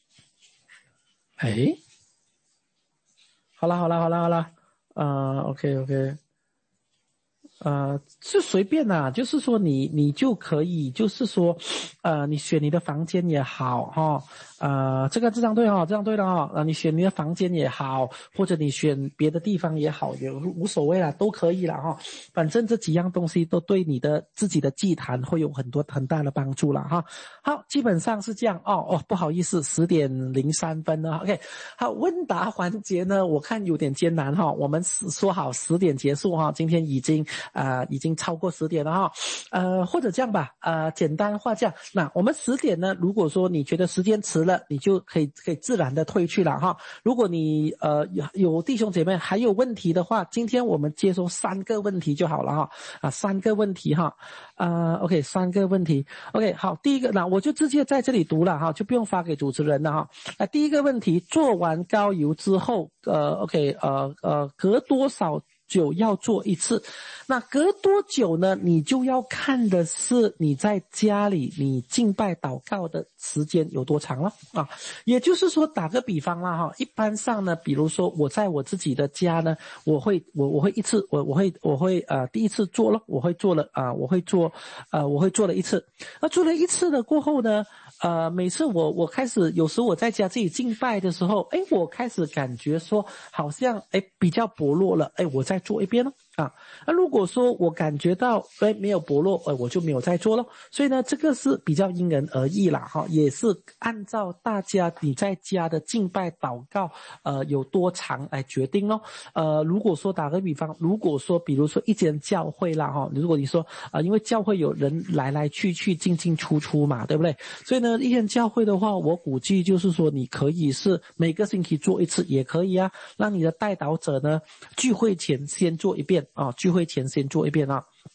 哎，好啦好啦好啦好啦，呃 OK OK。呃，是随便啦，就是说你你就可以，就是说，呃，你选你的房间也好哈，呃，这个这张对哈，这张对了哈，呃，你选你的房间也好，或者你选别的地方也好，也无所谓啦，都可以啦哈，反正这几样东西都对你的自己的祭坛会有很多很大的帮助啦哈。好，基本上是这样哦哦，不好意思，十点零三分了 ，OK， 好，问答环节呢，我看有点艰难哈，我们说好十点结束哈，今天已经。呃，已经超过十点了哈，呃，或者这样吧，呃，简单化这样，那我们十点呢，如果说你觉得时间迟了，你就可以可以自然的退去了哈。如果你呃有有弟兄姐妹还有问题的话，今天我们接收三个问题就好了哈，啊，三个问题哈，呃 ，OK， 三个问题 ，OK， 好，第一个，那我就直接在这里读了哈，就不用发给主持人了哈。啊，第一个问题，做完膏油之后，呃 ，OK， 呃呃，隔多少久要做一次？那隔多久呢？你就要看的是你在家里你敬拜祷告的时间有多长了啊。也就是说，打个比方啦哈，一般上呢，比如说我在我自己的家呢，我会我我会一次我我会我会呃第一次做了，我会做了啊、呃，我会做呃我会做了一次。那做了一次了过后呢？呃，每次我我开始有时我在家自己敬拜的时候，哎，我开始感觉说好像哎比较薄弱了，哎，我再做一遍咯啊。那如果说我感觉到哎没有薄弱，呃，我就没有再做咯。所以呢，这个是比较因人而异啦，哈，也是按照大家你在家的敬拜祷告呃有多长来决定咯。呃，如果说打个比方，如果说比如说一间教会啦，哈，如果你说啊、呃，因为教会有人来来去去进进出出嘛，对不对？所以呢。一间教会的话，我估计就是说你可以是每个星期做一次也可以啊，让你的代祷者呢聚会前先做一遍啊，聚会前先做一遍啊。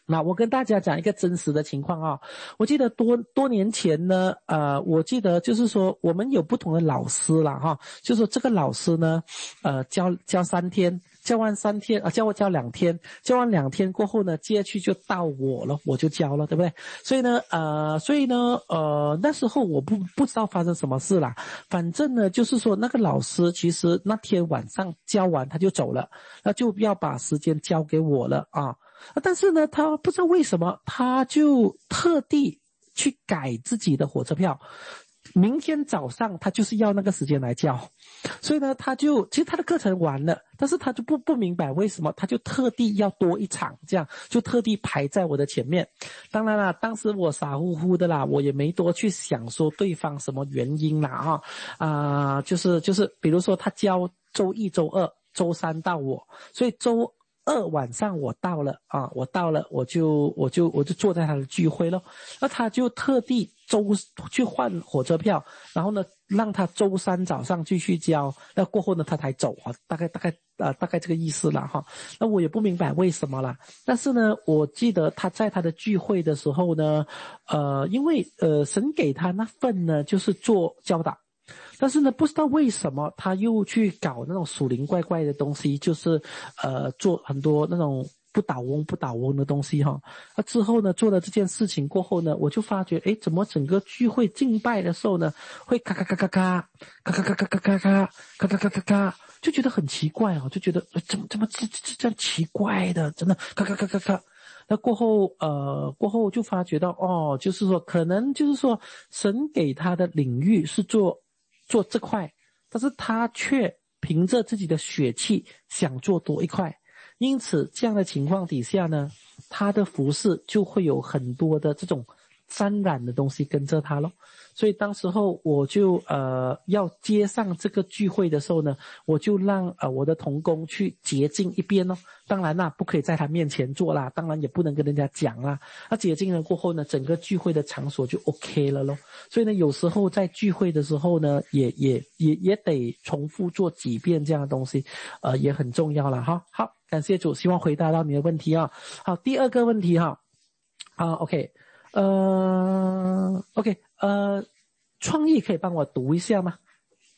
那我跟大家讲一个真实的情况啊，我记得多多年前呢，呃，我记得就是说我们有不同的老师啦哈，就是说这个老师呢，呃，教教三天，教完三天啊，教我教两天，教完两天过后呢，接去就到我了，我就教了，对不对？所以呢，呃，所以呢，呃，那时候我不不知道发生什么事啦，反正呢，就是说那个老师其实那天晚上教完他就走了，那就要把时间交给我了啊。但是呢，他不知道为什么，他就特地去改自己的火车票。明天早上他就是要那个时间来教，所以呢，他就其实他的课程完了，但是他就不不明白为什么，他就特地要多一场，这样就特地排在我的前面。当然啦，当时我傻乎乎的啦，我也没多去想说对方什么原因啦哈啊、呃，就是就是比如说他教周一周二周三到我，所以周二晚上我到了啊，我到了，我就我就我就坐在他的聚会咯。那他就特地周去换火车票，然后呢，让他周三早上继续交，那过后呢他才走啊，大概大概呃大概这个意思啦哈。那我也不明白为什么啦，但是呢，我记得他在他的聚会的时候呢，呃，因为呃神给他那份呢就是做教导。但是呢，不知道为什么他又去搞那种属灵怪怪的东西，就是呃做很多那种不倒翁不倒翁的东西哈。那之后呢，做了这件事情过后呢，我就发觉，诶，怎么整个聚会敬拜的时候呢，会咔咔咔咔咔咔咔咔咔咔咔咔咔咔咔咔咔，就觉得很奇怪哦，就觉得怎么怎么这这这样奇怪的，真的咔咔咔咔咔。那过后呃过后就发觉到哦，就是说可能就是说神给他的领域是做做这块，但是他却凭着自己的血气想做多一块，因此这样的情况底下呢，他的服事就会有很多的这种沾染的东西跟着他咯。所以当时候我就呃要接上这个聚会的时候呢，我就让呃我的同工去洁净一边咯。当然啦，不可以在他面前做啦，当然也不能跟人家讲啦。那洁净了过后呢，整个聚会的场所就 OK 了咯。所以呢，有时候在聚会的时候呢，也也也也得重复做几遍这样的东西，呃，也很重要了哈。好，感谢主，希望回答到你的问题啊。好，第二个问题哈，啊 ，OK。呃 ，OK， 呃，创意可以帮我读一下吗？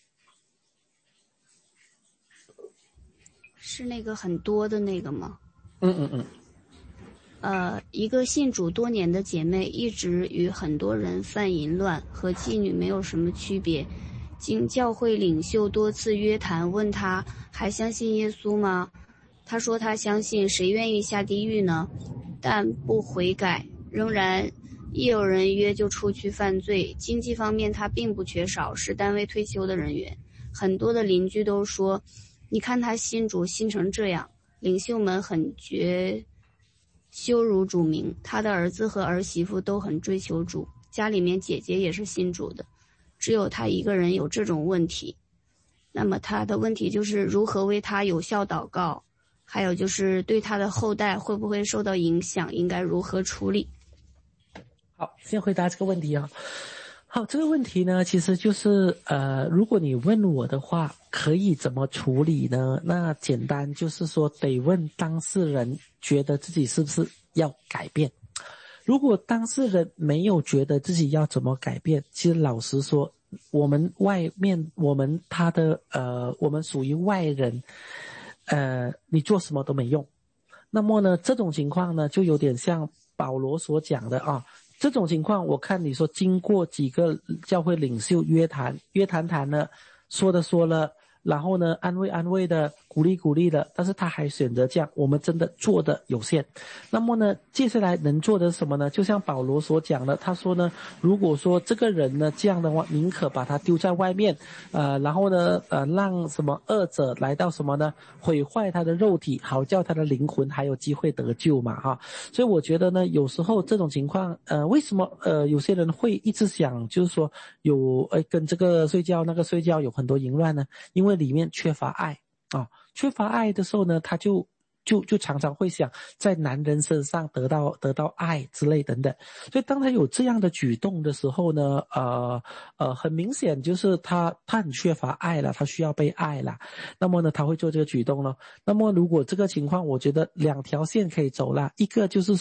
是那个很多的那个吗？ 嗯嗯嗯。 呃，一个信主多年的姐妹一直与很多人犯淫乱，和妓女没有什么区别。经教会领袖多次约谈，问她还相信耶稣吗？她说她相信，谁愿意下地狱呢？但不悔改，仍然一有人约就出去犯罪。经济方面他并不缺少，是单位退休的人员。很多的邻居都说，你看他信主信成这样。领袖们很觉羞辱主名，他的儿子和儿媳妇都很追求主，家里面姐姐也是信主的，只有他一个人有这种问题。那么他的问题就是如何为他有效祷告，还有就是对他的后代会不会受到影响，应该如何处理。 好，先回答这个问题啊。好，这个问题呢，其实就是呃，如果你问我的话，可以怎么处理呢？那简单就是说，得问当事人觉得自己是不是要改变。如果当事人没有觉得自己要怎么改变，其实老实说，我们外面我们他的呃，我们属于外人，呃，你做什么都没用。那么呢，这种情况呢，就有点像保罗所讲的啊。这种情况，我看你说经过几个教会领袖约谈，约谈谈了，说的说了，然后呢，安慰安慰的，鼓励鼓励的，但是他还选择这样，我们真的做的有限。那么呢，接下来能做的是什么呢？就像保罗所讲的，他说呢，如果说这个人呢这样的话，宁可把他丢在外面，呃，然后呢，呃，让什么恶者来到什么呢，毁坏他的肉体，好叫他的灵魂还有机会得救嘛，哈。所以我觉得呢，有时候这种情况，呃，为什么呃有些人会一直想，就是说有呃跟这个睡觉那个睡觉有很多淫乱呢？因为里面缺乏爱啊，缺乏爱的时候呢，他就就就常常会想在男人身上得到得到爱之类等等。所以当他有这样的举动的时候呢，呃呃，很明显就是他他很缺乏爱了，他需要被爱了。那么呢，他会做这个举动了。那么如果这个情况，我觉得两条线可以走了，一个就是说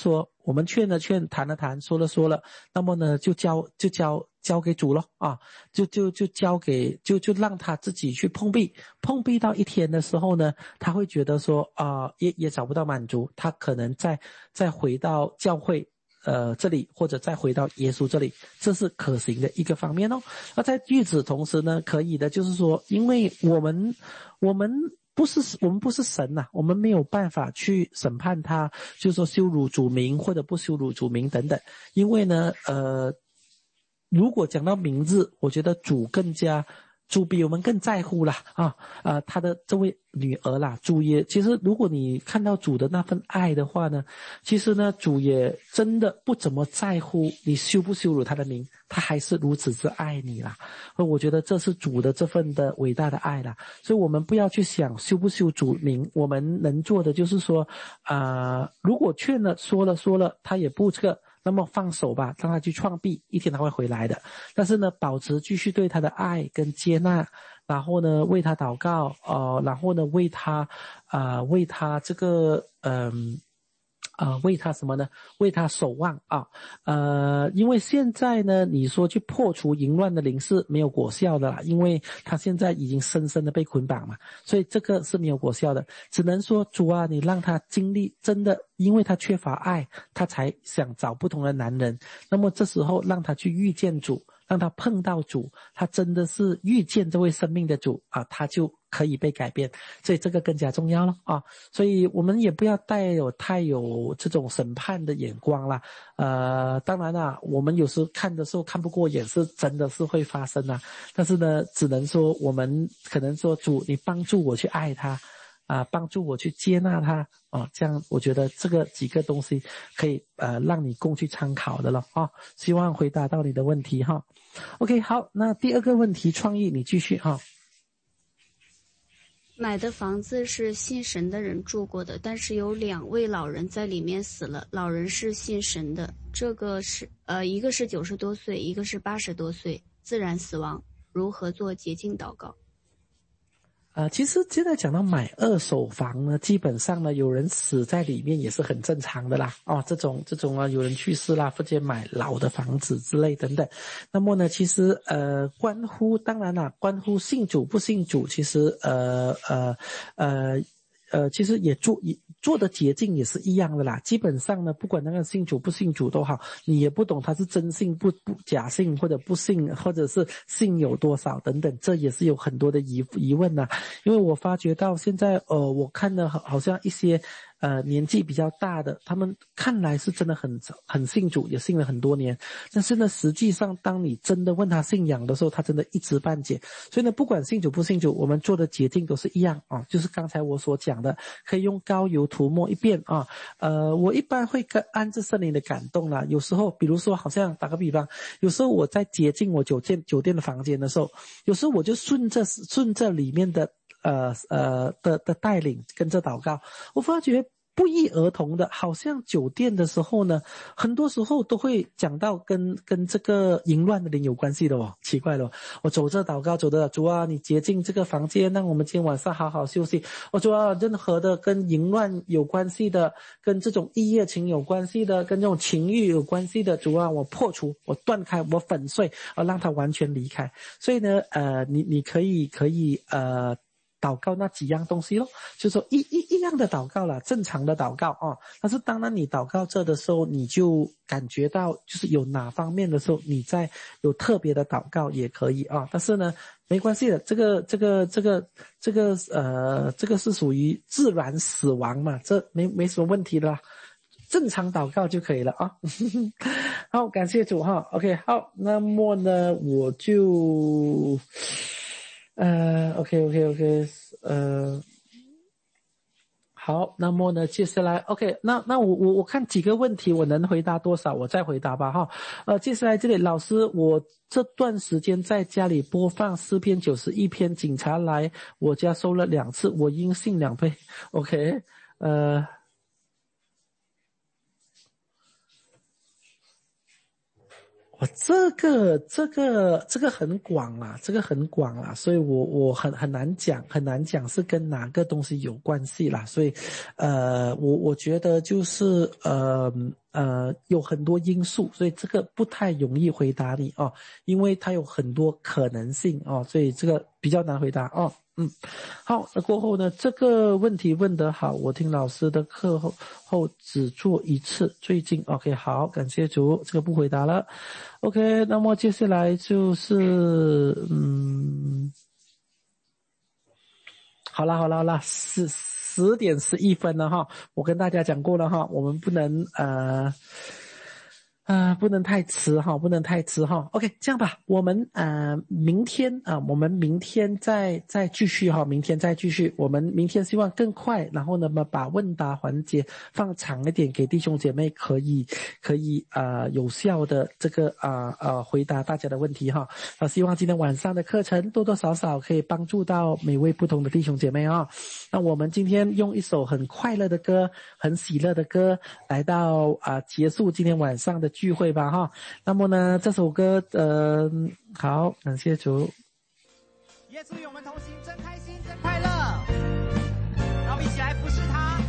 我们劝了劝，谈了谈，说了说了，那么呢就交就交交给主了啊，就就就交给就就让他自己去碰壁，碰壁到一天的时候呢，他会觉得说啊、呃、也也找不到满足，他可能再再回到教会呃这里，或者再回到耶稣这里，这是可行的一个方面哦。那在与此同时呢，可以的就是说，因为我们我们不是我们不是神呐、啊，我们没有办法去审判他，就是说羞辱主名或者不羞辱主名等等。因为呢，呃，如果讲到名字，我觉得主更加。主比我们更在乎啦啊，呃，他的这位女儿啦，主也其实如果你看到主的那份爱的话呢，其实呢，主也真的不怎么在乎你羞不羞辱他的名，他还是如此之爱你啦。我觉得这是主的这份的伟大的爱啦，所以我们不要去想羞不羞主名，我们能做的就是说，啊、呃，如果劝了说了说了，他也不这个。那么放手吧，让他去创壁，一天他会回来的。但是呢，保持继续对他的爱跟接纳，然后呢，为他祷告，呃，然后呢，为他，啊、呃，为他这个，嗯、呃，呃，为他什么呢？为他守望啊，呃，因为现在呢，你说去破除淫乱的灵是没有果效的啦，因为他现在已经深深的被捆绑嘛，所以这个是没有果效的，只能说主啊，你让他经历真的。因为他缺乏爱，他才想找不同的男人。那么这时候让他去遇见主，让他碰到主，他真的是遇见这位生命的主啊，他就可以被改变。所以这个更加重要了啊！所以我们也不要带有太有这种审判的眼光啦。呃，当然啦，我们有时看的时候看不过眼，是真的是会发生啊。但是呢，只能说我们可能说主，你帮助我去爱他。啊，帮助我去接纳他啊，这样我觉得这个几个东西可以呃让你供去参考的了啊。希望回答到你的问题哈。OK， 好，那第二个问题，创意你继续哈。 买的房子是信神的人住过的，但是有两位老人在里面死了，老人是信神的，这个是呃一个是九十多岁，一个是八十多岁，自然死亡，如何做洁净祷告？ 呃，其实现在讲到买二手房呢，基本上呢，有人死在里面也是很正常的啦。哦，这种这种啊，有人去世啦，或者买老的房子之类等等。那么呢，其实呃，关乎当然啦，关乎信主不信主，其实呃呃呃呃，其实也做也做的捷径也是一样的啦。基本上呢，不管那个信主不信主都好，你也不懂他是真信不不假信或者不信，或者是信有多少等等，这也是有很多的疑疑问呐、啊。因为我发觉到现在呃，我看了好像一些呃年纪比较大的，他们看来是真的很很信主，也信了很多年，但是呢，实际上当你真的问他信仰的时候，他真的一知半解。所以呢，不管信主不信主，我们做的捷径都是一样啊，就是刚才我所讲的，可以用膏油涂抹一遍啊。呃，我一般会按着圣灵的感动啦，有时候比如说好像打个比方，有时候我在洁净我酒店酒店的房间的时候，有时候我就顺着顺着里面的呃呃的的带领跟着祷告，我发觉不一而同的，好像酒店的时候呢，很多时候都会讲到跟跟这个淫乱的灵有关系的哦，奇怪了，我走着祷告走着，主啊，你洁净这个房间，让我们今天晚上好好休息。我主啊，任何的跟淫乱有关系的，跟这种一夜情有关系的，跟这种情欲有关系的，主啊，我破除，我断开，我粉碎，而让它完全离开。所以呢，呃，你你可以可以呃。祷告那几样东西咯，就是说一一一样的祷告啦，正常的祷告啊。但是当然你祷告这的时候，你就感觉到就是有哪方面的时候，你在有特别的祷告也可以啊。但是呢，没关系的，这个这个这个这个呃，这个是属于自然死亡嘛，这没没什么问题的啦。正常祷告就可以了啊。好，感谢主哈。OK， 好，那么呢，我就。呃 ，OK OK OK， 呃，好，那么呢，接下来 OK， 那那我我我看几个问题我能回答多少，我再回答吧哈。呃，接下来这里老师，我这段时间在家里播放诗篇九十一篇，警察来我家收了两次，我应信两倍。OK， 呃。我这个这个这个很广啦，这个很广啦，所以我我很很难讲，很难讲是跟哪个东西有关系啦，所以呃我我觉得就是呃呃有很多因素，所以这个不太容易回答你哦，因为它有很多可能性哦，所以这个比较难回答哦。嗯，好，那过后呢，这个问题问得好，我听老师的课后后只做一次，最近 OK 好，感谢主，这个不回答了。OK， 那么接下来就是嗯，好啦好啦好啦，十十点十一分了哈，我跟大家讲过了哈，我们不能呃。啊、呃，不能太迟哈，不能太迟哈。OK， 这样吧，我们呃明天啊、呃，我们明天再再继续哈，明天再继续。我们明天希望更快，然后呢，把问答环节放长一点，给弟兄姐妹可以可以啊、呃、有效的这个啊呃, 呃回答大家的问题哈。啊，希望今天晚上的课程多多少少可以帮助到每位不同的弟兄姐妹啊。那我们今天用一首很快乐的歌，很喜乐的歌，来到啊、呃、结束今天晚上的聚会吧哈，那么呢，这首歌呃好，感谢主。 耶稣与我们同行，真开心，真快乐。让我们一起来服侍他。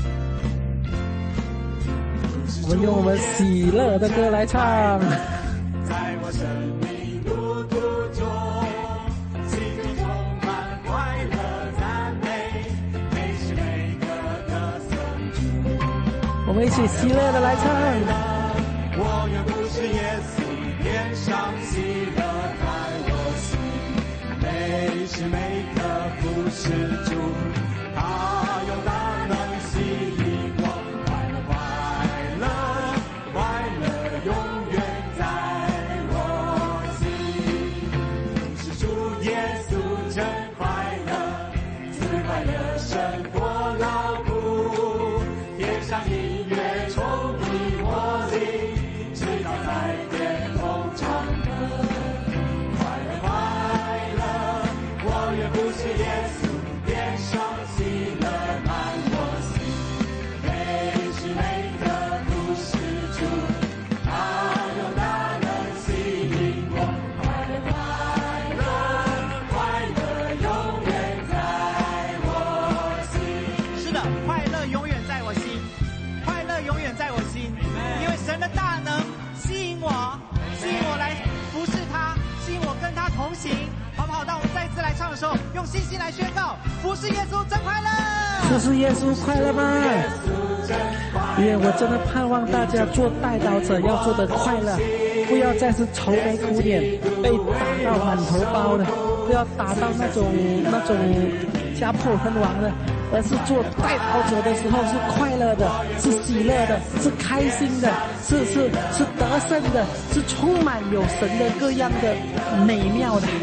我们用我们喜乐的歌来唱。 在我生命路途中，心中充满快乐赞美，每时每刻歌颂主。 我们一起喜乐的来唱。 我愿不是耶稣，天上喜乐在我心，每时每刻服侍主，他有大能吸引我，快乐快乐快乐永远在我心，是主耶稣真快乐，自快乐胜过劳苦，天上音乐充溢我灵，在天空唱歌，快乐快乐，我愿不是耶稣，天上喜乐满我心，每时每刻服侍主，他有大能吸引我，快乐快乐快乐永远在我心。是的，快乐永远在我心，快乐永远在我心，因为神的大能吸引我，吸引我来服侍他，吸引我跟他同行，好不好？当我们再次来唱的时候，用信心来宣告：服侍耶稣真快乐！ 服侍耶稣快乐吗？因为我真的盼望大家做代祷者要做得快乐，不要再是愁眉苦脸，被打到满头包的，不要打到那种那种家破人亡的，而是做代祷者的时候是快乐的，是喜乐的，是开心的，是是是得胜的，是充满有神的各样的美妙的。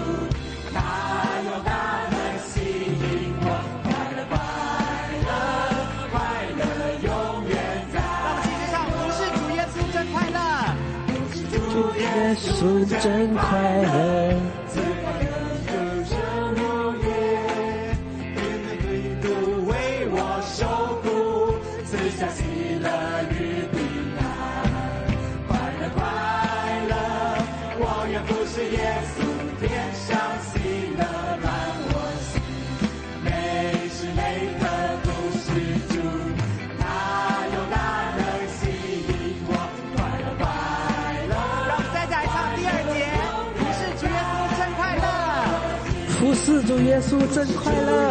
耶稣真快乐。服侍主耶稣真快乐，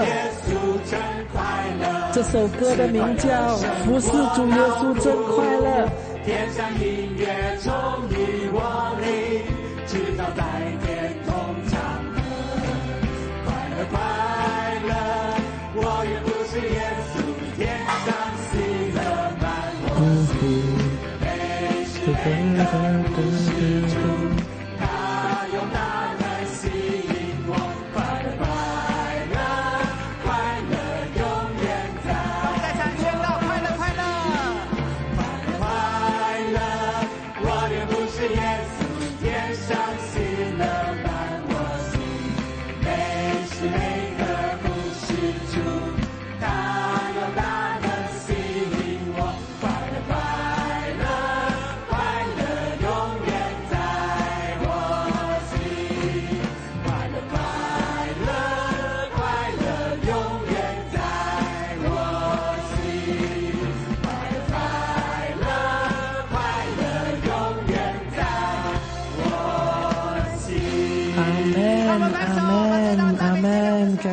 这首歌的名叫《服侍主耶稣真快乐》。 天上音乐充溢我灵，直到在天空唱歌，快乐快乐，我愿不是耶稣，天上喜乐满我心，每时每刻不是主，他用大能吸引我，快乐快乐，快乐永远在。再唱宣告快乐快乐，快乐快乐，我愿不是耶稣，天上喜乐满我心，每时每刻不是主，他用大能吸引我，快乐快乐，快乐永远在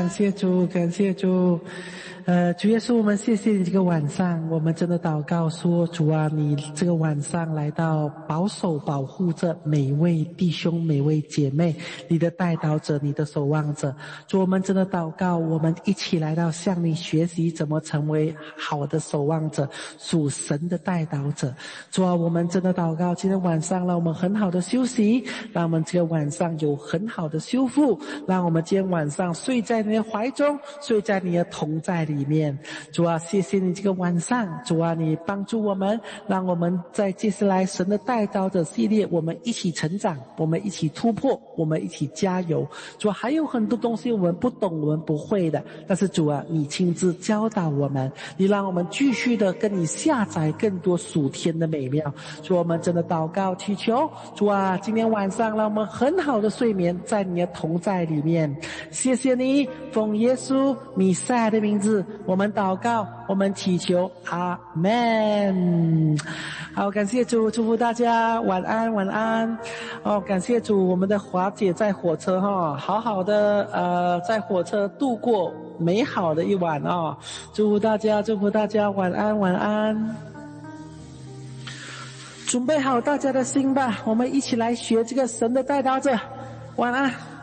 感谢主，感谢主。呃，主耶稣，我们谢谢你这个晚上，我们真的祷告说，主啊，你这个晚上来到保守保护着每位弟兄每位姐妹，你的代祷者，你的守望者。主，我们真的祷告，我们一起来到向你学习怎么成为好的守望者，属神的代祷者。主啊，我们真的祷告，今天晚上让我们很好的休息，让我们这个晚上有很好的修复，让我们今天晚上睡在你的怀中，睡在你的同在里里面。主啊，谢谢你这个晚上，主啊，你帮助我们，让我们在接下来神的代祷者系列，我们一起成长，我们一起突破，我们一起加油。主啊，还有很多东西我们不懂，我们不会的，但是主啊，你亲自教导我们，你让我们继续的跟你下载更多属天的美妙。主，我们真的祷告祈求，主啊，今天晚上让我们很好的睡眠，在你的同在里面。谢谢你，奉耶稣弥赛亚的名字我们祷告，我们祈求，阿们。好，感谢主，祝福大家晚安晚安。哦，感谢主，我们的华姐在火车哈，好好的呃在火车度过美好的一晚哦，祝福大家，祝福大家晚安晚安。准备好大家的心吧，我们一起来学这个神的代祷者。晚安。